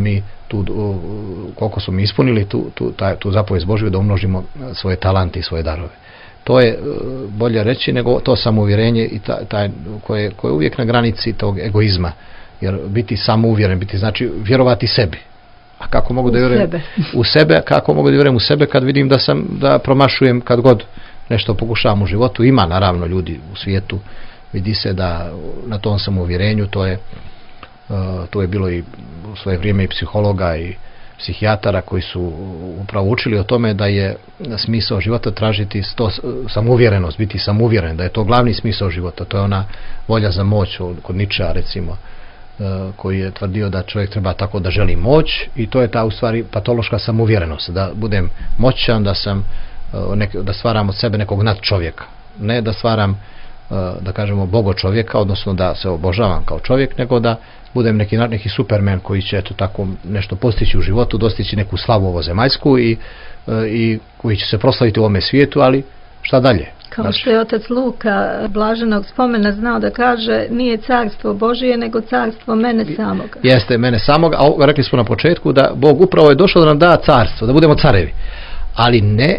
mi ispunili tu zapovijest Božju da umnožimo svoje talente i svoje darove. To je bolje reći nego to samouvjerenje i koje je uvijek na granici tog egoizma, jer biti samouvjeren, znači vjerovati sebi. A kako mogu da vjerujem u sebe? Kako mogu da vjerujem u sebe kad vidim da promašujem kad god nešto pokušavam u životu? Ima naravno ljudi u svijetu, vidi se da na tom samouvjerenju to je bilo i u svoje vrijeme i psihologa i psihijatara koji su upravo učili o tome da je smisao života tražiti samouvjerenost, biti samouvjeren, da je to glavni smisao života. To je ona volja za moć kod Ničea recimo, koji je tvrdio da čovjek treba tako da želi moć, i to je ta u stvari patološka samouvjerenost, da budem moćan, da stvaram od sebe nekog nadčovjeka, ne da stvaram, da kažemo, bogo čovjeka, odnosno da se obožavam kao čovjek, nego da budem neki superman koji će tako nešto postići u životu, dostići neku slavu ovozemaljsku i koji će se proslaviti u ovome svijetu, ali šta dalje? Kao što je otac Luka blaženog spomena znao da kaže, nije carstvo Božije nego carstvo mene samoga. Jeste, mene samoga, a rekli smo na početku da Bog upravo je došao da nam da carstvo, da budemo carevi, ali ne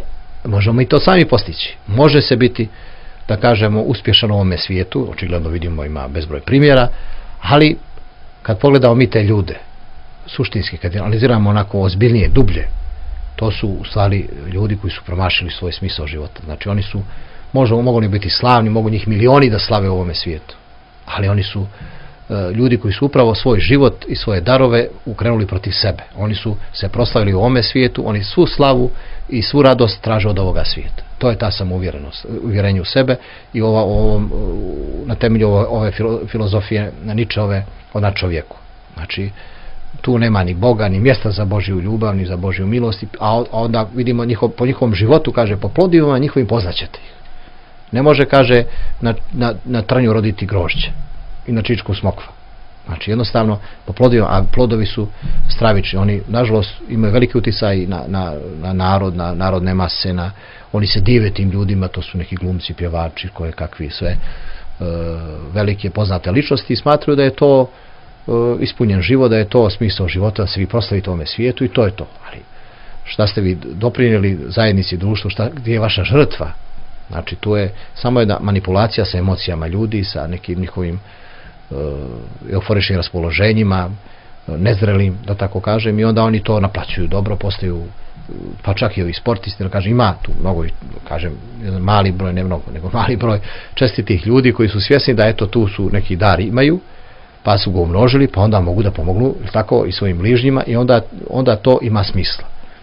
Možemo i to sami postići. Može se biti, da kažemo, uspješan u ovome svijetu, očigledno vidimo ima bezbroj primjera, ali kad pogledamo mi te ljude, suštinski, kad analiziramo onako ozbiljnije, dublje, to su u stvari ljudi koji su promašili svoj smisao života. Znači oni su, mogu li biti slavni, mogu njih milioni da slave u ovome svijetu, ali oni su ljudi koji su upravo svoj život i svoje darove ukrenuli protiv sebe. Oni su se proslavili u ovome svijetu, oni svu slavu i svu radost traže od ovoga svijeta. To je ta samouvjerenost, uvjerenje u sebe i na temelju ove filozofije Ničeove o nadčovjeku. Znači, tu nema ni Boga, ni mjesta za Božju ljubav, ni za Božju milost, a onda vidimo po njihovom životu, kaže, po plodovima njihovim poznaćete ih. Ne može, kaže, na trnju roditi grožđe i na čičku smokva. Znači, jednostavno, po plodovima, a plodovi su stravični. Oni, nažalost, imaju veliki utjecaj na narod, na narodne mase, oni se dive tim ljudima, to su neki glumci, pjevači, koje kakvi sve velike poznate ličnosti i smatruju da je to ispunjen život, da je to smisao života, da se vi proslavite u ovome svijetu i to je to. Ali šta ste vi doprinijeli zajednici, društvu, gdje je vaša žrtva? Znači, tu je samo jedna manipulacija sa emocijama ljudi, sa nekim njihovim euforičnim raspoloženjima, nezrelim, da tako kažem, i onda oni to naplaćuju dobro, postaju, pa čak i ovi sportisti, da kažem, ima tu mnogo, kažem, mali broj, ne mnogo, nego mali broj čestitih ljudi koji su svjesni da eto tu su neki dar imaju, pa su ga umnožili, pa onda mogu da pomognu tako i svojim bližnjima i onda to ima smisla.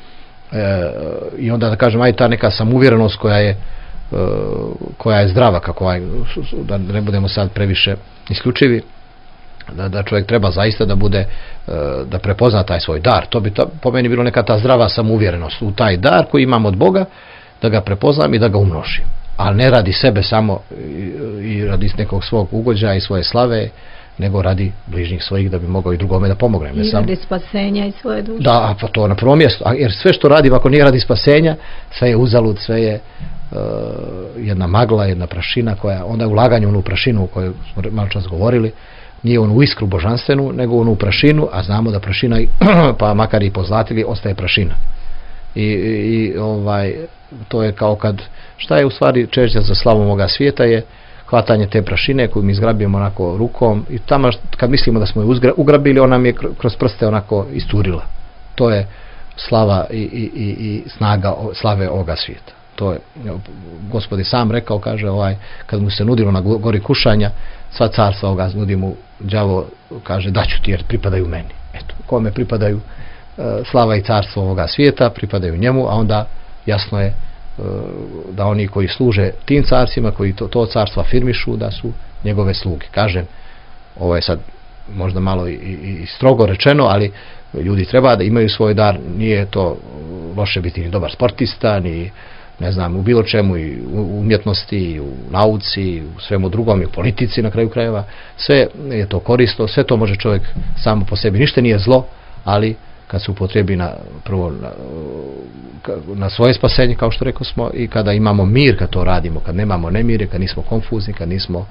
I onda, da kažem, aj ta neka samouvjerenost koja je zdrava, kako da ne budemo sad previše isključivi, da čovjek treba zaista da bude, da prepozna taj svoj dar. To bi po meni bilo neka ta zdrava samouvjerenost u taj dar koji imam od Boga, da ga prepoznam i da ga umnožim. Ali ne radi sebe samo i radi nekog svog ugođaja i svoje slave, nego radi bližnjih svojih da bi mogao i drugome da pomogne. I radi spasenja i svoje duše. Da, pa to na prvom mjestu. Jer sve što radim, ako nije radi spasenja, sve je uzalud, sve je jedna magla, jedna prašina koja, onda je ulaganje u onu prašinu o kojoj smo malo čas govorili, nije onu iskru božanstvenu, nego onu prašinu, a znamo da prašina, pa makar i pozlatili, ostaje prašina. I to je kao kad, šta je u stvari čežnja za slavom ovoga svijeta je hvatanje te prašine koju mi izgrabimo onako rukom i tamo kad mislimo da smo je ugrabili, ona nam je kroz prste onako isturila. To je slava i snaga slave ovoga svijeta. To je, Gospod je sam rekao, kaže, kad mu se nudilo na gori kušanja, sva carstva ovoga nudi mu, đavo kaže, daću ti jer pripadaju meni. Eto, kome pripadaju slava i carstvo ovoga svijeta, pripadaju njemu, a onda jasno je da oni koji služe tim carcima, koji to carstvo afirmišu, da su njegove sluge. Kažem, ovo je sad možda malo i strogo rečeno, ali ljudi treba da imaju svoj dar, nije to loše biti ni dobar sportista, ni ne znam, u bilo čemu, i u umjetnosti, i u nauci, i u svemu drugom, i u politici na kraju krajeva, sve je to korisno, sve to može čovjek samo po sebi, ništa nije zlo, ali kad se upotrebi prvo na svoje spasenje, kao što rekao smo, i kada imamo mir kad to radimo, kad nemamo nemire, kad nismo konfuzni, kad nismo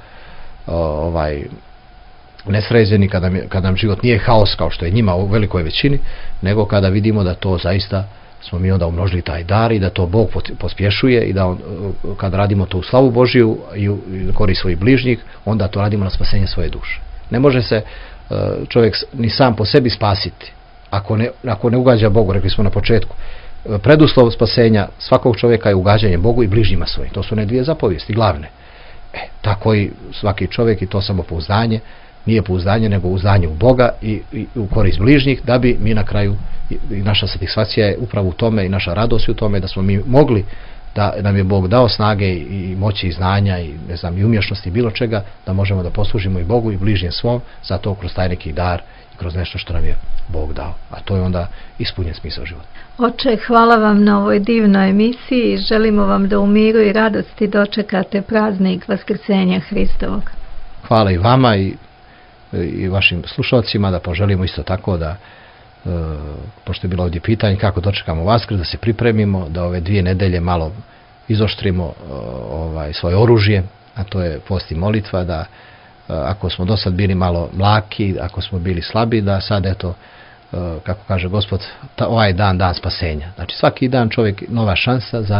nesređeni, kad nam život nije haos kao što je njima u velikoj većini, nego kada vidimo da to zaista smo mi onda umnožili taj dar i da to Bog pospješuje i da kad radimo to u slavu Božiju i u korist svojih bližnjih, onda to radimo na spasenje svoje duše. Ne može se čovjek ni sam po sebi spasiti ako ne ugađa Bogu, rekli smo na početku. Preduslov spasenja svakog čovjeka je ugađanje Bogu i bližnjima svojim. To su ne dvije zapovijesti glavne. Tako i svaki čovjek, i to samopouzdanje nije pouzdanje nego uzdanje u Boga i u korist bližnjih, da bi mi na kraju, i naša satisfakcija je upravo u tome i naša radost je u tome da smo mi mogli, da nam je Bog dao snage i moći i znanja i ne znam i umješnosti i bilo čega, da možemo da poslužimo i Bogu i bližnjem svom, zato kroz taj neki dar i kroz nešto što nam je Bog dao, a to je onda ispunjen smisao života. Oče, hvala vam na ovoj divnoj emisiji i želimo vam da u miru i radosti dočekate praznik Vaskrsenja Hristovog. Hvala i vama i vašim slušalcima, da poželimo isto tako da, pošto je bilo ovdje pitanje kako dočekamo Vaskrs, da se pripremimo, da ove 2 nedelje malo izoštrimo svoje oružje, a to je post i molitva, da ako smo do sad bili malo mlaki, ako smo bili slabi, da sad eto, kako kaže Gospod, ovaj dan spasenja. Znači svaki dan čovjek nova šansa za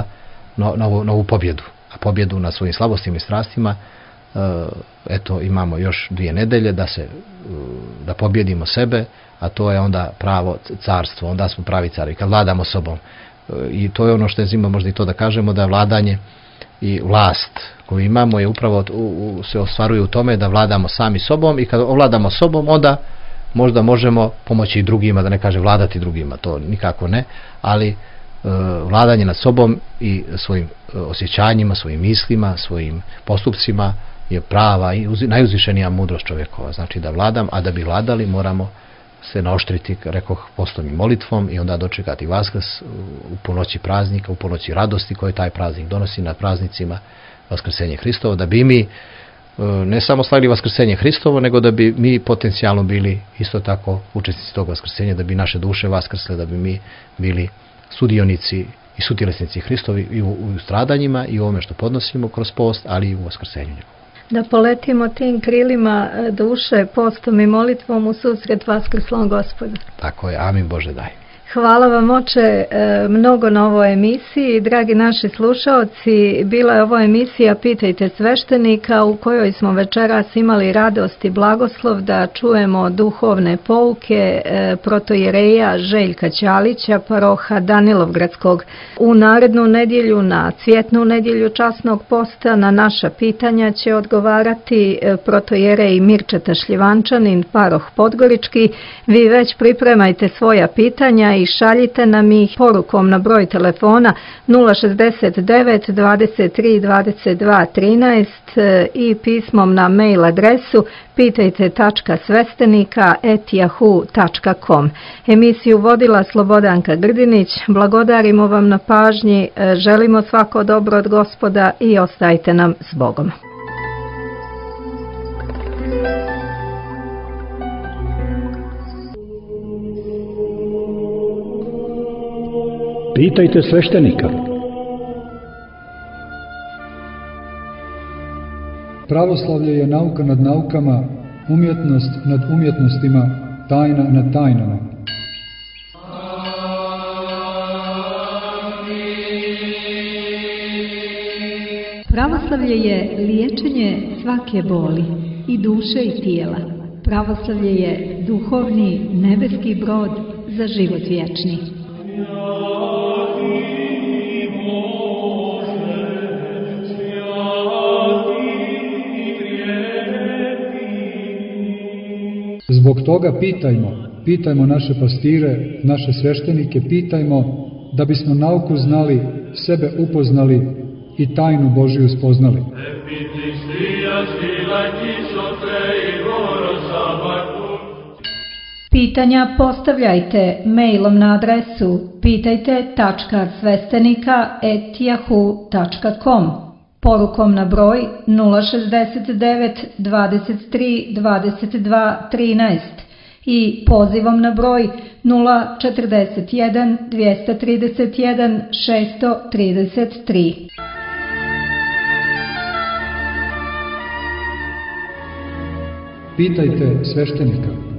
novu pobjedu. A pobjedu na svojim slabostima i strastima, eto, imamo još 2 nedelje da pobjedimo sebe, a to je onda pravo carstvo, onda smo pravi cari, kad vladamo sobom. I to je ono što je zima, možda i to da kažemo, da vladanje i vlast koju imamo je upravo se ostvaruje u tome da vladamo sami sobom, i kad ovladamo sobom, onda možda možemo pomoći i drugima, da ne kaže vladati drugima, to nikako ne, ali vladanje nad sobom i svojim osjećanjima, svojim mislima, svojim postupcima je prava i najuzvišenija mudrost čovjekova. Znači da vladam, a da bi vladali moramo se naoštriti, rekoh, postom i molitvom, i onda dočekati Vaskrs u punoći praznika, u punoći radosti koje taj praznik donosi, na praznicima Vaskrsenje Hristovo, da bi mi ne samo slavili Vaskrsenje Hristovo, nego da bi mi potencijalno bili isto tako učesnici tog Vaskrsenja, da bi naše duše vaskrsle, da bi mi bili sudionici i sutjelesnici Hristovi i u stradanjima i u ovome što podnosimo kroz post, ali i u Vaskrsenju njegovom. Da poletimo tim krilima duše, postom i molitvom u susret Vaskrslom Gospodu. Tako je, amin Bože daj. Hvala vam, oče, mnogo na ovoj emisiji. Dragi naši slušaoci, bila je ovo emisija Pitajte sveštenika, u kojoj smo večeras imali radost i blagoslov da čujemo duhovne pouke protojereja Željka Ćalića, paroha Danilovgradskog. U narednu nedjelju, na Cvjetnu nedjelju časnog posta, na naša pitanja će odgovarati protojerej Mirčeta Šljivančanin, paroh Podgorički. Vi već pripremajte svoja pitanja i šaljite nam ih porukom na broj telefona 069 23 22 13 i pismom na mail adresu pitajte.svestenika@yahoo.com. Emisiju vodila Slobodanka Grdinić. Blagodarimo vam na pažnji, želimo svako dobro od Gospoda i ostajte nam s Bogom. Pitajte sveštenika. Pravoslavlje je nauka nad naukama, umjetnost nad umjetnostima, tajna nad tajnama. Pravoslavlje je liječenje svake boli, i duše i tijela. Pravoslavlje je duhovni nebeski brod za život vječni. Zbog toga pitajmo naše pastire, naše sveštenike, pitajmo da bismo nauku znali, sebe upoznali i tajnu Božiju spoznali. Pitanja postavljajte mailom na adresu pitajte.svestenika@yahoo.com, porukom na broj 069 23 22 13 i pozivom na broj 041 231 633. Pitajte sveštenika.